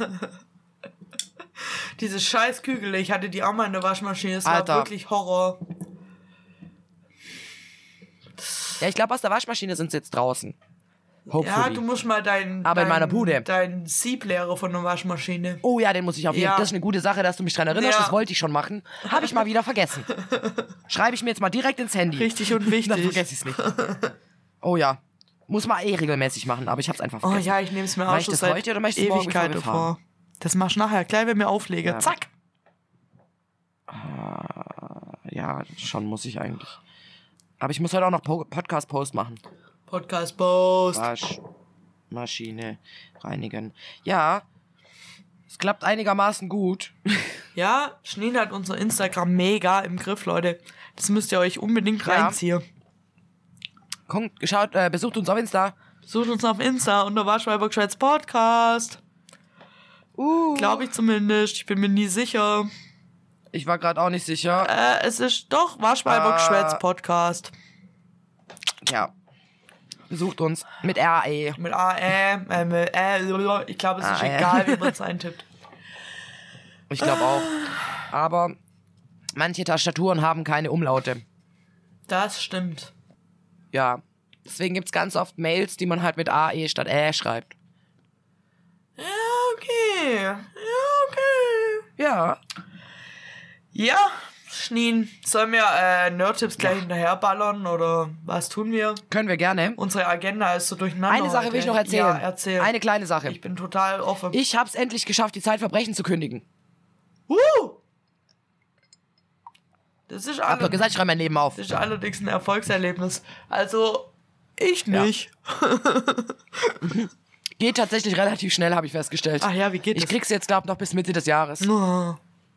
Diese scheiß Kügel, ich hatte die auch mal in der Waschmaschine, es Alter. war wirklich Horror. Ja, ich glaube, aus der Waschmaschine sind sie jetzt draußen. Hopefully. Ja, du musst mal deinen Aber in dein, meiner Bude. deinen Siebleere von der Waschmaschine. Oh ja, den muss ich auf jeden Fall. Ja. Das ist eine gute Sache, dass du mich dran erinnerst. Ja. Das wollte ich schon machen. Habe ich mal wieder vergessen. Schreibe ich mir jetzt mal direkt ins Handy. Richtig und wichtig. Dann vergesse ich es nicht. Oh ja. Muss man eh regelmäßig machen, aber ich hab's einfach Oh vergessen. ja, ich nehme es mir Mach auch ich schon das seit heute oder mach ich das morgen, Ewigkeiten bevor wir fahren? vor. Das machst du nachher, gleich wenn mir auflege. Ja. Zack. Ja, schon muss ich eigentlich. Aber ich muss heute auch noch po- Podcast-Post machen. Podcast-Post. Waschmaschine reinigen. Ja, es klappt einigermaßen gut. Ja, Schneen hat unser Instagram mega im Griff, Leute. Das müsst ihr euch unbedingt Ja. reinziehen. Kommt, schaut, äh, besucht uns auf Insta. Sucht uns auf Insta unter Waschweiber Geschwätz Podcast. Uh. Glaube ich zumindest. Ich bin mir nie sicher. Ich war gerade auch nicht sicher. Äh, es ist doch Waschweiber Äh. Geschwätz Podcast. Ja. Besucht uns mit R A E. Mit A, Ä, äh, mit Ä, ich glaube, es ist Ah, äh. egal, wie man es eintippt. Ich glaube auch. Aber manche Tastaturen haben keine Umlaute. Das stimmt. Ja. Deswegen gibt's ganz oft Mails, die man halt mit A E statt Ä schreibt. Ja, okay. Ja, okay. Ja. Ja, Schneen, sollen wir äh, Nerd-Tipps gleich hinterherballern oder was tun wir? Können wir gerne. Unsere Agenda ist so durcheinander. Eine Sache heute. will ich noch erzählen. Ja, erzähl. Eine kleine Sache. Ich bin total offen. Ich hab's endlich geschafft, die Zeitverbrechen zu kündigen. Uh! Das ist, Ich hab doch alle, gesagt, ich schreibe mein Leben auf. das ist allerdings ein Erfolgserlebnis. Also, ich nicht. Geht tatsächlich relativ schnell, habe ich festgestellt. Ach ja, wie geht Ich das? krieg's jetzt, glaub noch bis Mitte des Jahres. Oh.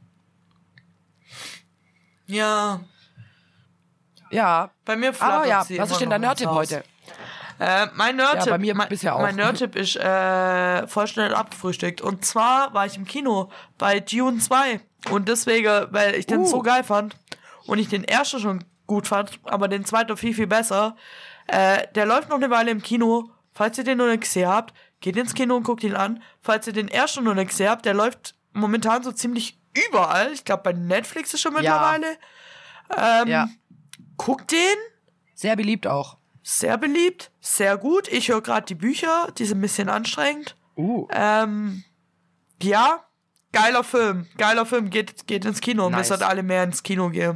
Ja, Ja. bei mir Aber flattert ja, sie was immer ist denn noch dein Nerd-Tipp ins Haus. heute? Äh, mein Nerd-Tipp, Ja, bei mir mein, bisher auch. mein Nerd-Tipp ist äh, voll schnell abgefrühstückt. Und zwar war ich im Kino bei Dune zwei. Und deswegen, weil ich den Uh. so geil fand und ich den ersten schon gut fand, aber den zweiten viel, viel besser. Äh, der läuft noch eine Weile im Kino. Falls ihr den noch nicht gesehen habt, geht ins Kino und guckt ihn an. Falls ihr den ersten noch nicht gesehen habt, der läuft momentan so ziemlich überall. Ich glaube, bei Netflix ist schon mittlerweile. Ähm, Ja. Guckt den. Sehr beliebt auch. Sehr beliebt, sehr gut. Ich höre gerade die Bücher, die sind ein bisschen anstrengend. Uh. Ähm, ja, geiler Film. Geiler Film, geht, geht ins Kino. Nice. Wir sollten alle mehr ins Kino gehen.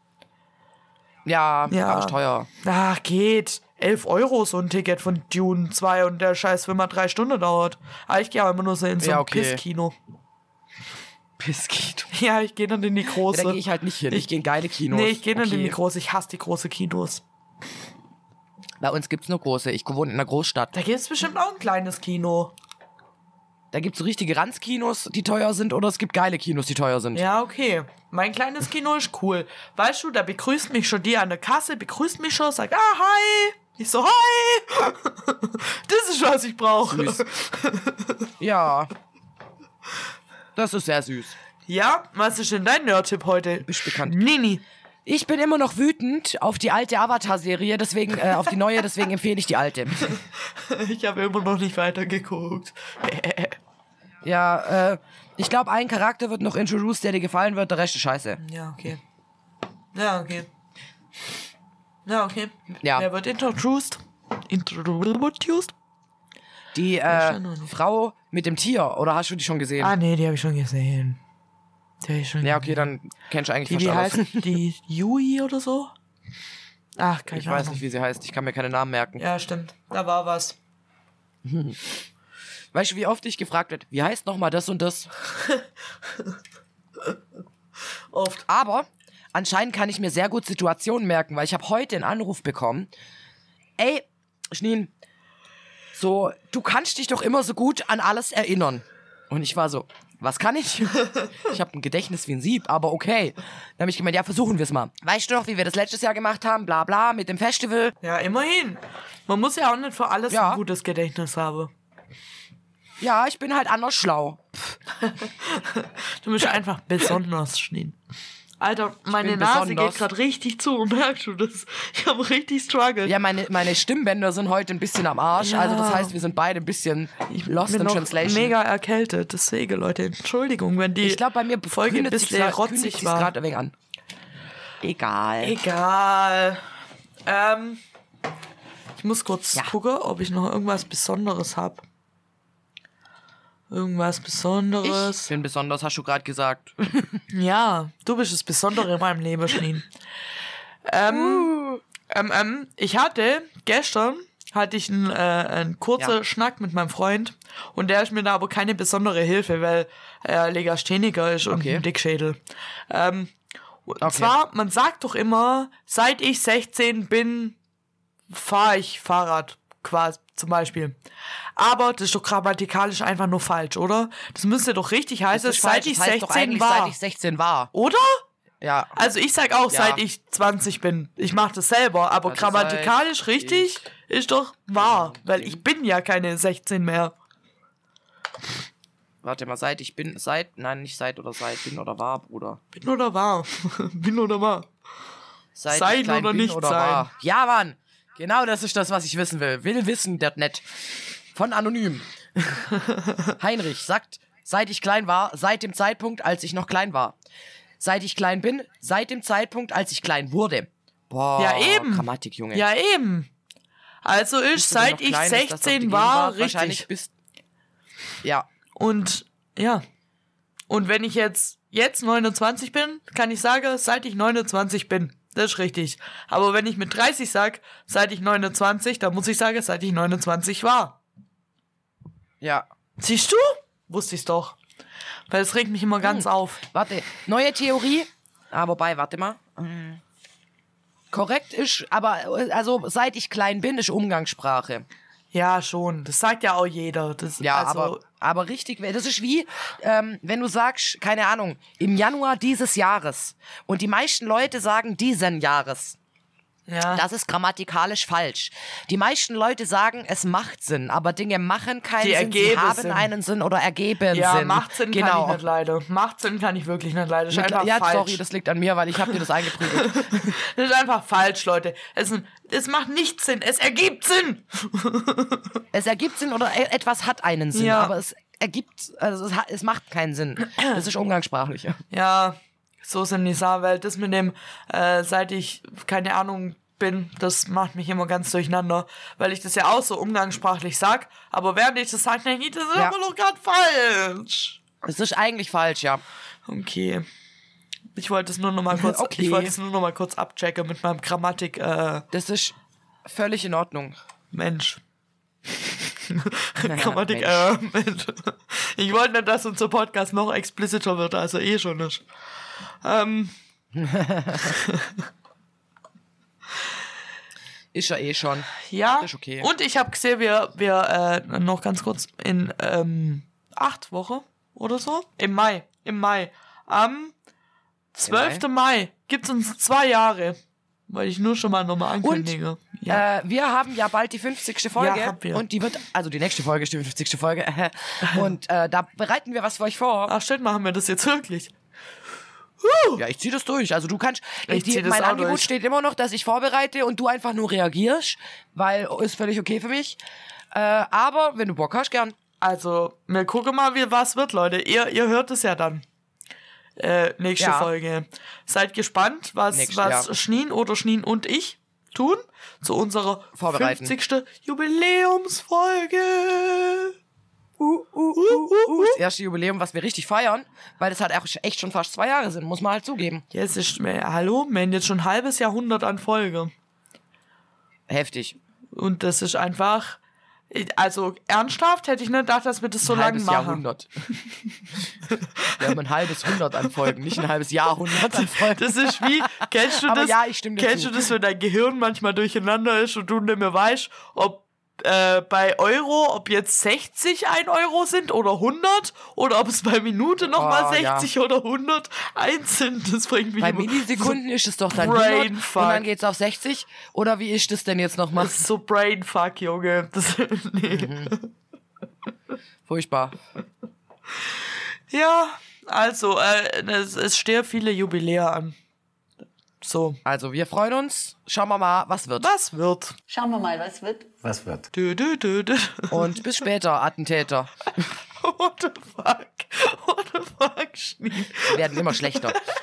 Ja, Ja. ganz teuer. Ach, geht. elf Euro so ein Ticket von Dune zwei und der scheiß Film hat drei Stunden dauert. Aber ich gehe aber immer nur so in so Ja, ein okay. Pisskino. Pisskino. Ja, ich gehe dann in die Ja, große. da gehe ich halt nicht hin. Ich, gehe in geile Kinos. nee, ich gehe dann okay. in die große. Ich hasse die große Kinos. Bei uns gibt's nur große. Ich wohne in einer Großstadt. Da gibt's bestimmt auch ein kleines Kino. Da gibt's so richtige Ranzkinos, die teuer sind, oder es gibt geile Kinos, die teuer sind. Ja, okay. Mein kleines Kino ist cool. Weißt du, da begrüßt mich schon die an der Kasse, begrüßt mich schon, sagt, ah, hi. Ich so, hi. Das ist, was ich brauche. Süß. Ja. Das ist sehr süß. Ja, was ist denn dein Nerd-Tipp heute? Bist bekannt. Nini. Ich bin immer noch wütend auf die alte Avatar-Serie, deswegen, äh, auf die neue, deswegen empfehle ich die alte. Ich habe immer noch nicht weitergeguckt. Ja, äh, ich glaube, ein Charakter wird noch introduced, der dir gefallen wird, der Rest ist scheiße. Ja, okay. Ja, okay. Ja, okay. Ja. Wer wird introduced? Introduced? Die, Ja, äh, schon noch nicht. Frau mit dem Tier, oder hast du die schon gesehen? Ah, nee, die habe ich schon gesehen. Die hab ich schon Ja, okay, dann kennst du eigentlich Die, fast wie alles. heißt die? Yui oder so? Ach, keine Ich Ahnung. weiß nicht, wie sie heißt. Ich kann mir keine Namen merken. Ja, stimmt. Da war was. Weißt du, wie oft ich gefragt wird, wie heißt nochmal das und das? Oft. Aber anscheinend kann ich mir sehr gut Situationen merken, weil ich habe heute einen Anruf bekommen. Ey, Schneen, so, du kannst dich doch immer so gut an alles erinnern. Und ich war so, was kann ich? Ich habe ein Gedächtnis wie ein Sieb, aber okay. Dann habe ich gemeint, ja, versuchen wir es mal. Weißt du noch, wie wir das letztes Jahr gemacht haben? Bla bla, mit dem Festival. Ja, immerhin. Man muss ja auch nicht für alles Ja. ein gutes Gedächtnis haben. Ja, ich bin halt anders schlau. Du bist einfach besonders, Schneen. Alter, meine bin Nase besonders. geht gerade richtig zu. Merkst du das? Ich habe richtig struggled. Ja, meine, meine Stimmbänder sind heute ein bisschen am Arsch. Ja. Also das heißt, wir sind beide ein bisschen lost bin in noch Translation. mega erkältet. Deswegen, Leute, Entschuldigung, wenn die Ich glaube, bei mir Folge ein kündigt sich's bisschen grad- kündigt rotzig sich's war. gerade ein wenig an. Egal. Egal. Ähm, Ich muss kurz Ja. gucken, ob ich noch irgendwas Besonderes habe. Irgendwas Besonderes. Ich bin besonders, hast du gerade gesagt. Ja, du bist das Besondere in meinem Leben, Schneen. Ähm, Uh. ähm, ähm, ich hatte, gestern hatte ich einen, äh, einen kurzen Ja. Schnack mit meinem Freund und der ist mir da aber keine besondere Hilfe, weil er Legastheniker ist und Okay. ein Dickschädel. Ähm, und Okay. zwar, man sagt doch immer, seit ich sechzehn bin, fahre ich Fahrrad, quasi, zum Beispiel. Aber das ist doch grammatikalisch einfach nur falsch, oder? Das müsste doch richtig heißen, Das ist seit falsch. ich Das heißt doch sechzehn eigentlich, war. seit ich sechzehn war. Oder? Ja. Also ich sag auch, Ja. seit ich zwanzig bin. Ich mache das selber, aber Also grammatikalisch seit richtig ist doch wahr, weil ich bin ja keine sechzehn mehr. Warte mal, seit ich bin, seit, nein, nicht seit oder seit, bin oder war, Bruder. Bin oder wahr? bin oder wahr? Seit Sein ich klein oder bin nicht oder sein? war. Ja, Mann. Genau das ist das, was ich wissen will. Will wissen, der net. Von Anonym. Heinrich sagt, seit ich klein war, seit dem Zeitpunkt, als ich noch klein war. Seit ich klein bin, seit dem Zeitpunkt, als ich klein wurde. Boah, Ja, eben. Grammatik, Junge. Ja, eben. Also ist, Bist du denn seit noch ich klein? Ist das doch die sechzehn war, Gegenwart? Wahrscheinlich richtig. bist. Ja. Und, ja. Und wenn ich jetzt, jetzt neunundzwanzig bin, kann ich sagen, seit ich neunundzwanzig bin. Das ist richtig. Aber wenn ich mit dreißig sag, seit ich neunundzwanzig, dann muss ich sagen, seit ich neunundzwanzig war. Ja. Siehst du? Wusste ich's doch. Weil es regt mich immer ganz Hm. auf. Warte, neue Theorie. Ah, wobei, warte mal. Hm. Korrekt ist, aber also seit ich klein bin, ist Umgangssprache. Ja, schon. Das sagt ja auch jeder. Das, Ja, also, aber, aber richtig, das ist wie, ähm, wenn du sagst, keine Ahnung, im Januar dieses Jahres und die meisten Leute sagen diesen Jahres. ja. Das ist grammatikalisch falsch. Die meisten Leute sagen, es macht Sinn, aber Dinge machen keinen Die Sinn, sie ergeben haben Sinn. einen Sinn oder ergeben ja, Sinn. macht Sinn kann genau. ich nicht leider. Macht Sinn kann ich wirklich nicht leider. Das ist einfach Ja, falsch. sorry, das liegt an mir, weil ich habe dir das eingeprügelt. Das ist einfach falsch, Leute. Es, es macht nicht Sinn. Es ergibt Sinn. Es ergibt Sinn oder e- etwas hat einen Sinn, Ja. aber es ergibt, also es, ha- es macht keinen Sinn. Das ist umgangssprachlich. Ja, so sind die Sachen, weil das mit dem, äh, seit ich, keine Ahnung, bin, das macht mich immer ganz durcheinander, weil ich das ja auch so umgangssprachlich sag, aber während ich das sage, denke ich, das ist Ja. aber doch gerade falsch. Das ist eigentlich falsch, ja. Okay. Ich wollte es nur noch mal kurz, Okay. ich wollte es nur noch mal kurz abchecken mit meinem Grammatik, äh, Das ist völlig in Ordnung. Mensch. Grammatik, Mensch. äh, Mensch. Ich wollte nicht, dass unser Podcast noch expliziter wird, also eh schon nicht. Ähm, Ist ja eh schon. ja. Ist okay. Und ich habe gesehen, wir, wir äh, noch ganz kurz in ähm, acht Wochen oder so, im Mai, im Mai, am zwölften Mai gibt's uns zwei Jahre, weil ich nur schon mal nochmal ankündige. Ja. Äh, wir haben ja bald die fünfzigste Folge. Ja, haben wir. Und die wird, also die nächste Folge ist die fünfzigste Folge. Und äh, da bereiten wir was für euch vor. Ach shit, machen wir das jetzt wirklich? Ja, ich zieh das durch. Also du kannst, Ich die, zieh das mein auch Angebot durch. steht immer noch, dass ich vorbereite und du einfach nur reagierst, weil ist völlig okay für mich. Äh, aber wenn du Bock hast, gern. Also, wir gucken mal, wie was wird, Leute. Ihr, ihr hört es ja dann. Äh, nächste Ja. Folge. Seid gespannt, was, Nächste, was ja. Schneen oder Schneen und ich tun zu unserer Vorbereiten. fünfzigsten Jubiläumsfolge. Uh, uh, uh, uh, das erste Jubiläum, was wir richtig feiern, weil das halt auch echt schon fast zwei Jahre sind, muss man halt zugeben. Ja, es ist, äh, hallo, wir haben jetzt schon ein halbes Jahrhundert an Folge. Heftig. Und das ist einfach, also ernsthaft hätte ich nicht gedacht, dass wir das so Ein lange halbes machen. Jahrhundert. Wir haben ein halbes Hundert an Folgen, nicht ein halbes Jahrhundert an Folgen. Das ist wie, kennst du Aber das? ja, ich stimme dir Kennst zu. du das, wenn dein Gehirn manchmal durcheinander ist und du nicht mehr weißt, ob äh, bei Euro, ob jetzt sechzig ein Euro sind oder hundert oder ob es bei Minute nochmal Oh, ja. sechzig oder hundert eins sind. Das bringt mich Bei immer Millisekunden ist es doch dann Brain hundert fuck. und dann geht's auf sechzig. Oder wie ist das denn jetzt nochmal? Das ist so Brainfuck, Junge. Das, nee. Mhm. Furchtbar. Ja, also, äh, es, es stehen viele Jubiläe an. So. Also, wir freuen uns. Schauen wir mal, was wird. Was wird? Schauen wir mal, was wird. Was wird? Dö, dö, dö, dö. Und bis später, Attentäter. What the fuck? What the fuck, Schnee? Werden immer schlechter.